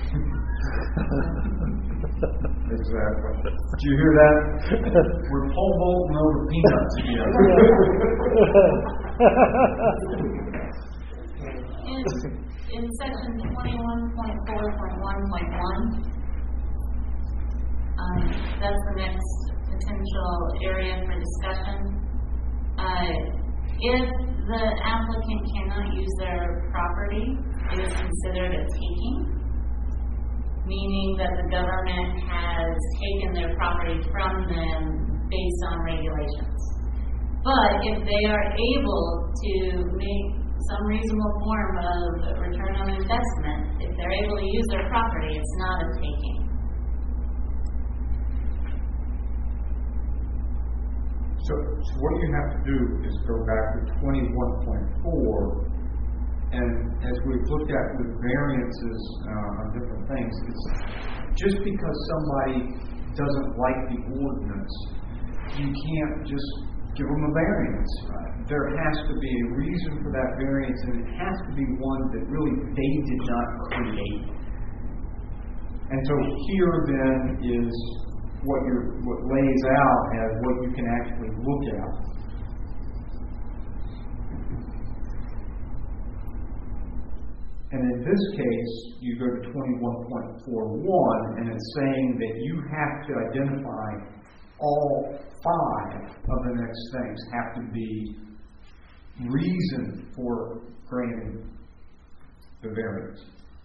Exactly. Did you hear that? We're pole vaulting over peanuts again. In, in section twenty-one point four point one point one, um, that's the next potential area for discussion. Uh, if the applicant cannot use their property, it is considered a taking, meaning that the government has taken their property from them based on regulations. But if they are able to make some reasonable form of return on investment, if they're able to use their property, it's not a taking. So, so what you have to do is go back to twenty-one point four, and as we've looked at with variances uh, on different things, it's just because somebody doesn't like the ordinance, you can't just give them a variance. There has to be a reason for that variance, and it has to be one that really they did not create. And so here then is what you're, what lays out as what you can actually look at. And in this case, you go to twenty-one point four one, and it's saying that you have to identify all five of the next things have to be reason for granting the variance.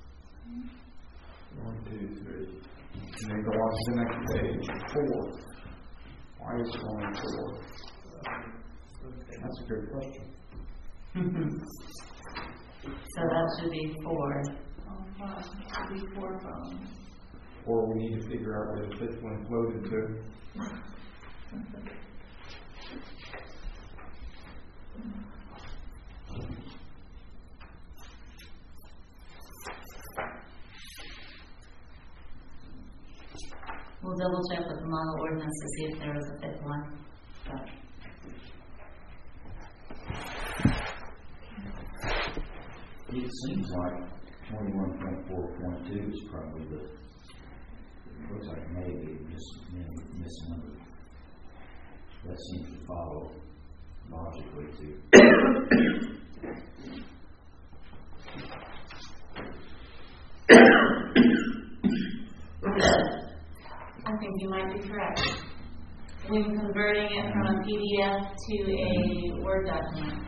One, two, three. And then go on to the next page. Four. Why is it only four? That's a good question. So that should be four. Oh, five. Should be four phones. Or we need to figure out where the fifth one floated to. we'll double check with the model ordinance to see if there was a fifth one. But It seems like twenty-one point four point two is probably the, looks like maybe just, you know, misnumbered. That seems to follow logically too. I think you might be correct. When converting it from a P D F to a Word document,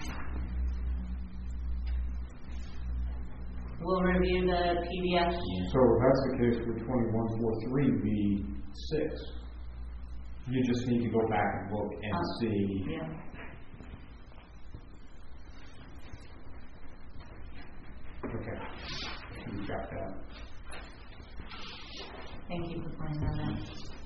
we'll review the P D F. So if that's the case for twenty-one four three V six, you just need to go back and look and Uh, see. Yeah. Okay, you got that. Thank you for pointing that out.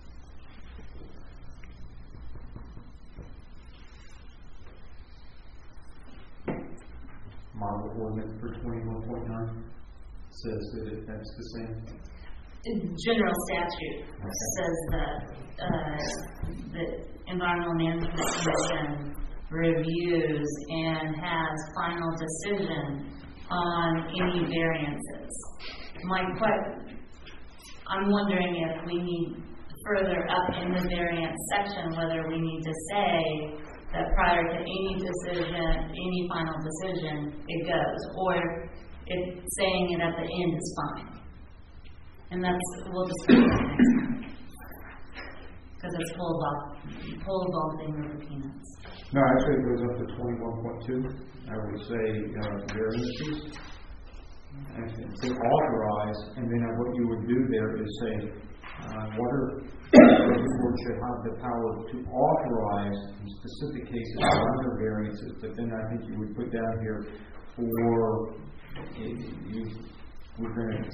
Model ordinance for twenty-one point nine says that it, that's the same. general statute says that uh, the Environmental Management Commission reviews and has final decision on any variances. My que- I'm wondering if we need further up in the variance section whether we need to say that prior to any decision, any final decision, it goes, or if saying it at the end is fine. And that's, we'll discuss that next time. Because it's full of, full of all things with the peanuts. No, actually it goes up to twenty-one point two. I would say uh, variances. And say authorize, and then what you would do there is say, uh, water the board should have the power to authorize in specific cases under variances, but then I think you would put down here for you, we're going to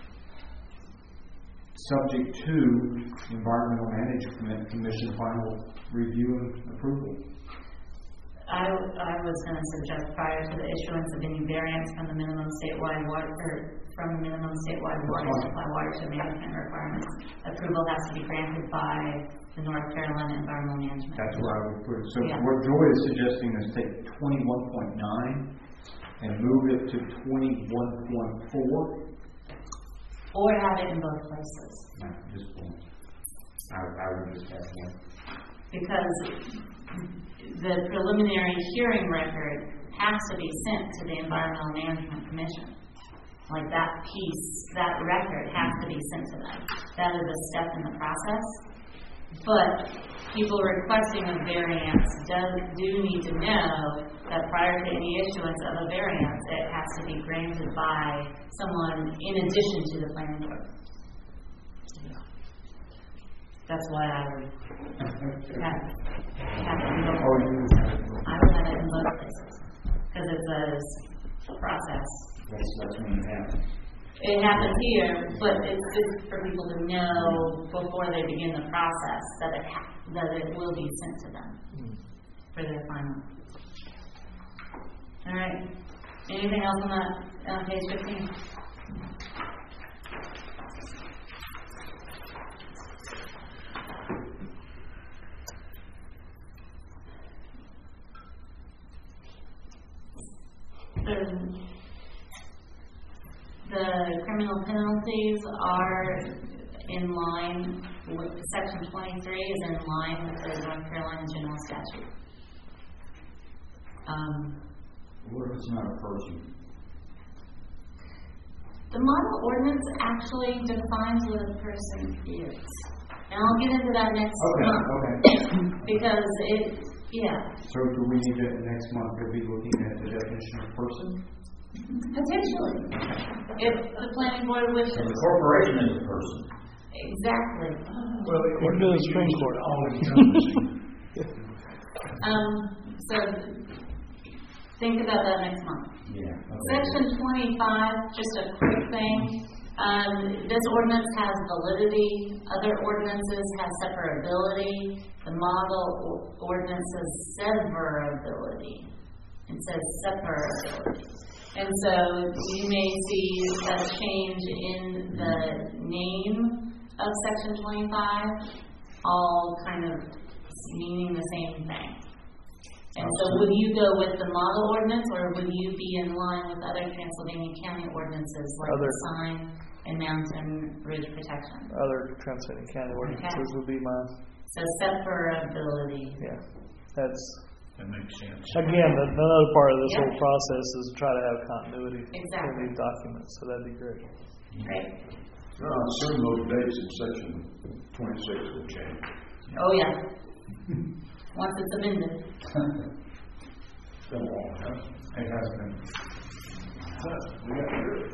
subject to Environmental Management Commission final review and approval. I, I was going to suggest prior to the issuance of any variance from the minimum statewide water, or from the minimum statewide water supply watershed management requirements, approval has to be granted by the North Carolina Environmental Management. That's where I would put it. So yeah. What Joy is suggesting is take twenty-one point nine and move it to twenty-one point four. Or have it in both places. No, just one. I, I would just have one. Because the preliminary hearing record has to be sent to the Environmental Management Commission. Like that piece, that record has to be sent to them. That is a step in the process. But people requesting a variance does, do need to know that prior to any issuance of a variance, it has to be granted by someone in addition to the planning board. That's why I would have, have it in both places. I would have it in both places. Because it's a process. That's, that's when it happens. It happens here, but it's good for people to know before they begin the process that it ha- that it will be sent to them for their final. All right. Anything else on that on page fifteen? The, the criminal penalties are in line with section twenty-three is in line with the North Carolina general statute. Um, What if it's not a person? the model ordinance actually defines what a person is. And I'll get into that next Okay, month. okay. Because it, yeah. So do we need to, next month, we'll be looking at the definition of person? Potentially. If the planning board wishes. So the corporation is a person. Exactly. Well, it What does the Supreme Court all encompassing. Um, so think about that next month. Yeah. Okay. Section twenty-five, just a quick thing. Um, this ordinance has validity. Other ordinances have separability. The model ordinance says severability. It says separability. And so you may see a change in the name of section twenty-five, all kind of meaning the same thing. And so would you go with the model ordinance, or would you be in line with other Transylvania County ordinances like Other. the sign and mountain ridge protection? Other Transylvania County ordinances Okay. would be mine. So separability. Yeah, that's, That makes sense. again, the- another part of this Yeah. whole process is to try to have continuity Exactly. in these documents, so that'd be great. Great. Now, I assume those dates in section twenty-six will change. Oh, yeah. Once it's amended. It's been a long time. It has been. We got to hear it.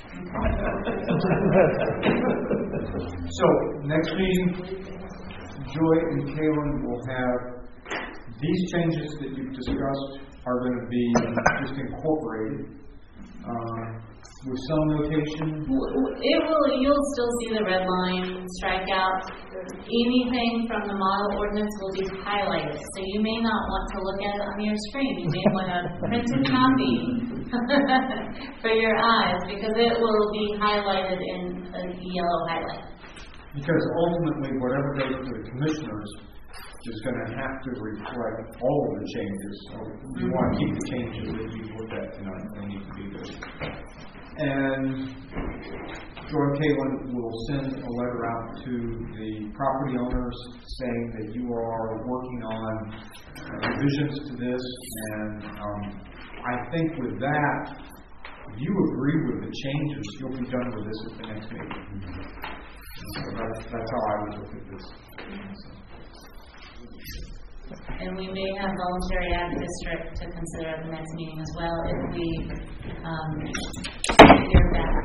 So, next meeting, Joy and Kaylin will have, these changes that you've discussed are going to be just incorporated uh, with some notation. It will, you'll still see the red line, strike out. Anything from the model ordinance will be highlighted. So you may not want to look at it on your screen. You may want a printed copy for your eyes, because it will be highlighted in a yellow highlight. Because ultimately, whatever goes to the commissioners is going to have to reflect all of the changes. So you want to keep the changes that you looked at tonight. They need to be good. And Joy and Caitlin will send a letter out to the property owners saying that you are working on uh, revisions to this. And um, I think with that, if you agree with the changes, you'll be done with this at the next meeting. So that's, that's how I would look at this. And we may have voluntary ag district to consider at the next meeting as well if we um, hear back.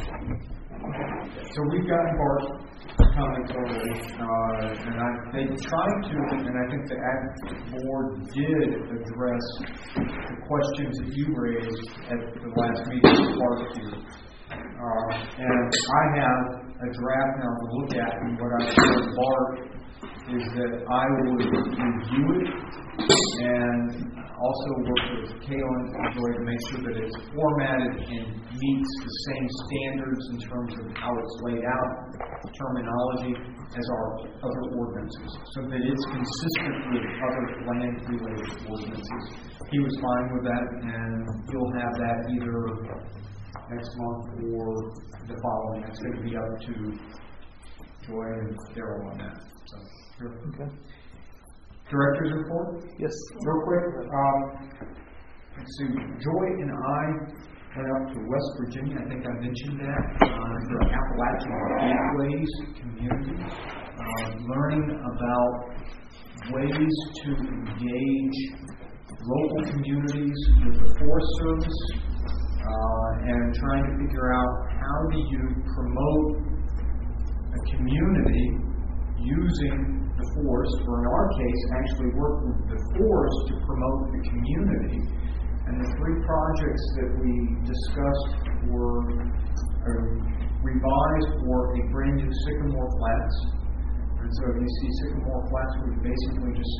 So we've gotten Bart's comments already, uh, and I, they tried to, and I think the Ag Board did address the questions that you raised at the last meeting with barbecue. Uh, and I have a draft now to look at, and what I told Bart is that I would review it and also work with Kaylin and Joy to make sure that it's formatted and meets the same standards in terms of how it's laid out, terminology, as our other ordinances, so that it's consistent with other land-related ordinances. He was fine with that, and you'll have that either next month or the following. It's going to be up to Joy and Daryl on that. So, sure. Okay. Director's report? Yes. Real quick, um, let's see, Joy and I went up to West Virginia. I think I mentioned that. Uh, the Appalachian Gateways community, uh, learning about ways to engage local communities with the Forest Service, uh, and trying to figure out how do you promote a community using the forest, or in our case, actually work with the forest to promote the community. And the three projects that we discussed were uh, revised for a brand new Sycamore Flats. And so you see Sycamore Flats, we basically just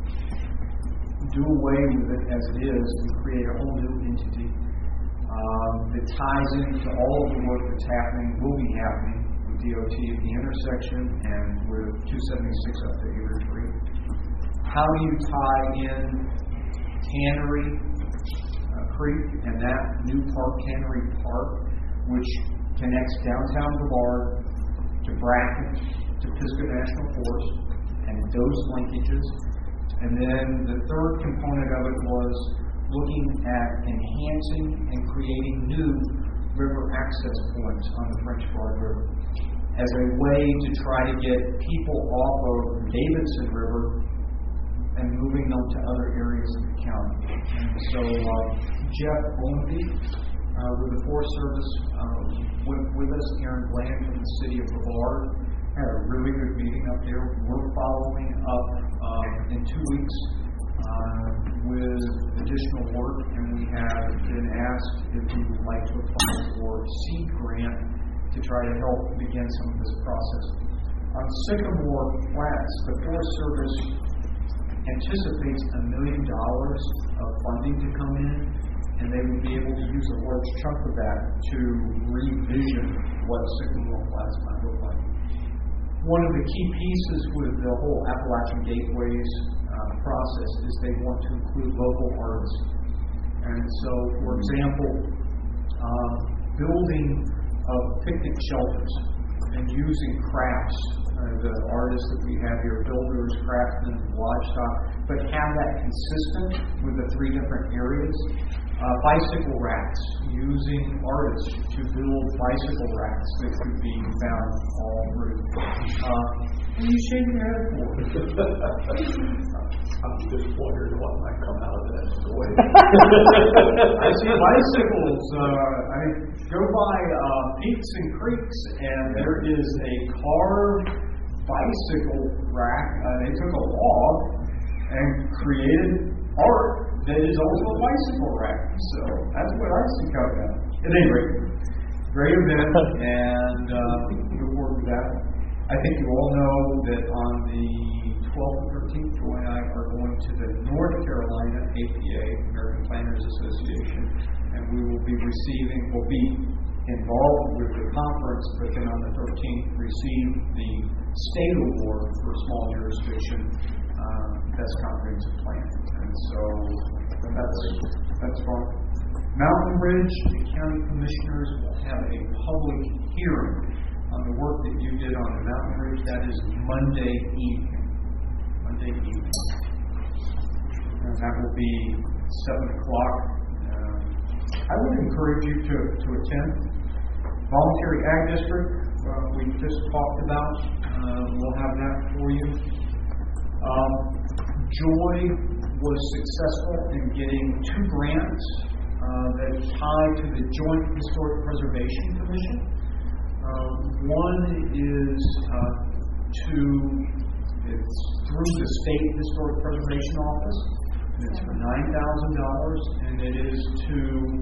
do away with it as it is and create a whole new entity um, that ties into all of the work that's happening, will be happening, D O T at the intersection and with two seventy-six up to Avery Creek. How do you tie in Tannery uh, Creek and that new park, Tannery Park, which connects downtown Brevard to Bracken to Pisgah National Forest, and those linkages. And then the third component of it was looking at enhancing and creating new river access points on the French Broad River as a way to try to get people off of the Davidson River and moving them to other areas of the county. And so uh, Jeff Bonby uh, with the Forest Service uh, went with us. Aaron Bland from the city of Brevard had a really good meeting up there. We're following up uh, in two weeks uh, with additional work, and we have been asked if we would like to apply for a seed grant to try to help begin some of this process. On Sycamore Flats, the Forest Service anticipates a million dollars of funding to come in, and they would be able to use a large chunk of that to revision what Sycamore Flats might look like. one of the key pieces with the whole Appalachian Gateways uh, process is they want to include local artists. And so, for example, uh, building of picnic shelters and using crafts, uh, the artists that we have here, builders, craftsmen, livestock, but have that consistent with the three different areas. Uh, bicycle racks, using artists to build bicycle racks that could be found all through. Uh, and you shake your head for it. I'm just wondering what might come out of that story. I see bicycles. Uh, I go by uh, Peaks and Creeks, and there is a carved bicycle rack. Uh, they took a log and created art that is also a bicycle rack. So that's what I see coming out. At any rate, great event, and uh, look forward to that. I think you all know that on the twelfth and thirteenth, Joy and I are going to the North Carolina A P A, American Planners Association, and we will be receiving, will be involved with the conference, but then on the thirteenth receive the state award for small jurisdiction uh, best comprehensive plan. And so that's that's fun. Mountain Ridge, the county commissioners will have a public hearing on the work that you did on the Mountain Ridge. That is Monday evening. Monday evening. And that will be seven o'clock. Uh, I would encourage you to, to attend. Voluntary Ag District, uh, we just talked about. Uh, we'll have that for you. Um, Joy was successful in getting two grants uh, that tie to the Joint Historic Preservation Commission. Uh, one is uh, to, it's through the State Historic Preservation Office, and it's for nine thousand dollars, and it is to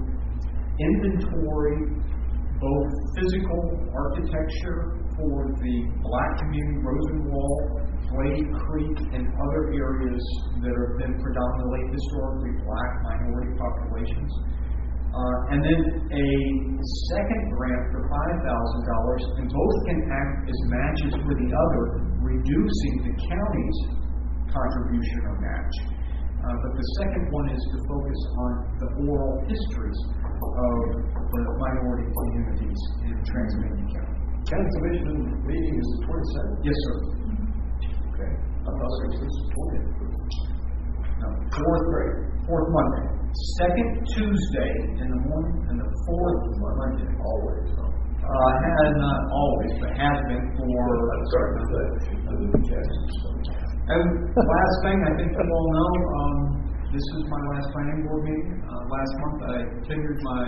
inventory both physical architecture for the Black community, Rosenwald, Glade Creek, and other areas that have been predominantly historically Black minority populations. Uh, and then a second grant for five thousand dollars, and both can act as matches for the other, reducing the county's contribution or match. Uh, but the second one is to focus on the oral histories of the minority communities in Transylvania County. County Commission meeting is the twenty-seventh? Yes, sir. Okay. I thought it was the twentieth. No, fourth grade, fourth Monday. Second Tuesday in the morning and the fourth Monday. Always. Uh, has not always, but has been for. I'm sorry for that. Other than Jackson. And last thing, I think you all know, um, this is my last planning board meeting. Uh, last month I tendered my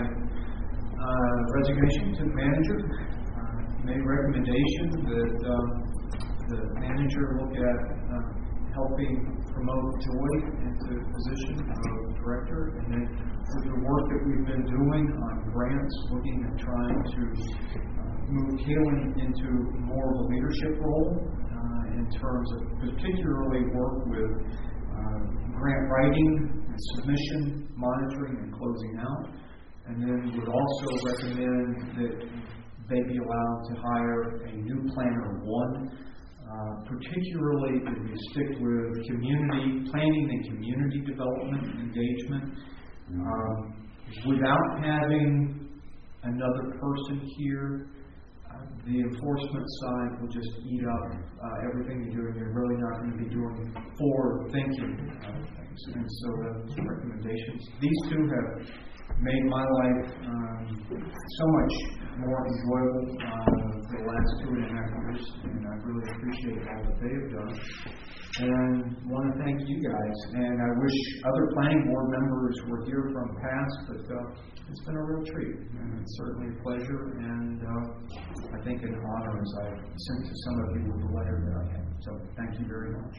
uh, resignation to the manager. Uh, made recommendation that um, the manager look at uh, helping promote Joy into the position of director, and then with the work that we've been doing on grants, looking at trying to uh, move Kaylin into more of a leadership role uh, in terms of particularly work with uh, grant writing, and submission, monitoring, and closing out. And then would also recommend that they be allowed to hire a new planner one. Uh, particularly if we stick with community planning and community development engagement, um, without having another person here, uh, the enforcement side will just eat up uh, everything you're doing. You're really not going to be doing forward thinking uh, things. And so the recommendations. These two have made my life um, so much more enjoyable uh, for the last two and a half years, and I really appreciate all that they have done. And want to thank you guys. And I wish other planning board members were here from past, but uh, it's been a real treat, and it's certainly a pleasure, and uh, I think an honor as I sent to some of you with the letter that I had. So thank you very much.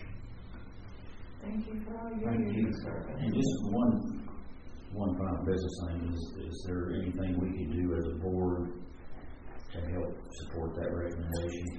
Thank you for all your Thank you. years of service. And just one, one final business thing, is, is there anything we can do as a board to help support that recommendation?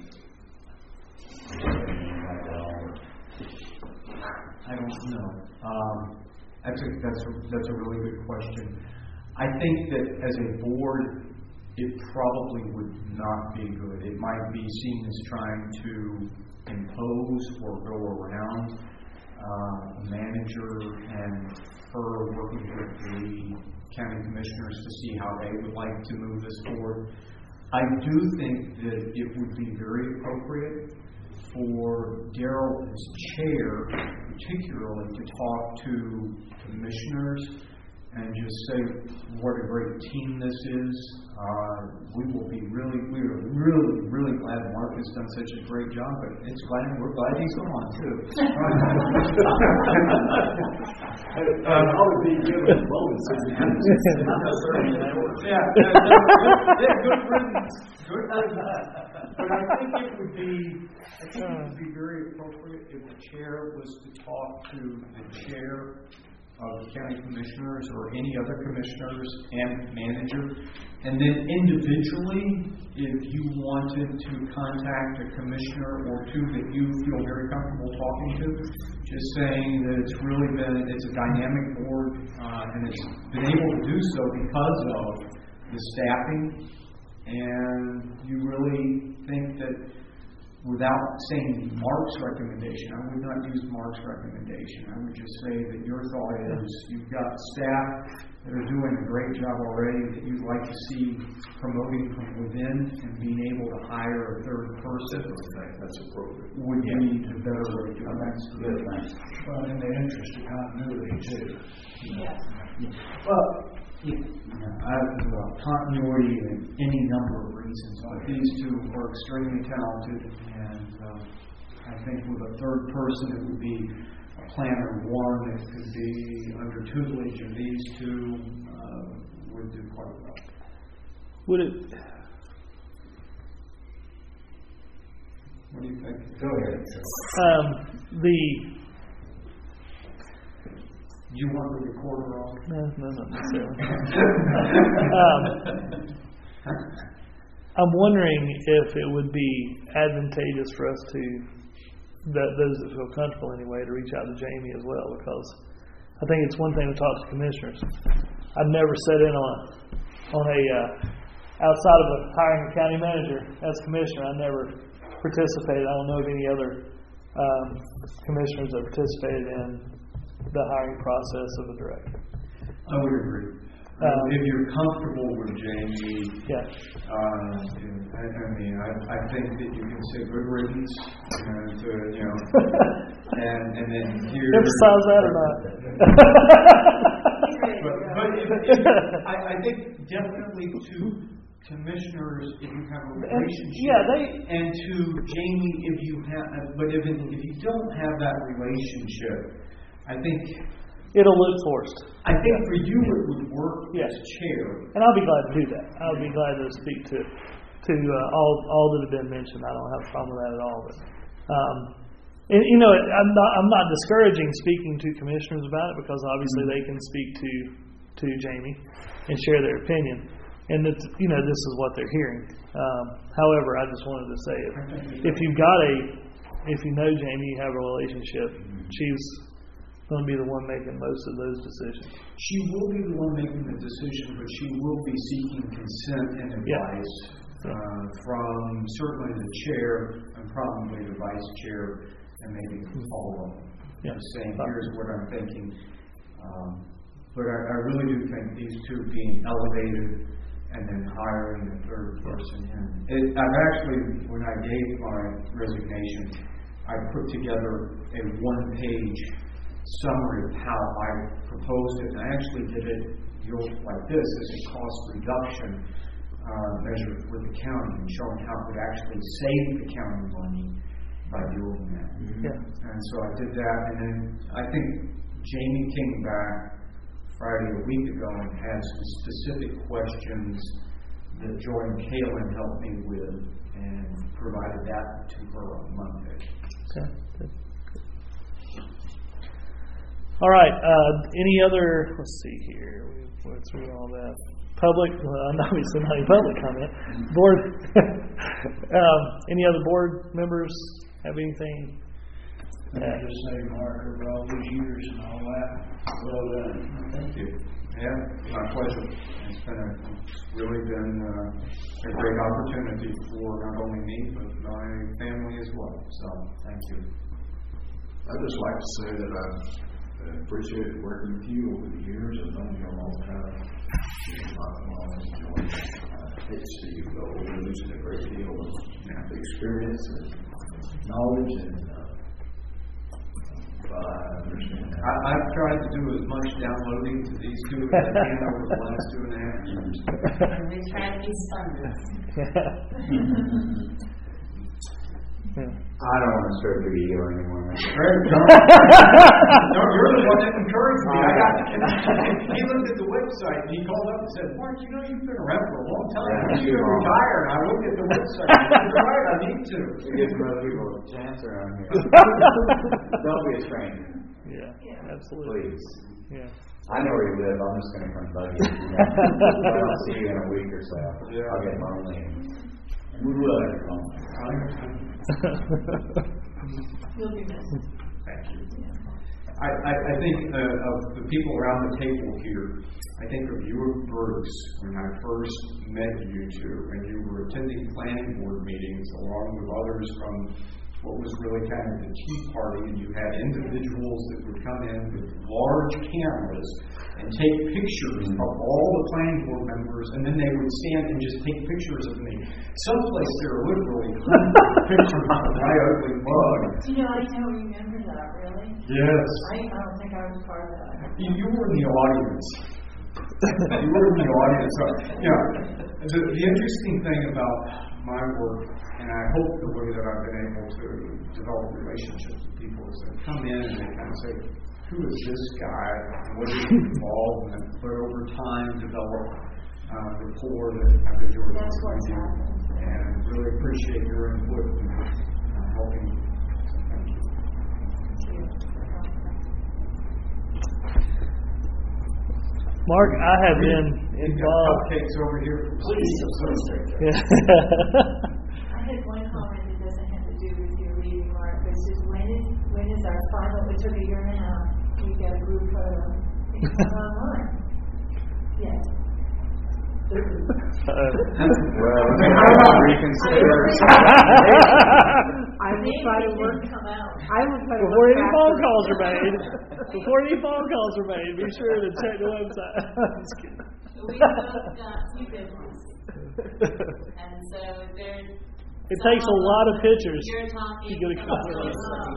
I don't know. Um, that's a that's a that's a really good question. I think that as a board, it probably would not be good. It might be seen as trying to impose or go around uh, a manager and her working with the county commissioners to see how they would like to move this forward. I do think that it would be very appropriate for Daryl as chair, particularly, to talk to commissioners and just say what a great team this is. Uh, we will be really, we are really, really glad Mark has done such a great job, but it's glad, we're glad he's gone too. uh, I would be given bonuses. Yeah, yeah, good riddance. Good riddance. But I think it would be, I think it would be very appropriate if the chair was to talk to the chair of the county commissioners or any other commissioners and manager. And then individually, if you wanted to contact a commissioner or two that you feel very comfortable talking to, just saying that it's really been, it's a dynamic board uh, and it's been able to do so because of the staffing. And you really think that without saying Mark's recommendation, I would not use Mark's recommendation. I would just say that your thought is you've got staff that are doing a great job already that you'd like to see promoting from within and being able to hire a third person. That's appropriate. Would yeah. be the better way to do it. That's good, thanks. Well, in the interest of continuity too. Yeah. Well, you know, I, well, continuity in any number of reasons, but these two are extremely talented, and uh, I think with a third person, it would be a planner one that could be under tutelage of these two uh, would do quite well. Would it? What do you think? Go ahead. Um, the You want the recorder on? no, no, not necessarily. um, I'm wondering if it would be advantageous for us to, that those that feel comfortable anyway, to reach out to Jamie as well, because I think it's one thing to talk to commissioners. I've never sat in on on a uh, outside of a hiring a county manager as commissioner. I never participated. I don't know of any other um, commissioners that participated in the hiring process of a director. I would agree. Um, if you're comfortable with Jamie, yeah. Uh, I, I mean, I, I think that you can say good riddance, and to, you know, and and then here. Emphasize that or not? but but if, if, I, I think definitely to commissioners if you have a relationship, yeah, they and to Jamie if you have, but if it, if you don't have that relationship, I think it'll look forced. I think for you it would work yes. as chair. And I'll be glad to do that. I'll be glad to speak to to uh, all all that have been mentioned. I don't have a problem with that at all. But um, and, you know, I'm not I'm not discouraging speaking to commissioners about it, because obviously they can speak to to Jamie and share their opinion. And that, you know, this is what they're hearing. Um, however, I just wanted to say if if you've got a if you know Jamie, you have a relationship. She's going to be the one making most of those decisions. She will be the one making the decision, but she will be seeking consent and advice yeah. uh, from certainly the chair and probably the vice chair and maybe all of them. Yeah. Just saying, here's what I'm thinking. Um, but I, I really do think these two being elevated and then hiring the third person in. It, I've actually, when I gave my resignation, I put together a one-page summary of how I proposed it, and I actually did it you know, like this as a cost reduction uh, measure for the county, and showing how it would actually save the county money by doing that. Mm-hmm. Yeah. And so I did that, and then I think Jamie came back Friday a week ago and had some specific questions that Joy and Kaylin helped me with, and provided that to her on Monday. Okay. Good. All right. Uh, any other? Let's see here. We went through all that. Public. Well, obviously not any public comment. Board. um, any other board members have anything? Let me just say, Mark, over all these years and all that, well done. Thank you. Yeah, my pleasure. It's been a, really been uh, a great opportunity for not only me, but my family as well. So, thank you. I'd just like to say that I've uh, appreciated working with you over the years. I've known you a long time. I've always enjoyed it. I hate to see you go. We're losing a great deal of yeah, experience and knowledge, and uh, I understand that. I, I've tried to do as much downloading to these two as I can over the last two and a half years. And we try to be sponges. I don't want to stroke your ego anymore, man. No, you're the one that encouraged me. I got the connection. He looked at the website and he called up and said, Mark, you know, you've been around for a long time. Yeah, You should retire. And I looked at the website and I said, right, I need to. It gives some other people a chance around here. Don't be a stranger. Yeah, absolutely. Please. Yeah. I know where you live. I'm just going to come bug you. If I don't see you in a week or so, Yeah. I'll get lonely. And we will have fun. You'll be missed. Thank you. I, I, I think uh, of the people around the table here, I think of you at Bruce when I first met you two, and you were attending planning board meetings along with others from what was really kind of the Tea Party, and you had individuals that would come in with large cameras and take pictures of all the planning board members, and then they would stand and just take pictures of me. Someplace there are literally hundreds of pictures of my ugly mug. You know, I don't remember that, really. Yes. I, I don't think I was part of that. You, you were in the audience. You were in the audience. So, yeah. The, the interesting thing about my work, and I hope the way that I've been able to develop relationships with people, is they come in and they kind of say, who is this guy? And what is he involved in? But over time, develop uh, rapport that I've enjoyed That's working what's with you. happened. And really appreciate your input in uh, helping. So thank you. Mark, I have been You've got involved. cupcakes over here. Please, please take care. Yeah. I had one comment that doesn't have to do with your reading, Mark, but it's just when is, when is our final, it took a year and a half, we got a group photo. It's not online. Yes. Uh, Well, we reconsider. I will Maybe try to it work. didn't come out. I will try to Before work any back phone with- calls are made, before any phone calls are made, be sure to check the website. Just kidding. We both got two good ones. And so there. It takes a lot of pictures You're talking. to get a color. So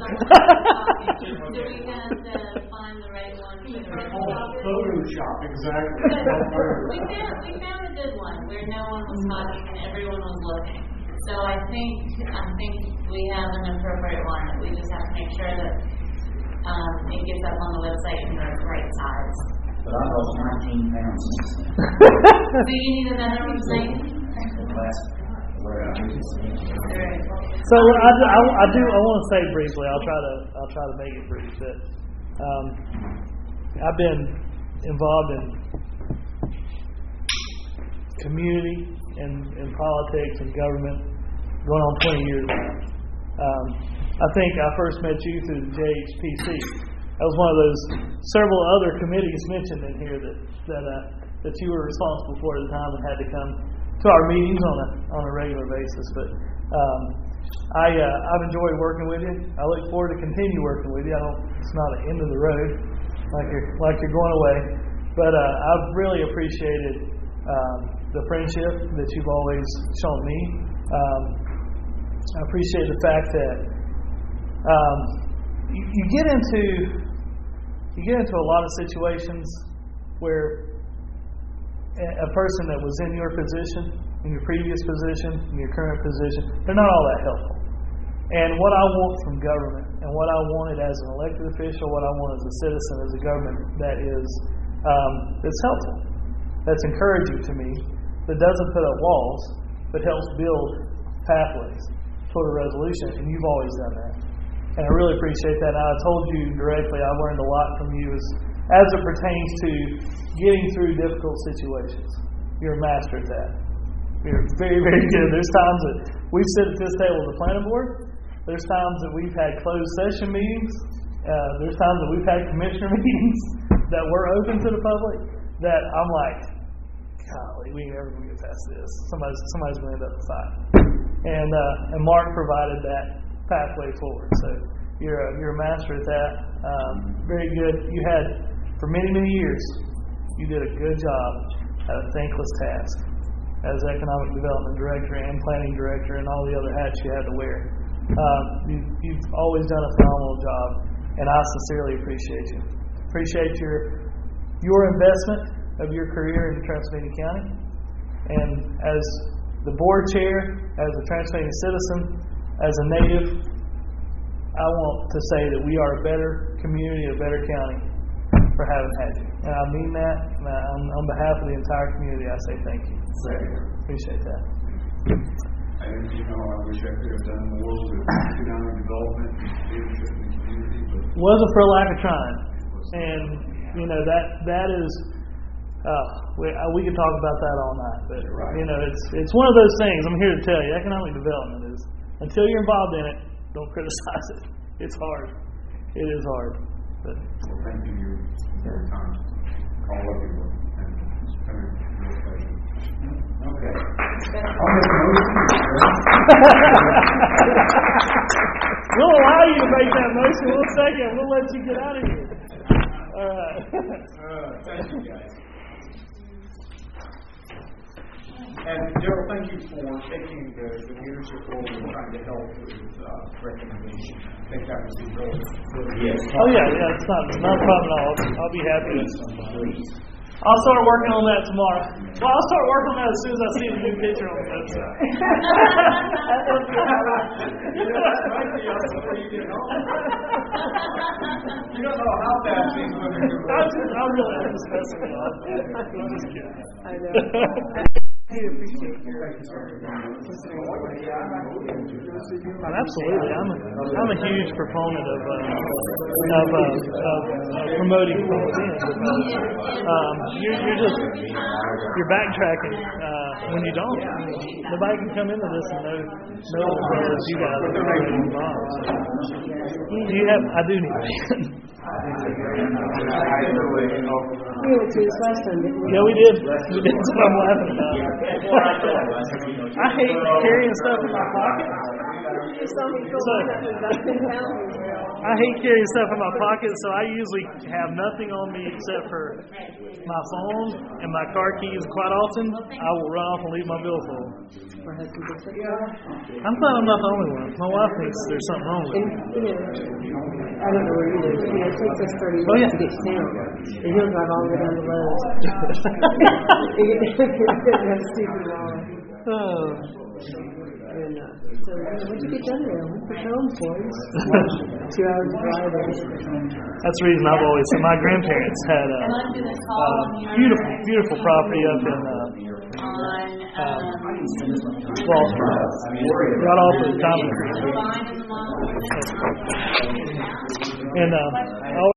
we have to find the right one for the right one. Photoshop, exactly. We found, we found a good one where no one was talking and everyone was looking. So I think, I think we have an appropriate one. We just have to make sure that, um, it gets up on the website in the right size. But I lost nineteen pounds since then. Do you need another one, Zane? The last, where I was Alright. So I, do- I, I do. I want to say briefly. I'll try to. I'll try to make it brief. That um, I've been involved in community and, and politics and government going on twenty years now. Um, I think I first met you through the J H P C. That was one of those several other committees mentioned in here that that uh, that you were responsible for at the time and had to come to our meetings on a on a regular basis. But um, I uh, I've enjoyed working with you. I look forward to continue working with you. I don't. It's not an end of the road like you're like you're going away. But uh, I've really appreciated um, the friendship that you've always shown me. Um, I appreciate the fact that um, you, you get into you get into a lot of situations where a person that was in your position, in your previous position, in your current position, they're not all that helpful. And what I want from government, and what I wanted as an elected official, what I want as a citizen, as a government that is um, that's helpful, that's encouraging to me, that doesn't put up walls, but helps build pathways toward a resolution. And you've always done that, and I really appreciate that. And I told you directly, I've learned a lot from you as as it pertains to getting through difficult situations. You're a master at that. You're very, very good. There's times that we've sit at this table at the planning board. There's times that we've had closed session meetings. Uh, there's times that we've had commissioner meetings that were open to the public. that I'm like, golly, we ain't never gonna get past this. Somebody's somebody's gonna end up with five. And uh, and Mark provided that pathway forward. So you're a, you're a master at that. Um, very good. You had for many many years. You did a good job at a thankless task as economic development director and planning director and all the other hats you had to wear. Um, you, you've always done a phenomenal job, and I sincerely appreciate you. Appreciate your your investment of your career in Transylvania County, and as the board chair, as a Transylvania citizen, as a native, I want to say that we are a better community, a better county for having had you. And I mean that. And I, on, on behalf of the entire community, I say thank you. Appreciate that. And, you know, I wish I could have done more with economic development and leadership in the community, but Wasn't for a lack of trying. And, you know, that that is, uh, we, uh, we could talk about that all night. But, you know, it's it's one of those things. I'm here to tell you, economic development is, until you're involved in it, don't criticize it. It's hard. It is hard. But, well, thank you for your time. All of you. And it's been a real pleasure. Okay. I'll make a motion. We'll allow you to make that motion. One second. We'll let you get out of here. All right. Uh, thank you, guys. And Daryl, thank you for taking the, the leadership role and trying to help with uh, recommendation. I think that was the goal. Yes. Oh, yeah, yeah. It's not, not a problem at all. I'll be happy to. I'll start working on that tomorrow. Well, I'll start working on that as soon as I see the new picture on the website. You know, that might be us before you get home. You don't know how fast these women can I just, I really, I'm just messing with y'all. I'm just kidding. I know. I do appreciate your listening. Absolutely, I'm a, I'm a huge proponent of uh, of, uh, of, of promoting within. Um, you're, you're just you're backtracking uh, when you don't. Nobody can come into this and know know as well as you guys are already involved. Do you have? I do need that. We went through this last time, didn't we? Yeah, we did. We did. That's what I'm laughing about. I hate carrying stuff in my pocket. You saw me go So- up with about ten pounds. I hate carrying stuff in my pocket, so I usually have nothing on me except for my phone and my car keys. Quite often, I will run off and leave my billfold. My husband did that. I'm glad I'm not the only one. My wife thinks there's something wrong with And, me. you know, I don't know where you live, but, you know, it takes us thirty Oh, minutes yeah. to get to town. And he'll drive all the way down to Lowe's. He has stupid law. Oh. And, uh, so, what'd you get done there? We put home for us. Two hours driving. That's the reason I've always said my grandparents had a uh, beautiful, beautiful property up in uh, uh, Wallsburg, right off of Diamond Creek. And uh, I